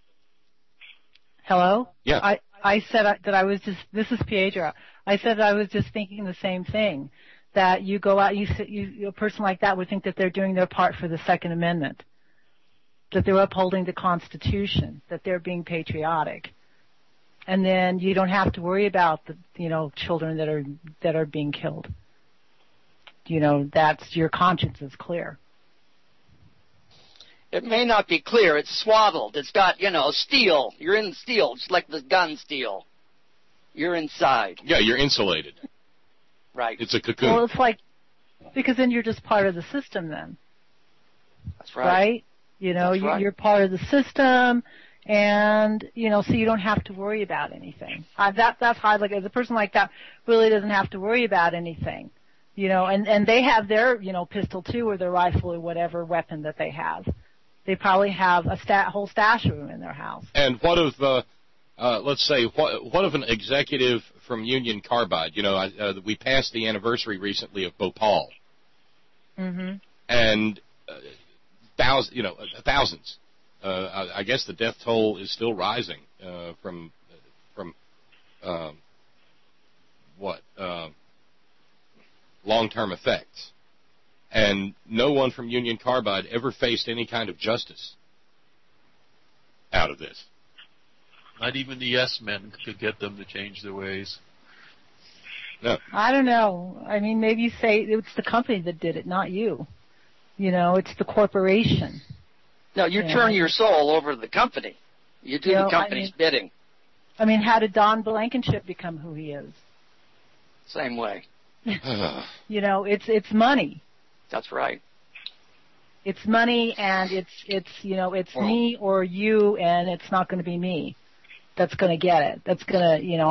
Hello? Yeah. I said that I was just, this is Piedra. I said I was just thinking the same thing, that you go out, a person like that would think that they're doing their part for the Second Amendment, that they're upholding the Constitution, that they're being patriotic. And then you don't have to worry about the, children that are being killed. That's, your conscience is clear. It may not be clear. It's swaddled. It's got, steel. You're in steel, just like the gun steel. You're inside. Yeah, you're insulated. Right. It's a cocoon. Well, it's like, because then you're just part of the system then. That's right. Right? That's right. You're part of the system, and, so you don't have to worry about anything. That's how I look at it. A person like that really doesn't have to worry about anything. And they have their, pistol too, or their rifle, or whatever weapon that they have. They probably have a whole stash of them in their house. And what of, let's say, what of an executive from Union Carbide? We passed the anniversary recently of Bhopal. Mm-hmm. And thousands. I guess the death toll is still rising from long-term effects. And no one from Union Carbide ever faced any kind of justice out of this. Not even the yes men could get them to change their ways. No. I don't know. I mean, maybe you say it's the company that did it, not you. It's the corporation. No, you turn your soul over to the company. You do the company's bidding. I mean, how did Don Blankenship become who he is? Same way. It's money. That's right. It's money, and it's me or you, and it's not going to be me that's going to get it. That's going to,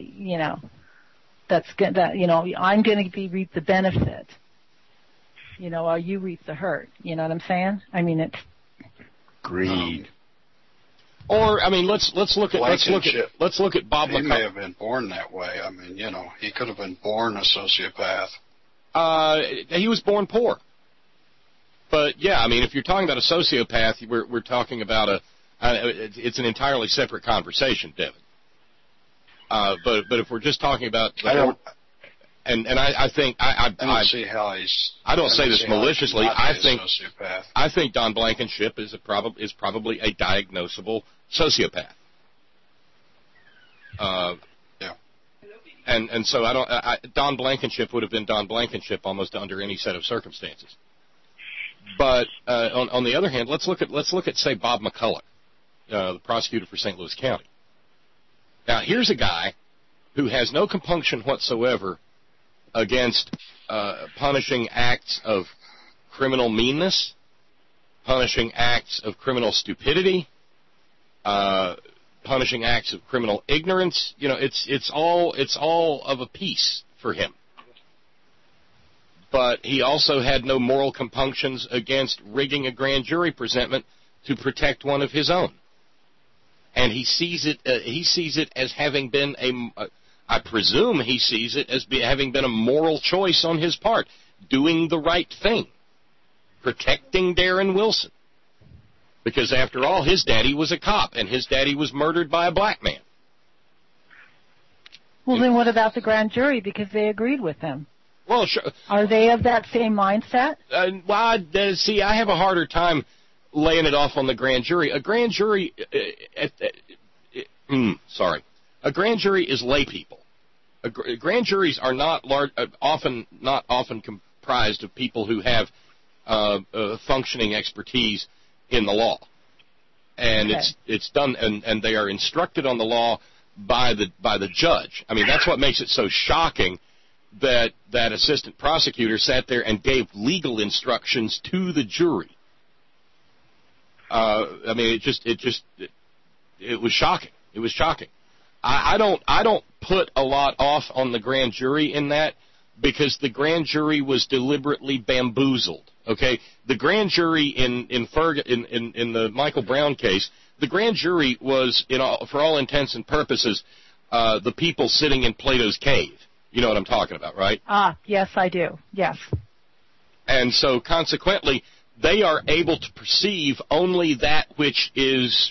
I'm going to reap the benefit. Or you reap the hurt. You know what I'm saying? I mean, it's greed. Or, I mean, let's look at Bob McCullough. He may have been born that way. I mean, he could have been born a sociopath. He was born poor. But yeah, I mean, if you're talking about a sociopath, we're talking about it's an entirely separate conversation, Devin. But if we're just talking about I think I don't see how he's. I don't say this maliciously. I think Don Blankenship is probably a diagnosable sociopath. Yeah. And so Don Blankenship would have been Don Blankenship almost under any set of circumstances. But on the other hand, let's look at say Bob McCullough, the prosecutor for St. Louis County. Now here's a guy who has no compunction whatsoever against punishing acts of criminal meanness, punishing acts of criminal stupidity, punishing acts of criminal ignorance. It's all of a piece for him. But he also had no moral compunctions against rigging a grand jury presentment to protect one of his own. And he sees it as having been I presume he sees it as having been a moral choice on his part, doing the right thing, protecting Darren Wilson. Because after all, his daddy was a cop, and his daddy was murdered by a black man. Well, then what about the grand jury? Because they agreed with him. Well, sure. Are they of that same mindset? See, I have a harder time laying it off on the grand jury. A grand jury, a grand jury is lay people. Grand juries are not often comprised of people who have functioning expertise in the law, and okay. It's done, and they are instructed on the law by the judge. I mean, that's what makes it so shocking that assistant prosecutor sat there and gave legal instructions to the jury. I mean, it was shocking. It was shocking. I don't put a lot off on the grand jury in that, because the grand jury was deliberately bamboozled. Okay, the grand jury in the Michael Brown case, the grand jury was, for all intents and purposes, the people sitting in Plato's cave. You know what I'm talking about, right? Yes, I do. Yes. And so, consequently, they are able to perceive only that which is,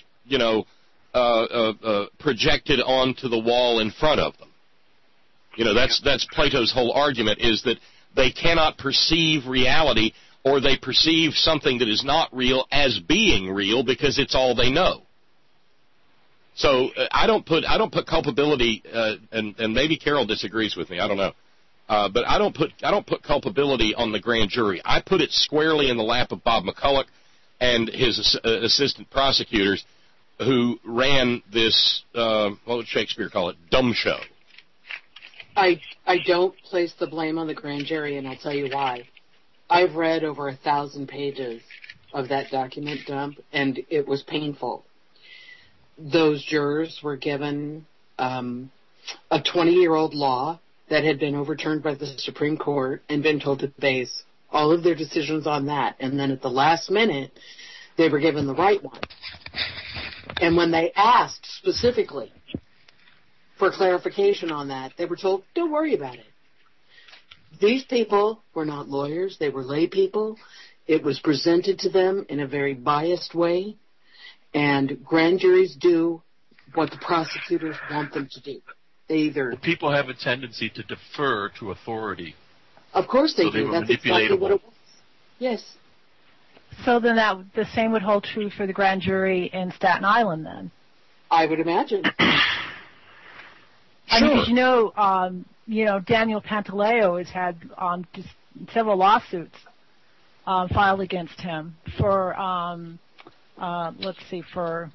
projected onto the wall in front of them. That's Plato's whole argument, is that they cannot perceive reality, or they perceive something that is not real as being real because it's all they know. So I don't put culpability, and maybe Carol disagrees with me. I don't know, but I don't put culpability on the grand jury. I put it squarely in the lap of Bob McCulloch and his assistant prosecutors, who ran this what would Shakespeare call it, dumb show. I don't place the blame on the grand jury, and I'll tell you why. I've read over 1,000 pages of that document dump, and it was painful. Those jurors were given a 20-year-old law that had been overturned by the Supreme Court and been told to base all of their decisions on that. And then at the last minute, they were given the right one. And when they asked specifically for clarification on that, they were told, don't worry about it. These people were not lawyers. They were lay people. It was presented to them in a very biased way. And grand juries do what the prosecutors want them to do. People have a tendency to defer to authority. Of course they do. That's exactly what it was. Yes. So then the same would hold true for the grand jury in Staten Island then? I would imagine. I mean, because Daniel Pantaleo has had just several lawsuits filed against him for, for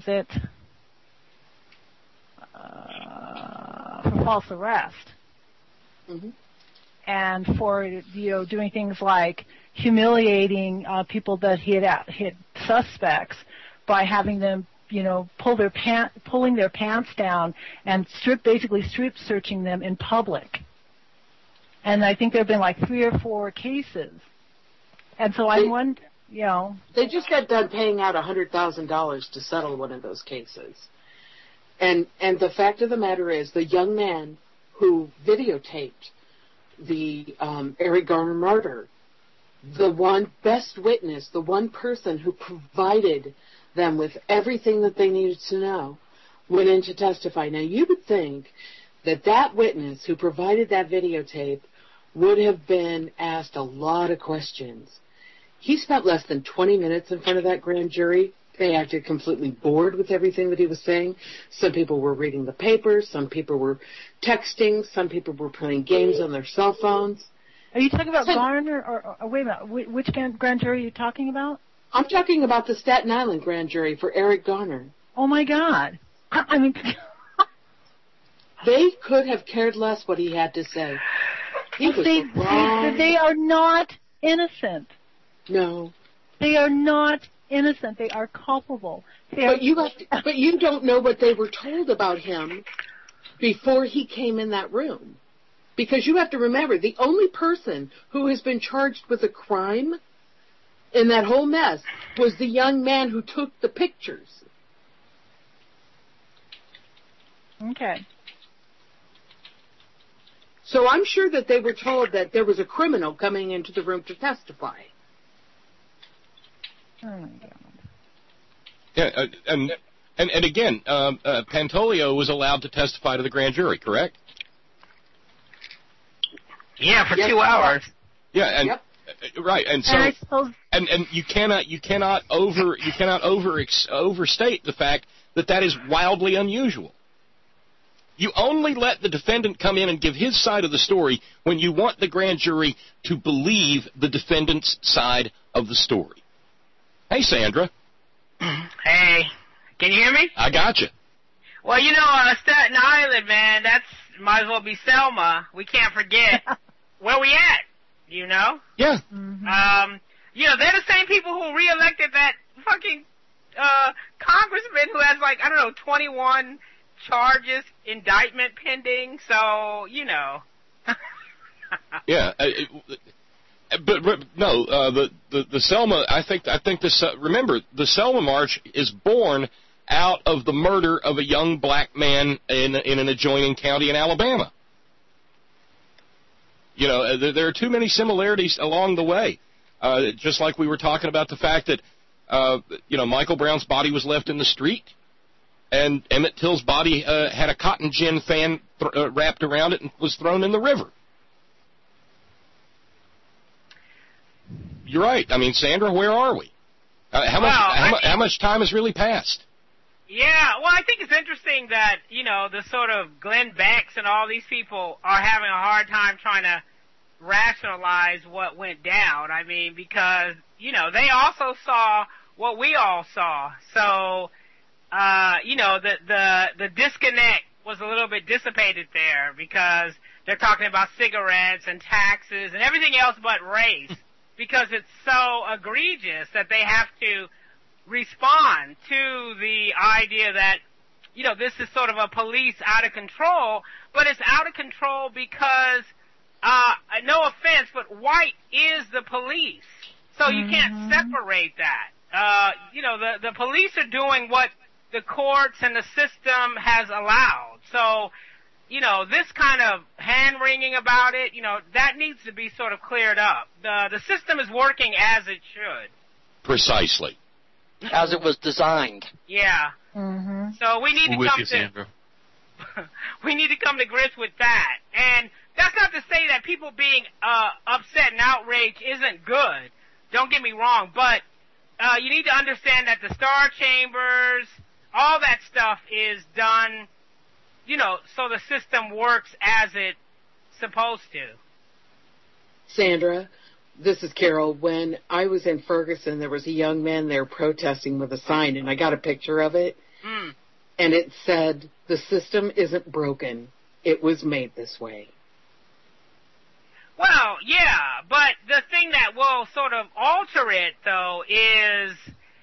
false arrest. Mm-hmm. And for, doing things like humiliating people that he had hit suspects by having them, pulling their pants down and basically strip searching them in public. And I think there have been like 3 or 4 cases. And so I wonder, They just got done paying out $100,000 to settle one of those cases. And the fact of the matter is, the young man who videotaped the Eric Garner murder, the one best witness, the one person who provided them with everything that they needed to know, went in to testify. Now, you would think that that witness who provided that videotape would have been asked a lot of questions. He spent less than 20 minutes in front of that grand jury. They acted completely bored with everything that he was saying. Some people were reading the papers. Some people were texting. Some people were playing games on their cell phones. Are you talking about Garner or wait a minute, which grand jury are you talking about? I'm talking about the Staten Island grand jury for Eric Garner. Oh, my God. I mean... They could have cared less what he had to say. They are not innocent. No. They are not innocent. They are culpable. But you don't know what they were told about him before he came in that room. Because you have to remember, the only person who has been charged with a crime in that whole mess was the young man who took the pictures. Okay. So I'm sure that they were told that there was a criminal coming into the room to testify. Oh, my God. Yeah, and again, Pantolio was allowed to testify to the grand jury, correct? Yeah, for 2 hours. Yeah, and yep. Right, and so and you cannot overstate the fact that is wildly unusual. You only let the defendant come in and give his side of the story when you want the grand jury to believe the defendant's side of the story. Hey, Sandra. Hey, can you hear me? I got you. Well, Staten Island, man, that's might as well be Selma. We can't forget where we at. Yeah. Mm-hmm. They're the same people who reelected that fucking congressman who has 21 charges, indictment pending. So, Yeah. But no, the Selma. I think this. Remember, the Selma March is born out of the murder of a young black man in an adjoining county in Alabama. There are too many similarities along the way. Just like we were talking about the fact that, Michael Brown's body was left in the street, and Emmett Till's body had a cotton gin fan wrapped around it and was thrown in the river. You're right. I mean, Sandra, where are we? How much time has really passed? Yeah, well, I think it's interesting that, the sort of Glenn Becks and all these people are having a hard time trying to rationalize what went down. I mean, because, they also saw what we all saw. So, the disconnect was a little bit dissipated there because they're talking about cigarettes and taxes and everything else but race because it's so egregious that they have to respond to the idea that, this is sort of a police out of control, but it's out of control because, no offense, but white is the police. So you can't separate that. The police are doing what the courts and the system has allowed. So, this kind of hand-wringing about it, that needs to be sort of cleared up. The system is working as it should. Precisely. As it was designed. Yeah. Mm-hmm. So we need we need to come to grips with that. And that's not to say that people being upset and outraged isn't good. Don't get me wrong, but you need to understand that the Star Chambers, all that stuff is done, so the system works as it's supposed to. Sandra, this is Carol. When I was in Ferguson, there was a young man there protesting with a sign, and I got a picture of it. And it said, "The system isn't broken. It was made this way." Well, yeah, but the thing that will sort of alter it, though, is,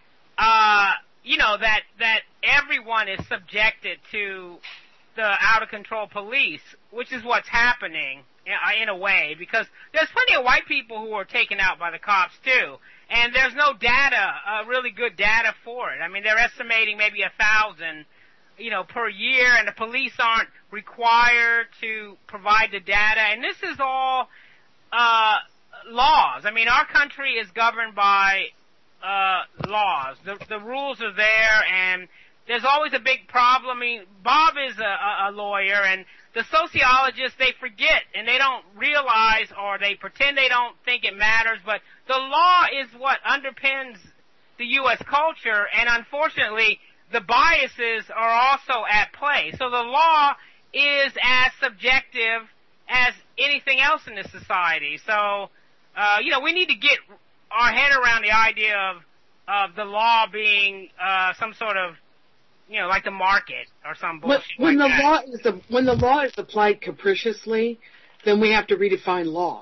that everyone is subjected to the out-of-control police, which is what's happening in a way, because there's plenty of white people who are taken out by the cops, too. And there's no data, really good data for it. I mean, they're estimating maybe 1,000, per year, and the police aren't required to provide the data. And this is all laws. I mean, our country is governed by laws. The rules are there, and there's always a big problem. I mean, Bob is a lawyer, and the sociologists, they forget, and they don't realize, or they pretend they don't think it matters, but the law is what underpins the U.S. culture, and unfortunately, the biases are also at play. So the law is as subjective as anything else in this society. So, we need to get our head around the idea of the law being some sort of, like the market or some bullshit when like that. When the law is applied capriciously, then we have to redefine law.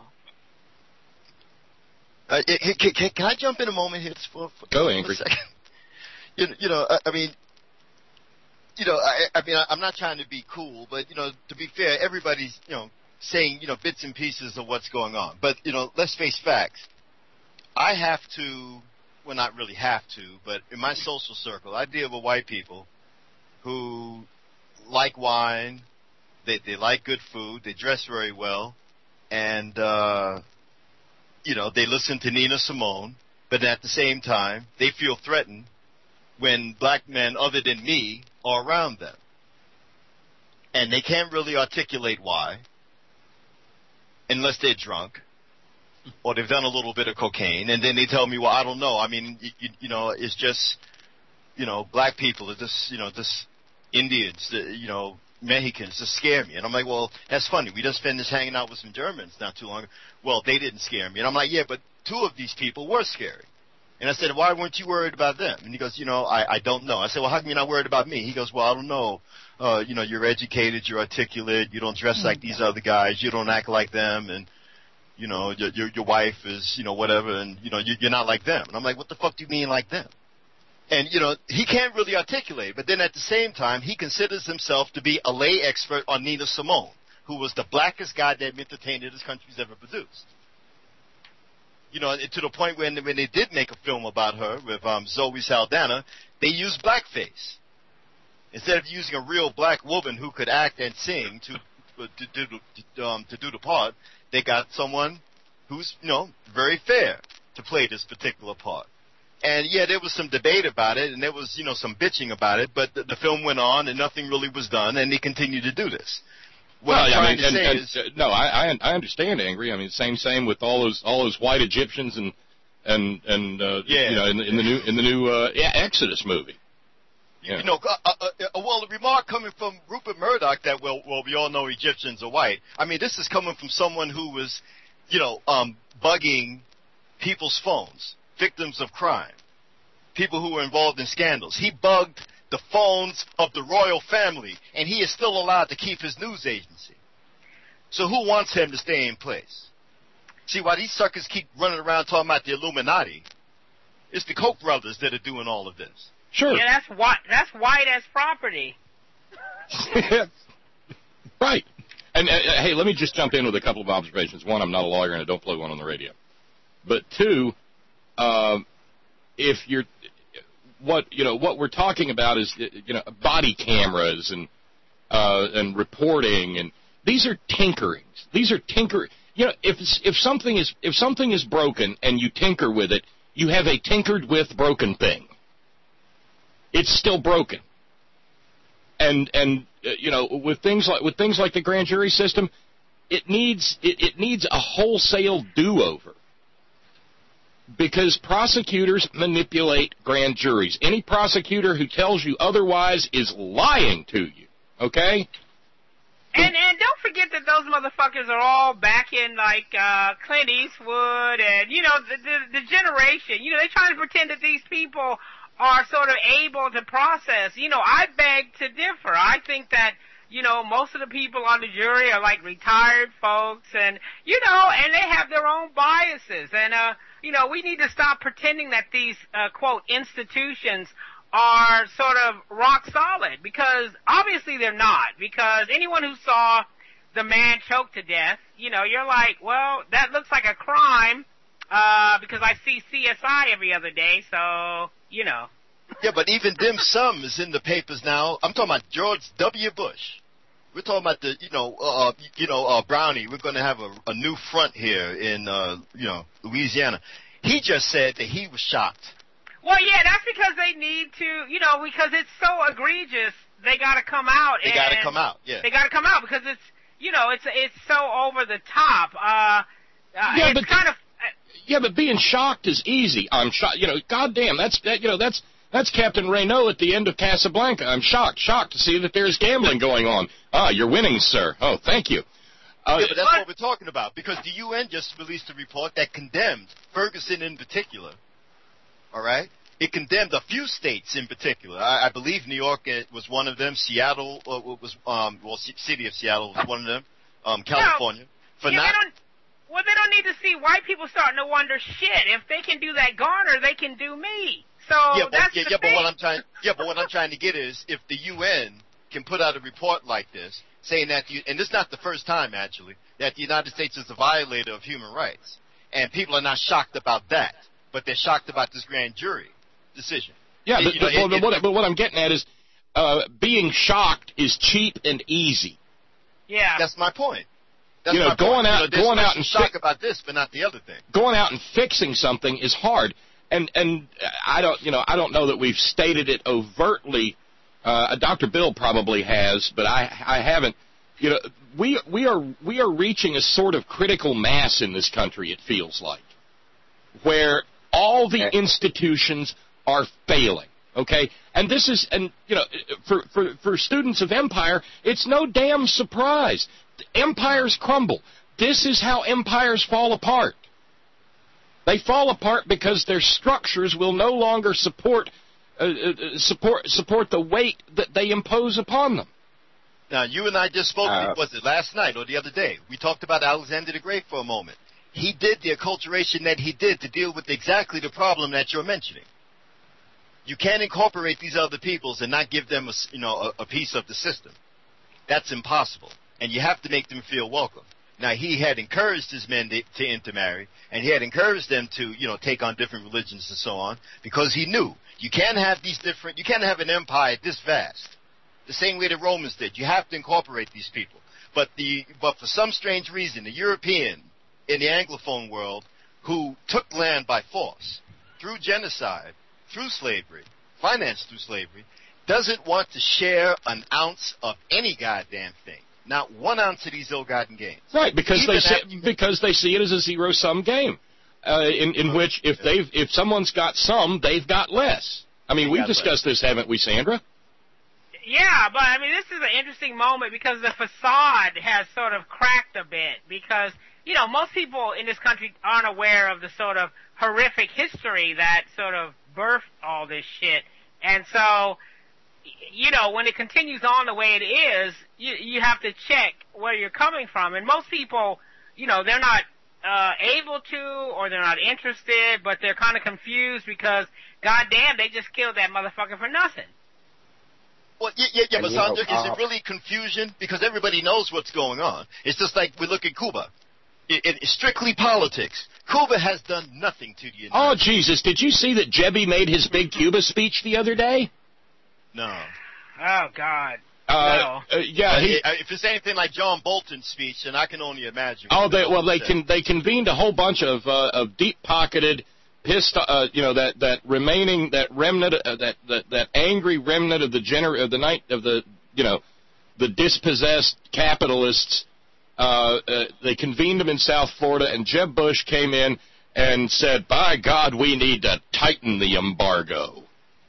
Can I jump in a moment here? Go, Angry. A second? I'm not trying to be cool, but, to be fair, everybody's, saying, bits and pieces of what's going on. But, let's face facts. I have to, well, not really have to, but in my social circle, I deal with white people who like wine, they like good food, they dress very well, and, they listen to Nina Simone, but at the same time, they feel threatened when black men other than me are around them. And they can't really articulate why, unless they're drunk, or they've done a little bit of cocaine, and then they tell me, well, I don't know. I mean, it's just, black people are just, just Indians, Mexicans just scare me. And I'm like, well, that's funny. We just finished hanging out with some Germans not too long ago. Well, they didn't scare me. And I'm like, yeah, but two of these people were scary. And I said, why weren't you worried about them? And he goes, I don't know. I said, well, how come you're not worried about me? He goes, well, I don't know. You're educated, you're articulate, you don't dress like these other guys, you don't act like them, and, your wife is, whatever, and, you're not like them. And I'm like, what the fuck do you mean like them? And, he can't really articulate, but then at the same time, he considers himself to be a lay expert on Nina Simone, who was the blackest goddamn entertainer this country's ever produced. To the point when they did make a film about her with Zoe Saldana, they used blackface. Instead of using a real black woman who could act and sing to do the part, they got someone who's, very fair to play this particular part. And yeah, there was some debate about it, and there was, some bitching about it, but the film went on, and nothing really was done, and they continued to do this. I understand, Angry. I mean, same with all those white Egyptians and in the new Exodus movie. Yeah. A remark coming from Rupert Murdoch that we all know Egyptians are white. I mean, this is coming from someone who was, bugging people's phones, victims of crime, people who were involved in scandals. He bugged the phones of the royal family, and he is still allowed to keep his news agency. So who wants him to stay in place? See, while these suckers keep running around talking about the Illuminati, it's the Koch brothers that are doing all of this. Sure. Yeah, that's white as property. Right. And hey, let me just jump in with a couple of observations. One, I'm not a lawyer and I don't play one on the radio. But two, if you're what we're talking about is body cameras and reporting, and these are tinkerings. These are if something is broken and you tinker with it, you have a tinkered with broken thing. It's still broken. And with things like the grand jury system, it needs a wholesale do-over. Because prosecutors manipulate grand juries. Any prosecutor who tells you otherwise is lying to you. Okay? And don't forget that those motherfuckers are all back in like Clint Eastwood and the generation. They're trying to pretend that these people are sort of able to process. I beg to differ. I think that most of the people on the jury are like retired folks, and and they have their own biases, and we need to stop pretending that these quote institutions are sort of rock solid, because obviously they're not. Because anyone who saw the man choked to death, you're like, well, that looks like a crime, because I see CSI every other day, so Yeah, but even dim sum is in the papers now. I'm talking about George W. Bush. We're talking about the, Brownie. We're going to have a new front here in, Louisiana. He just said that he was shocked. Well, yeah, that's because they need to, because it's so egregious. They got to come out. They got to come out. Yeah. They got to come out because it's, it's so over the top. Yeah, but being shocked is easy. I'm shocked. Goddamn, that's Captain Renault at the end of Casablanca. I'm shocked to see that there's gambling going on. Ah, you're winning, sir. Oh, thank you. Yeah, but that's what we're talking about, because the UN just released a report that condemned Ferguson in particular. All right? It condemned a few states in particular. I believe New York was one of them. Seattle was, city of Seattle was one of them. California. They don't need to see white people starting to wonder, shit, if they can do that Garner, they can do me. So but what I'm trying to get is, if the UN can put out a report like this, saying that and this is not the first time actually, that the United States is a violator of human rights, and people are not shocked about that, but they're shocked about this grand jury decision. Yeah, but what I'm getting at is, being shocked is cheap and easy. Yeah, that's my point. Going out and shock about this, but not the other thing. Going out and fixing something is hard, and I don't know that we've stated it overtly. Dr. Bill probably has, but I haven't. We are reaching a sort of critical mass in this country. It feels like, where all the institutions are failing. Okay, and this is, for students of empire, it's no damn surprise. Empires crumble. This is how empires fall apart. They fall apart because their structures will no longer support the weight that they impose upon them. Now, you and I just spoke, was it last night or the other day? We talked about Alexander the Great for a moment. He did the acculturation that he did to deal with exactly the problem that you're mentioning. You can't incorporate these other peoples and not give them a piece of the system. That's impossible. And you have to make them feel welcome. Now, he had encouraged his men to intermarry, and he had encouraged them to, take on different religions and so on, because he knew you can't have an empire this vast the same way the Romans did. You have to incorporate these people. But for some strange reason, the European in the Anglophone world who took land by force, through genocide, through slavery, financed through slavery, doesn't want to share an ounce of any goddamn thing. Not 1 ounce of these ill-gotten gains. Right, because they see it as a zero-sum game, in which if someone's got some, they've got less. I mean, we've discussed this, haven't we, Sandra? Yeah, but I mean, this is an interesting moment because the facade has sort of cracked a bit because, you know, most people in this country aren't aware of the sort of horrific history that sort of birthed all this shit. And so, you know, when it continues on the way it is, you have to check where you're coming from. And most people, you know, they're not able to or they're not interested, but they're kind of confused because, goddamn, they just killed that motherfucker for nothing. Well, yeah, but Sandra, is it really confusion? Because everybody knows what's going on. It's just like we look at Cuba. It's strictly politics. Cuba has done nothing to the United States. Oh, Jesus, did you see that Jebby made his big Cuba speech the other day? No. Oh, God. No. Yeah. If it's anything like John Bolton's speech, then I can only imagine. Oh, they convened a whole bunch of deep-pocketed, pissed, that remnant, that angry remnant of the dispossessed capitalists. They convened them in South Florida, and Jeb Bush came in and said, "By God, we need to tighten the embargo."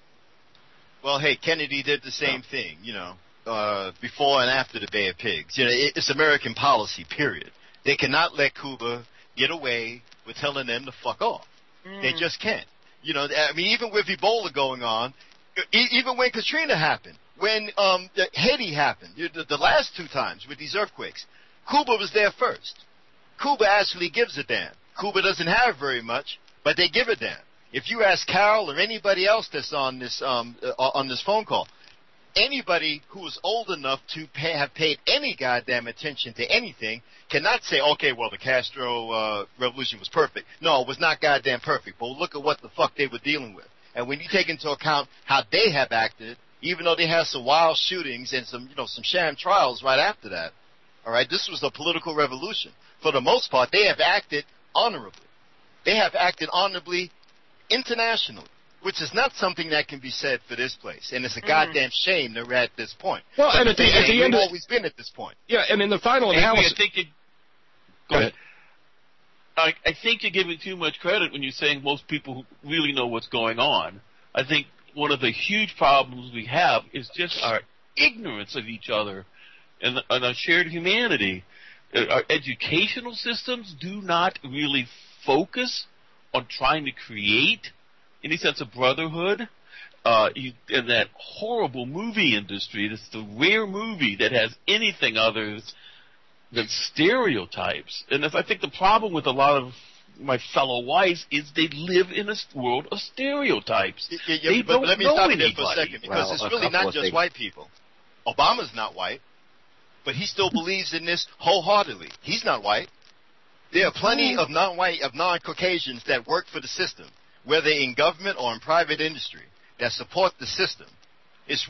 Well, hey, Kennedy did the same thing, before and after the Bay of Pigs. It's American policy, period. They cannot let Cuba get away with telling them to fuck off. They just can't. I mean, even with Ebola going on, even when Katrina happened, when Haiti happened, the last 2 times with these earthquakes, Cuba was there first. Cuba actually gives a damn. Cuba doesn't have very much, but they give a damn. If you ask Carol or anybody else that's on this phone call, anybody who is old enough to have paid any goddamn attention to anything cannot say, okay, well, the Castro revolution was perfect. No, it was not goddamn perfect, but look at what the fuck they were dealing with. And when you take into account how they have acted, even though they had some wild shootings and some sham trials right after that, all right, this was a political revolution. For the most part, they have acted honorably. They have acted honorably internationally, which is not something that can be said for this place. And it's a goddamn shame that we're at this point. Well, and at the end, we've always been at this point. Yeah, and in the final analysis... Go ahead. I think you're giving too much credit when you're saying most people really know what's going on. I think one of the huge problems we have is just our ignorance of each other and our shared humanity. Our educational systems do not really focus on trying to create any sense of brotherhood. In that horrible movie industry, this is the rare movie that has anything other than stereotypes. And I think the problem with a lot of my fellow whites is they live in a world of stereotypes. But let me stop you there for a second, because it's really not just white people. Obama's not white, but he still believes in this wholeheartedly. He's not white. There are plenty of non-white, of non-Caucasians that work for the system, whether in government or in private industry, that support the system. Yes,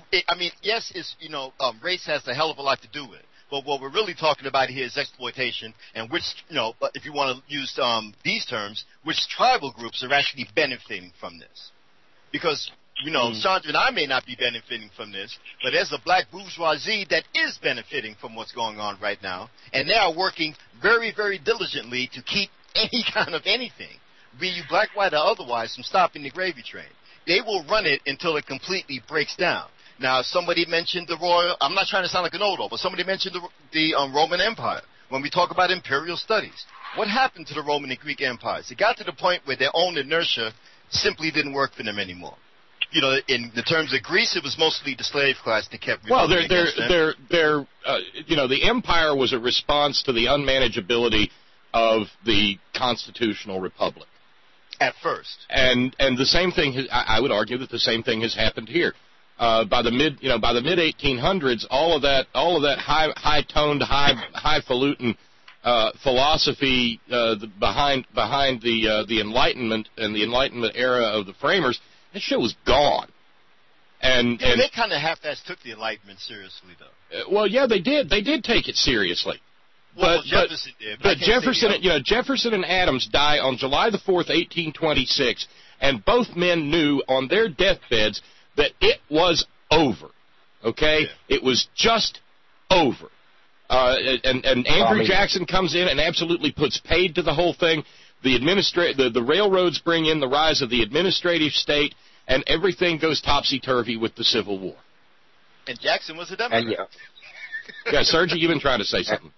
race has a hell of a lot to do with it. But what we're really talking about here is exploitation, and which, if you want to use these terms, which tribal groups are actually benefiting from this. Because, Chandra and I may not be benefiting from this, but there's a black bourgeoisie that is benefiting from what's going on right now, and they are working very, very diligently to keep any kind of anything, be you black, white, or otherwise, from stopping the gravy train. They will run it until it completely breaks down. Now, somebody mentioned the I'm not trying to sound like an old, but somebody mentioned the Roman Empire. When we talk about imperial studies, what happened to the Roman and Greek empires? It got to the point where their own inertia simply didn't work for them anymore. In the terms of Greece, it was mostly the slave class that kept. Well, the empire was a response to the unmanageability of the constitutional republic. At first, and the same thing. I would argue that the same thing has happened here. By the mid 1800s, all of that high-toned, highfalutin philosophy behind the Enlightenment and the Enlightenment era of the framers, that shit was gone. And they kind of half-assed took the Enlightenment seriously, though. Well, yeah, they did. They did take it seriously. Well, Jefferson did. But Jefferson and Adams die on July the 4th, 1826, and both men knew on their deathbeds that it was over. Okay? Yeah. It was just over. And Andrew Jackson comes in and absolutely puts paid to the whole thing. The railroads bring in the rise of the administrative state, and everything goes topsy-turvy with the Civil War. And Jackson was a Democrat. Yeah, Sergi, you've been trying to say something.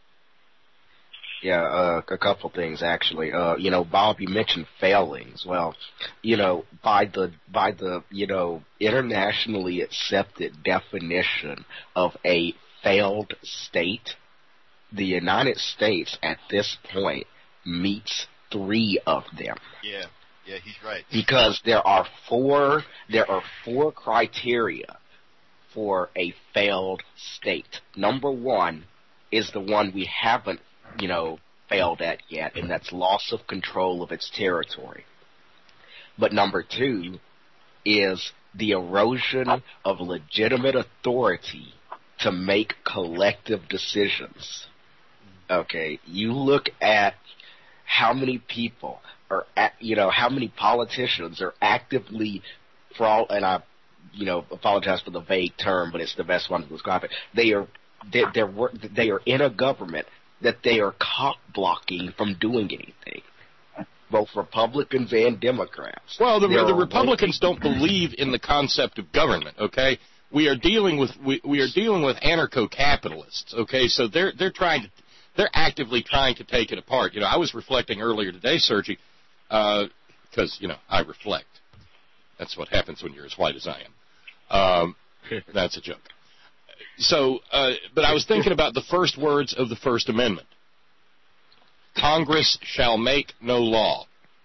Yeah, a couple things actually. Bob, you mentioned failings. Well, by the internationally accepted definition of a failed state, the United States at this point meets 3 of them. Yeah, he's right. Because there are four criteria for a failed state. Number 1 is the one we haven't failed at yet, and that's loss of control of its territory. But number 2 is the erosion of legitimate authority to make collective decisions. Okay, you look at how many people how many politicians are actively and I apologize for the vague term, but it's the best one to describe it. They are in a government that they are cock-blocking from doing anything, both Republicans and Democrats. Well, the Republicans don't believe in the concept of government. Okay, we are dealing with anarcho-capitalists. Okay, so they're actively trying to take it apart. I was reflecting earlier today, Sergi, because I reflect. That's what happens when you're as white as I am. That's a joke. So, but I was thinking about the first words of the First Amendment. Congress shall make no law.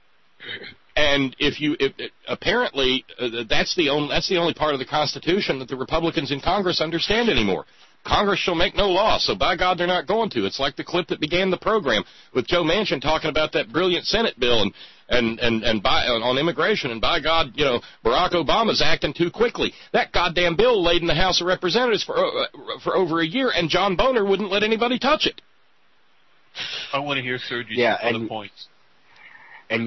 And apparently that's the only part of the Constitution that the Republicans in Congress understand anymore. Congress shall make no law, so by God they're not going to. It's like the clip that began the program with Joe Manchin talking about that brilliant Senate bill on immigration, and by God, Barack Obama's acting too quickly. That goddamn bill laid in the House of Representatives for over a year, and John Boehner wouldn't let anybody touch it. I want to hear Sergi's other points. And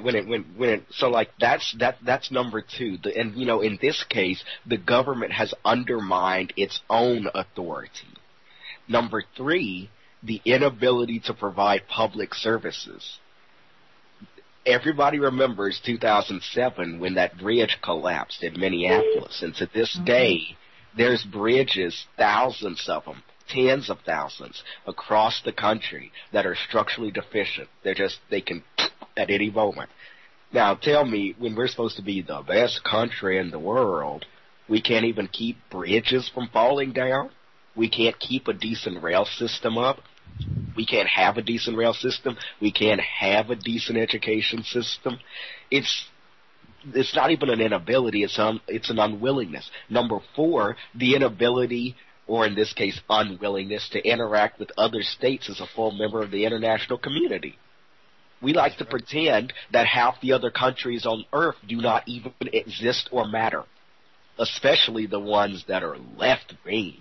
that's number 2. In this case, the government has undermined its own authority. Number 3, the inability to provide public services. Everybody remembers 2007 when that bridge collapsed in Minneapolis, and to this day, there's bridges, thousands of them, tens of thousands across the country that are structurally deficient. They can at any moment. Now tell me, when we're supposed to be the best country in the world, we can't even keep bridges from falling down? We can't keep a decent rail system up? We can't have a decent rail system? We can't have a decent education system? It's not even an inability, it's an unwillingness. Number 4, the inability, or in this case unwillingness, to interact with other states as a full member of the international community. We like to pretend that half the other countries on Earth do not even exist or matter, especially the ones that are left-wing.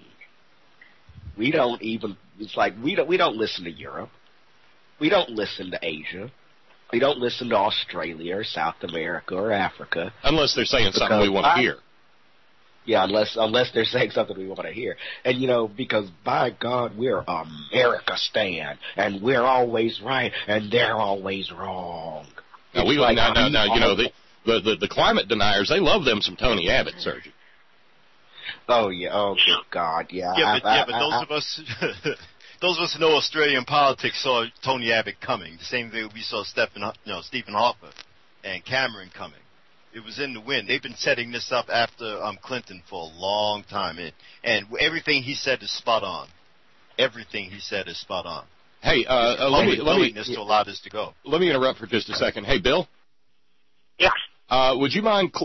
We don't listen to Europe. We don't listen to Asia. We don't listen to Australia or South America or Africa. Unless they're saying something we want to hear. Yeah, unless they're saying something we want to hear. And, because by God, we're America Stan, and we're always right, and they're always wrong. Now, the climate deniers, they love them some Tony Abbott, Sergi. Oh, yeah. Oh, good God, yeah. But those of us who know Australian politics saw Tony Abbott coming, the same way we saw Stephen Harper and Cameron coming. It was in the wind. They've been setting this up after Clinton for a long time, and everything he said is spot on. Everything he said is spot on. Hey, let me to allow this to go. Let me interrupt for just a second. Hey, Bill. Yeah. Would you mind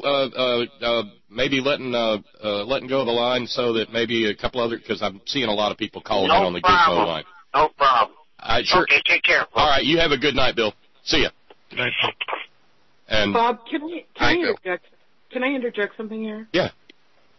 maybe letting go of the line so that maybe a couple other, because I'm seeing a lot of people calling in on the Gizmo line. No problem. Sure. Okay, take care. Folks. All right, you have a good night, Bill. See ya. Good night. And Bob, can I interject something here? Yeah.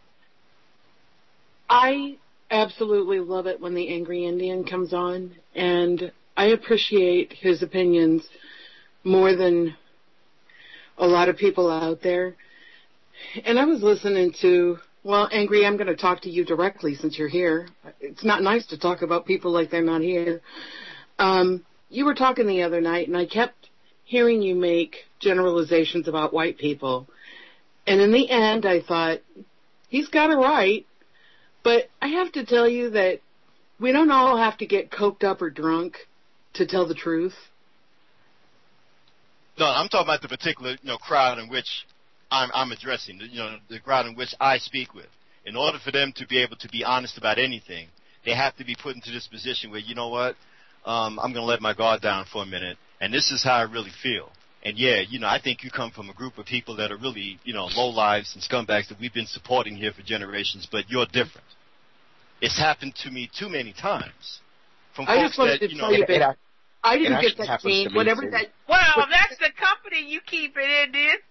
I absolutely love it when the Angry Indian comes on, and I appreciate his opinions more than a lot of people out there. And I was listening to, well, Angry, I'm going to talk to you directly since you're here. It's not nice to talk about people like they're not here. You were talking the other night, and I kept hearing you make generalizations about white people. And in the end, I thought, he's got it right. But I have to tell you that we don't all have to get coked up or drunk to tell the truth. No, I'm talking about the particular crowd in which I'm addressing, the crowd in which I speak with. In order for them to be able to be honest about anything, they have to be put into this position where, you know what, I'm going to let my guard down for a minute, and this is how I really feel. And yeah, I think you come from a group of people that are really, lowlives and scumbags that we've been supporting here for generations, but you're different. It's happened to me too many times. From I just wanted to tell you that I didn't get that scene. Whatever that. Well, that's the company you keep it in, dude.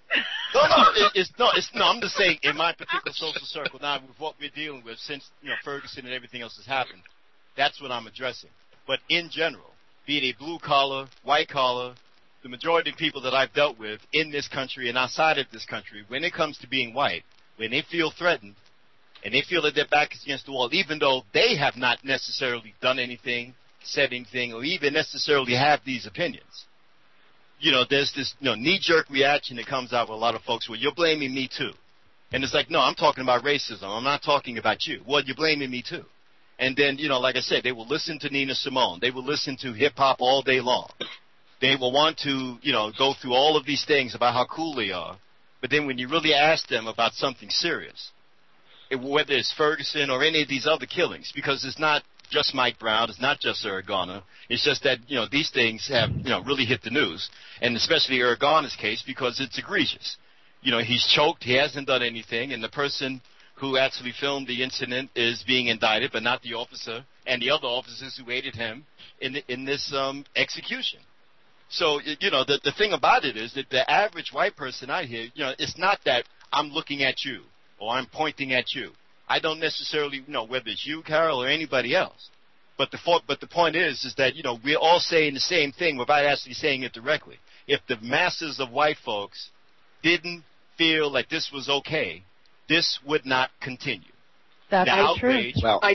No. I'm just saying, in my particular social circle now, with what we're dealing with since Ferguson and everything else has happened, that's what I'm addressing. But in general, be it a blue collar, white collar, the majority of people that I've dealt with in this country and outside of this country, when it comes to being white, when they feel threatened and they feel that their back is against the wall, even though they have not necessarily done anything, said anything, or even necessarily have these opinions, there's this knee-jerk reaction that comes out with a lot of folks where you're blaming me too. And it's like, no, I'm talking about racism. I'm not talking about you. Well, you're blaming me too. And then, like I said, they will listen to Nina Simone. They will listen to hip-hop all day long. They will want to, go through all of these things about how cool they are. But then when you really ask them about something serious, whether it's Ferguson or any of these other killings, because it's not just Mike Brown, it's not just Eric Garner. It's just that, these things have, really hit the news. And especially Eric Garner's case, because it's egregious. He's choked, he hasn't done anything, and the person who actually filmed the incident is being indicted, but not the officer and the other officers who aided him in this execution. So, the thing about it is that the average white person out here, it's not that I'm looking at you or I'm pointing at you. I don't necessarily know whether it's you, Carol, or anybody else. But the point is that, we're all saying the same thing without actually saying it directly. If the masses of white folks didn't feel like this was okay, this would not continue. That's outrage, true. Well,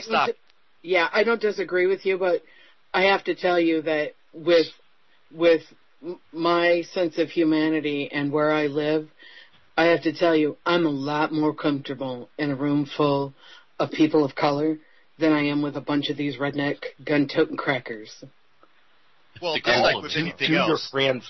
I don't disagree with you, but I have to tell you that with my sense of humanity and where I live, I have to tell you, I'm a lot more comfortable in a room full of people of color than I am with a bunch of these redneck gun-toting crackers. Well, just like with anything else. Your friends.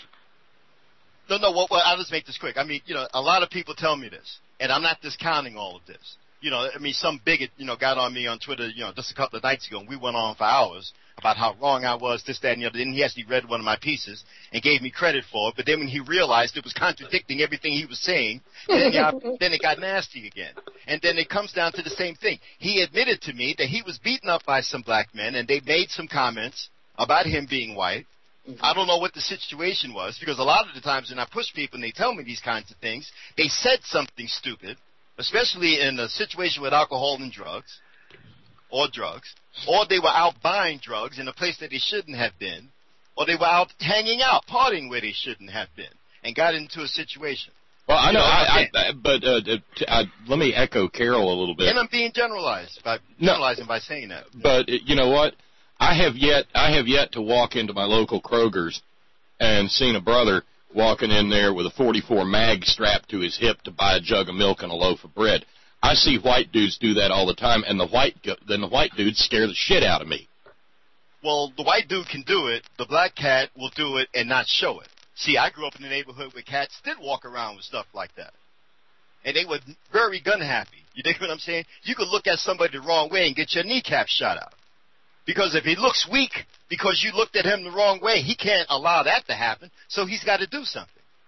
No, well, I'll just make this quick. I mean, a lot of people tell me this, and I'm not discounting all of this. Some bigot, got on me on Twitter, just a couple of nights ago, and we went on for hours about how wrong I was, this, that, and the other. Then he actually read one of my pieces and gave me credit for it. But then when he realized it was contradicting everything he was saying, then it got nasty again. And then it comes down to the same thing. He admitted to me that he was beaten up by some black men, and they made some comments about him being white. I don't know what the situation was, because a lot of the times when I push people and they tell me these kinds of things, they said something stupid, especially in a situation with alcohol and drugs, or they were out buying drugs in a place that they shouldn't have been, or they were out hanging out, partying where they shouldn't have been, and got into a situation. Well, I know, let me echo Carol a little bit. And I'm being generalizing by saying that. But you know what? I have yet to walk into my local Kroger's and seen a brother walking in there with a .44 mag strapped to his hip to buy a jug of milk and a loaf of bread. I see white dudes do that all the time, and the white dudes scare the shit out of me. Well, the white dude can do it. The black cat will do it and not show it. See, I grew up in a neighborhood where cats did walk around with stuff like that. And they were very gun happy. You dig what I'm saying? You could look at somebody the wrong way and get your kneecap shot out. Because if he looks weak because you looked at him the wrong way, he can't allow that to happen, so he's got to do something.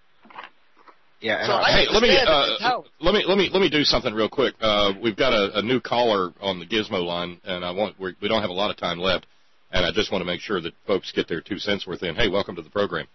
Yeah. So hey, let me do something real quick. We've got a new caller on the Gizmo line, and we don't have a lot of time left, and I just want to make sure that folks get their 2 cents worth in. Hey, welcome to the program.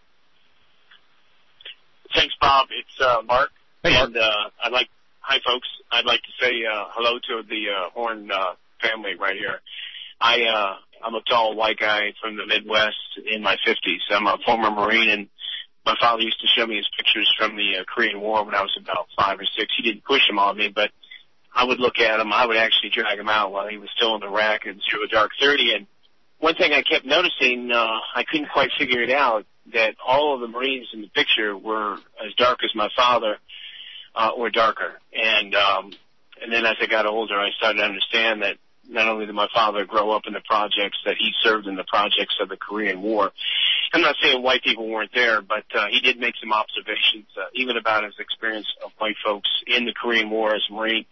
Thanks, Bob. It's Mark. Hey, Mark. And hi, folks. I'd like to say hello to the Horn family right here. I'm a tall white guy from the Midwest in my 50s. I'm a former Marine, and my father used to show me his pictures from the Korean War when I was about 5 or 6. He didn't push them on me, but I would look at him. I would actually drag him out while he was still in Iraq and through a dark 30. And one thing I kept noticing, I couldn't quite figure it out, that all of the Marines in the picture were as dark as my father, or darker. And then as I got older, I started to understand that not only did my father grow up in the projects, that he served in the projects of the Korean War. I'm not saying white people weren't there, but he did make some observations, even about his experience of white folks in the Korean War as a Marine.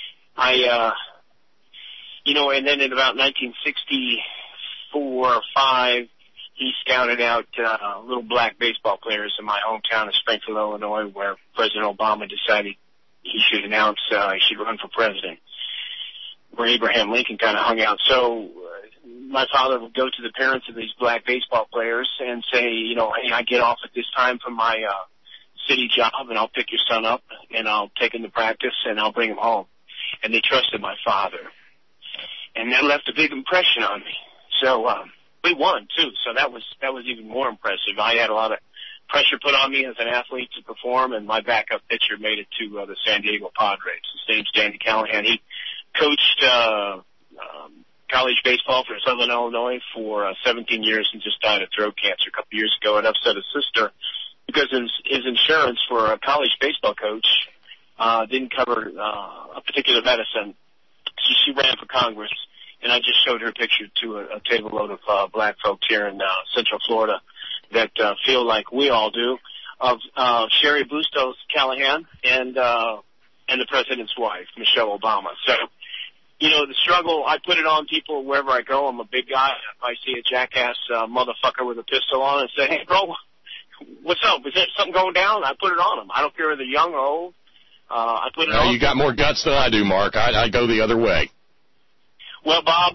And then in about 1964 or 5, he scouted out little black baseball players in my hometown of Springfield, Illinois, where President Obama decided he should announce he should run for president, where Abraham Lincoln kind of hung out. So my father would go to the parents of these black baseball players and say, hey, I get off at this time from my city job, and I'll pick your son up, and I'll take him to practice, and I'll bring him home. And they trusted my father. And that left a big impression on me. So we won, too, so that was even more impressive. I had a lot of pressure put on me as an athlete to perform, and my backup pitcher made it to the San Diego Padres. His name's Danny Callahan. He coached college baseball for Southern Illinois for 17 years and just died of throat cancer a couple years ago. It upset his sister because his insurance for a college baseball coach didn't cover a particular medicine. So she ran for Congress, and I just showed her picture to a table load of black folks here in Central Florida that feel like we all do, of Sherry Bustos Callahan and the president's wife, Michelle Obama. So, the struggle, I put it on people wherever I go. I'm a big guy. If I see a jackass motherfucker with a pistol on and say, hey, bro, what's up? Is there something going down? I put it on them. I don't care whether they're young or old. I put it on. You got more guts than I do, Mark. I go the other way. Well, Bob,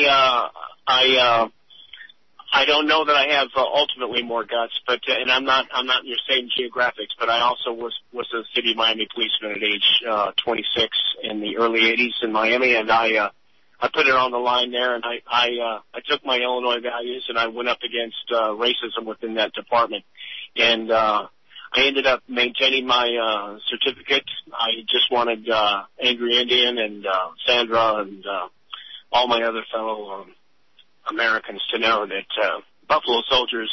I don't know that I have ultimately more guts, but and I'm not in your same geographics, but I also was a city of Miami policeman at age 26 in the early 80s in Miami, and I put it on the line there, and I took my Illinois values and I went up against racism within that department, and I ended up maintaining my certificate. I just wanted Angry Indian and Sandra and all my other fellow Americans to know that Buffalo Soldiers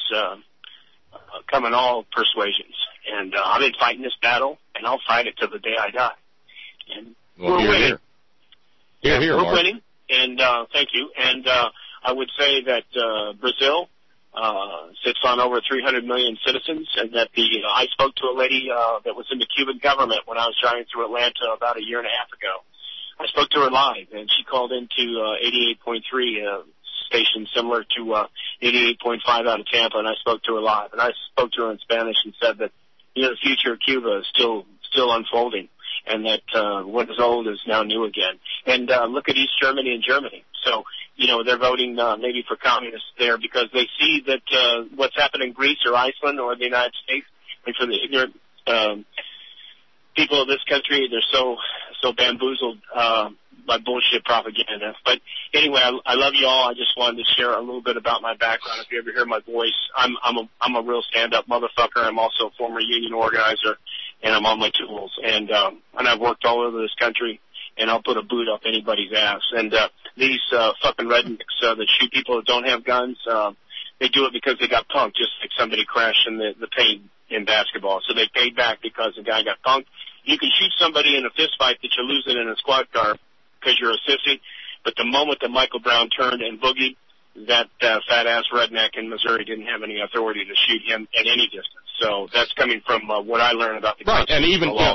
come in all persuasions. And I've been fighting this battle, and I'll fight it till the day I die. And we're winning. We're Mark. Winning, and thank you. And I would say that Brazil sits on over 300 million citizens, and that I spoke to a lady that was in the Cuban government when I was driving through Atlanta about a year and a half ago. I spoke to her live, and she called into 88.3 station similar to 88.5 out of Tampa, and I spoke to her live. And I spoke to her in Spanish and said that, the future of Cuba is still unfolding, and that what is old is now new again. And look at East Germany and Germany. So, they're voting maybe for communists there because they see that what's happened in Greece or Iceland or the United States, and for the ignorant people of this country, they're so bamboozled by bullshit propaganda. But anyway, I love you all. I just wanted to share a little bit about my background. If you ever hear my voice, I'm a real stand-up motherfucker. I'm also a former union organizer, and I'm on my tools. And I've worked all over this country, and I'll put a boot up anybody's ass. And these fucking rednecks that shoot people that don't have guns, they do it because they got punked, just like somebody crashed in the paint in basketball. So they paid back because the guy got punked. You can shoot somebody in a fist fight that you're losing in a squad car because you're a sissy, but the moment that Michael Brown turned and boogied, that fat-ass redneck in Missouri didn't have any authority to shoot him at any distance. So that's coming from what I learned about the constitutional law.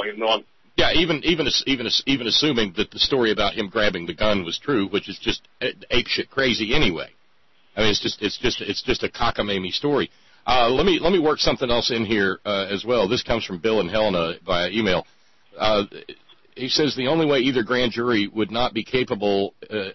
Even assuming that the story about him grabbing the gun was true, which is just apeshit crazy anyway. I mean, it's just a cockamamie story. Let me work something else in here as well. This comes from Bill and Helena via email. He says the only way either grand jury would not be culpable,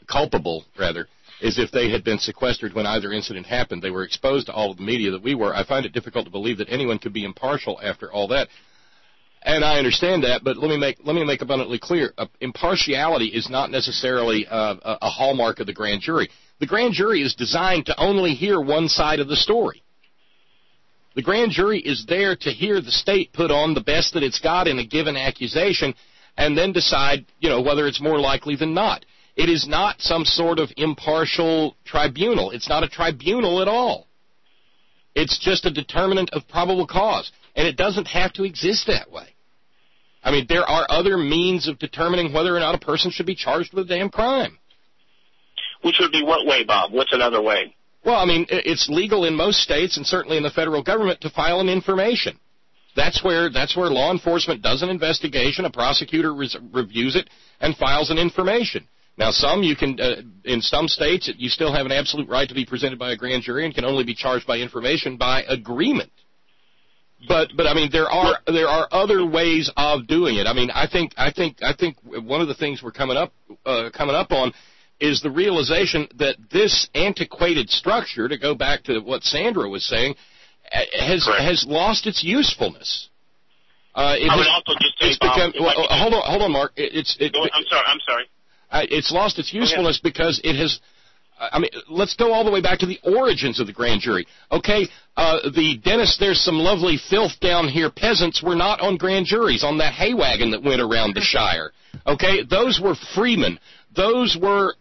is if they had been sequestered when either incident happened. They were exposed to all of the media that we were. I find it difficult to believe that anyone could be impartial after all that. And I understand that, but let me make abundantly clear: impartiality is not necessarily a hallmark of the grand jury. The grand jury is designed to only hear one side of the story. The grand jury is there to hear the state put on the best that it's got in a given accusation, and then decide, whether it's more likely than not. It is not some sort of impartial tribunal. It's not a tribunal at all. It's just a determinant of probable cause, and it doesn't have to exist that way. I mean, there are other means of determining whether or not a person should be charged with a damn crime. Which would be what way, Bob? What's another way? Well, I mean, it's legal in most states and certainly in the federal government to file an information. That's where law enforcement does an investigation, a prosecutor reviews it, and files an information. Now, in some states, you still have an absolute right to be presented by a grand jury and can only be charged by information by agreement. But I mean, there are other ways of doing it. I mean, I think one of the things we're coming up on is the realization that this antiquated structure, to go back to what Sandra was saying, has lost its usefulness. I would also just say, Bob, hold on, Mark. I'm sorry. It's lost its usefulness because it has. I mean, let's go all the way back to the origins of the grand jury. Okay, Dennis, there's some lovely filth down here. Peasants were not on grand juries on that hay wagon that went around the Shire. Okay, those were freemen. Those were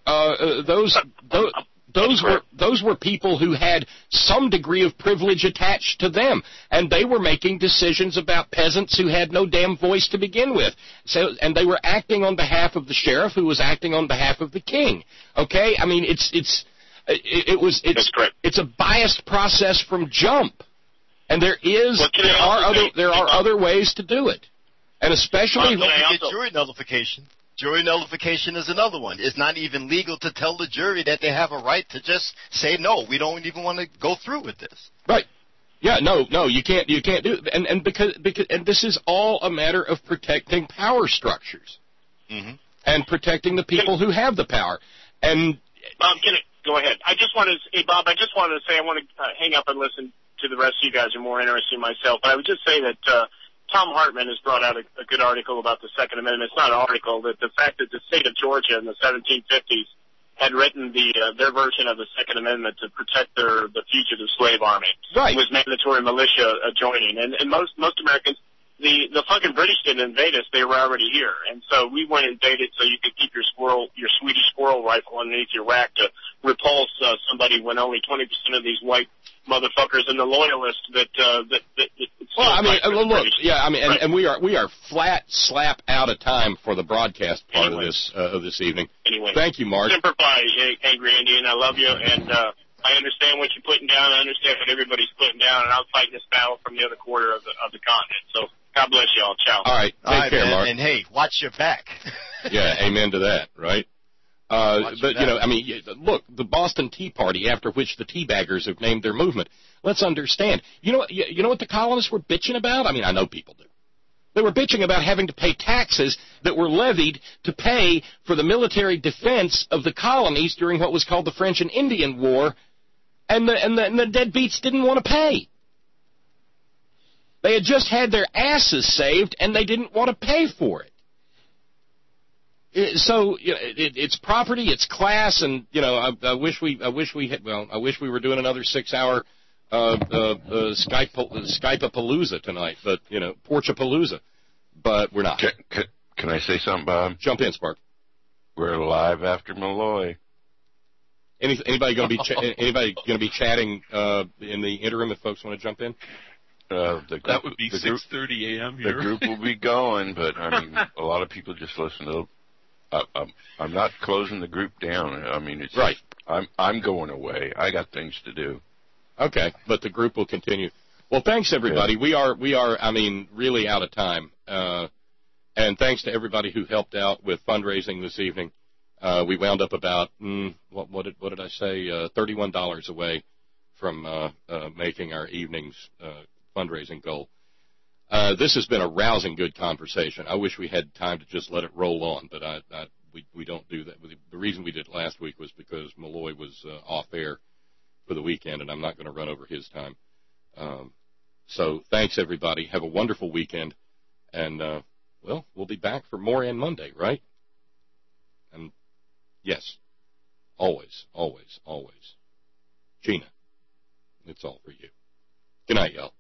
people who had some degree of privilege attached to them, and they were making decisions about peasants who had no damn voice to begin with. And they were acting on behalf of the sheriff, who was acting on behalf of the king. Okay, I mean it's a biased process from jump, and there are other ways to do it, and especially jury nullification. Jury nullification is another one. It's not even legal to tell the jury that they have a right to just say, no, we don't even want to go through with this. Right. Yeah, no, you can't do it. And because this is all a matter of protecting power structures. Mm-hmm. And protecting the people who have the power. And Bob, go ahead. Bob, I just wanted to say I want to hang up and listen to the rest of you guys. Are more interested in myself. But I would just say that Tom Hartman has brought out a good article about the Second Amendment. It's not an article, but the fact that the state of Georgia in the 1750s had written their version of the Second Amendment to protect the fugitive slave army. Right. It was mandatory militia joining. And most Americans, the fucking British didn't invade us. They were already here. And so we went and invaded so you could keep your Swedish squirrel rifle underneath your rack to repulse somebody when only 20% of these white motherfuckers and the loyalists well, I mean, look, yeah, I mean, right. and we are flat slap out of time for the broadcast part of this evening. Anyway, thank you, Mark. Simplify, Angry Indian. I love you, and I understand what you're putting down. I understand what everybody's putting down, and I'm fighting this battle from the other quarter of the continent. So God bless y'all. Ciao. All right, take care, man. Mark. And hey, watch your back. Yeah, amen to that. Right. But, I mean, look, the Boston Tea Party, after which the teabaggers have named their movement, let's understand. You know what the colonists were bitching about? I mean, I know people do. They were bitching about having to pay taxes that were levied to pay for the military defense of the colonies during what was called the French and Indian War, and the deadbeats didn't want to pay. They had just had their asses saved, and they didn't want to pay for it. So it's property, it's class, and I wish we were doing another 6-hour Skype-a-palooza tonight, but Porchapalooza, but we're not. Can I say something, Bob? Jump in, Spark. We're live after Malloy. Anybody going to be chatting in the interim if folks want to jump in? That would be 6:30 a.m. here. The group will be going, but I mean, a lot of people just listen to. I'm not closing the group down. I mean, it's right. I'm going away. I got things to do. Okay, but the group will continue. Well, thanks everybody. Yeah. We are. I mean, really out of time. And thanks to everybody who helped out with fundraising this evening. We wound up about what did I say? $31 away from making our evening's fundraising goal. This has been a rousing, good conversation. I wish we had time to just let it roll on, but we don't do that. The reason we did it last week was because Malloy was off air for the weekend, and I'm not going to run over his time. So thanks, everybody. Have a wonderful weekend, And, well, we'll be back for more on Monday, right? And, yes, always, always, always. Gina, it's all for you. Good night, y'all.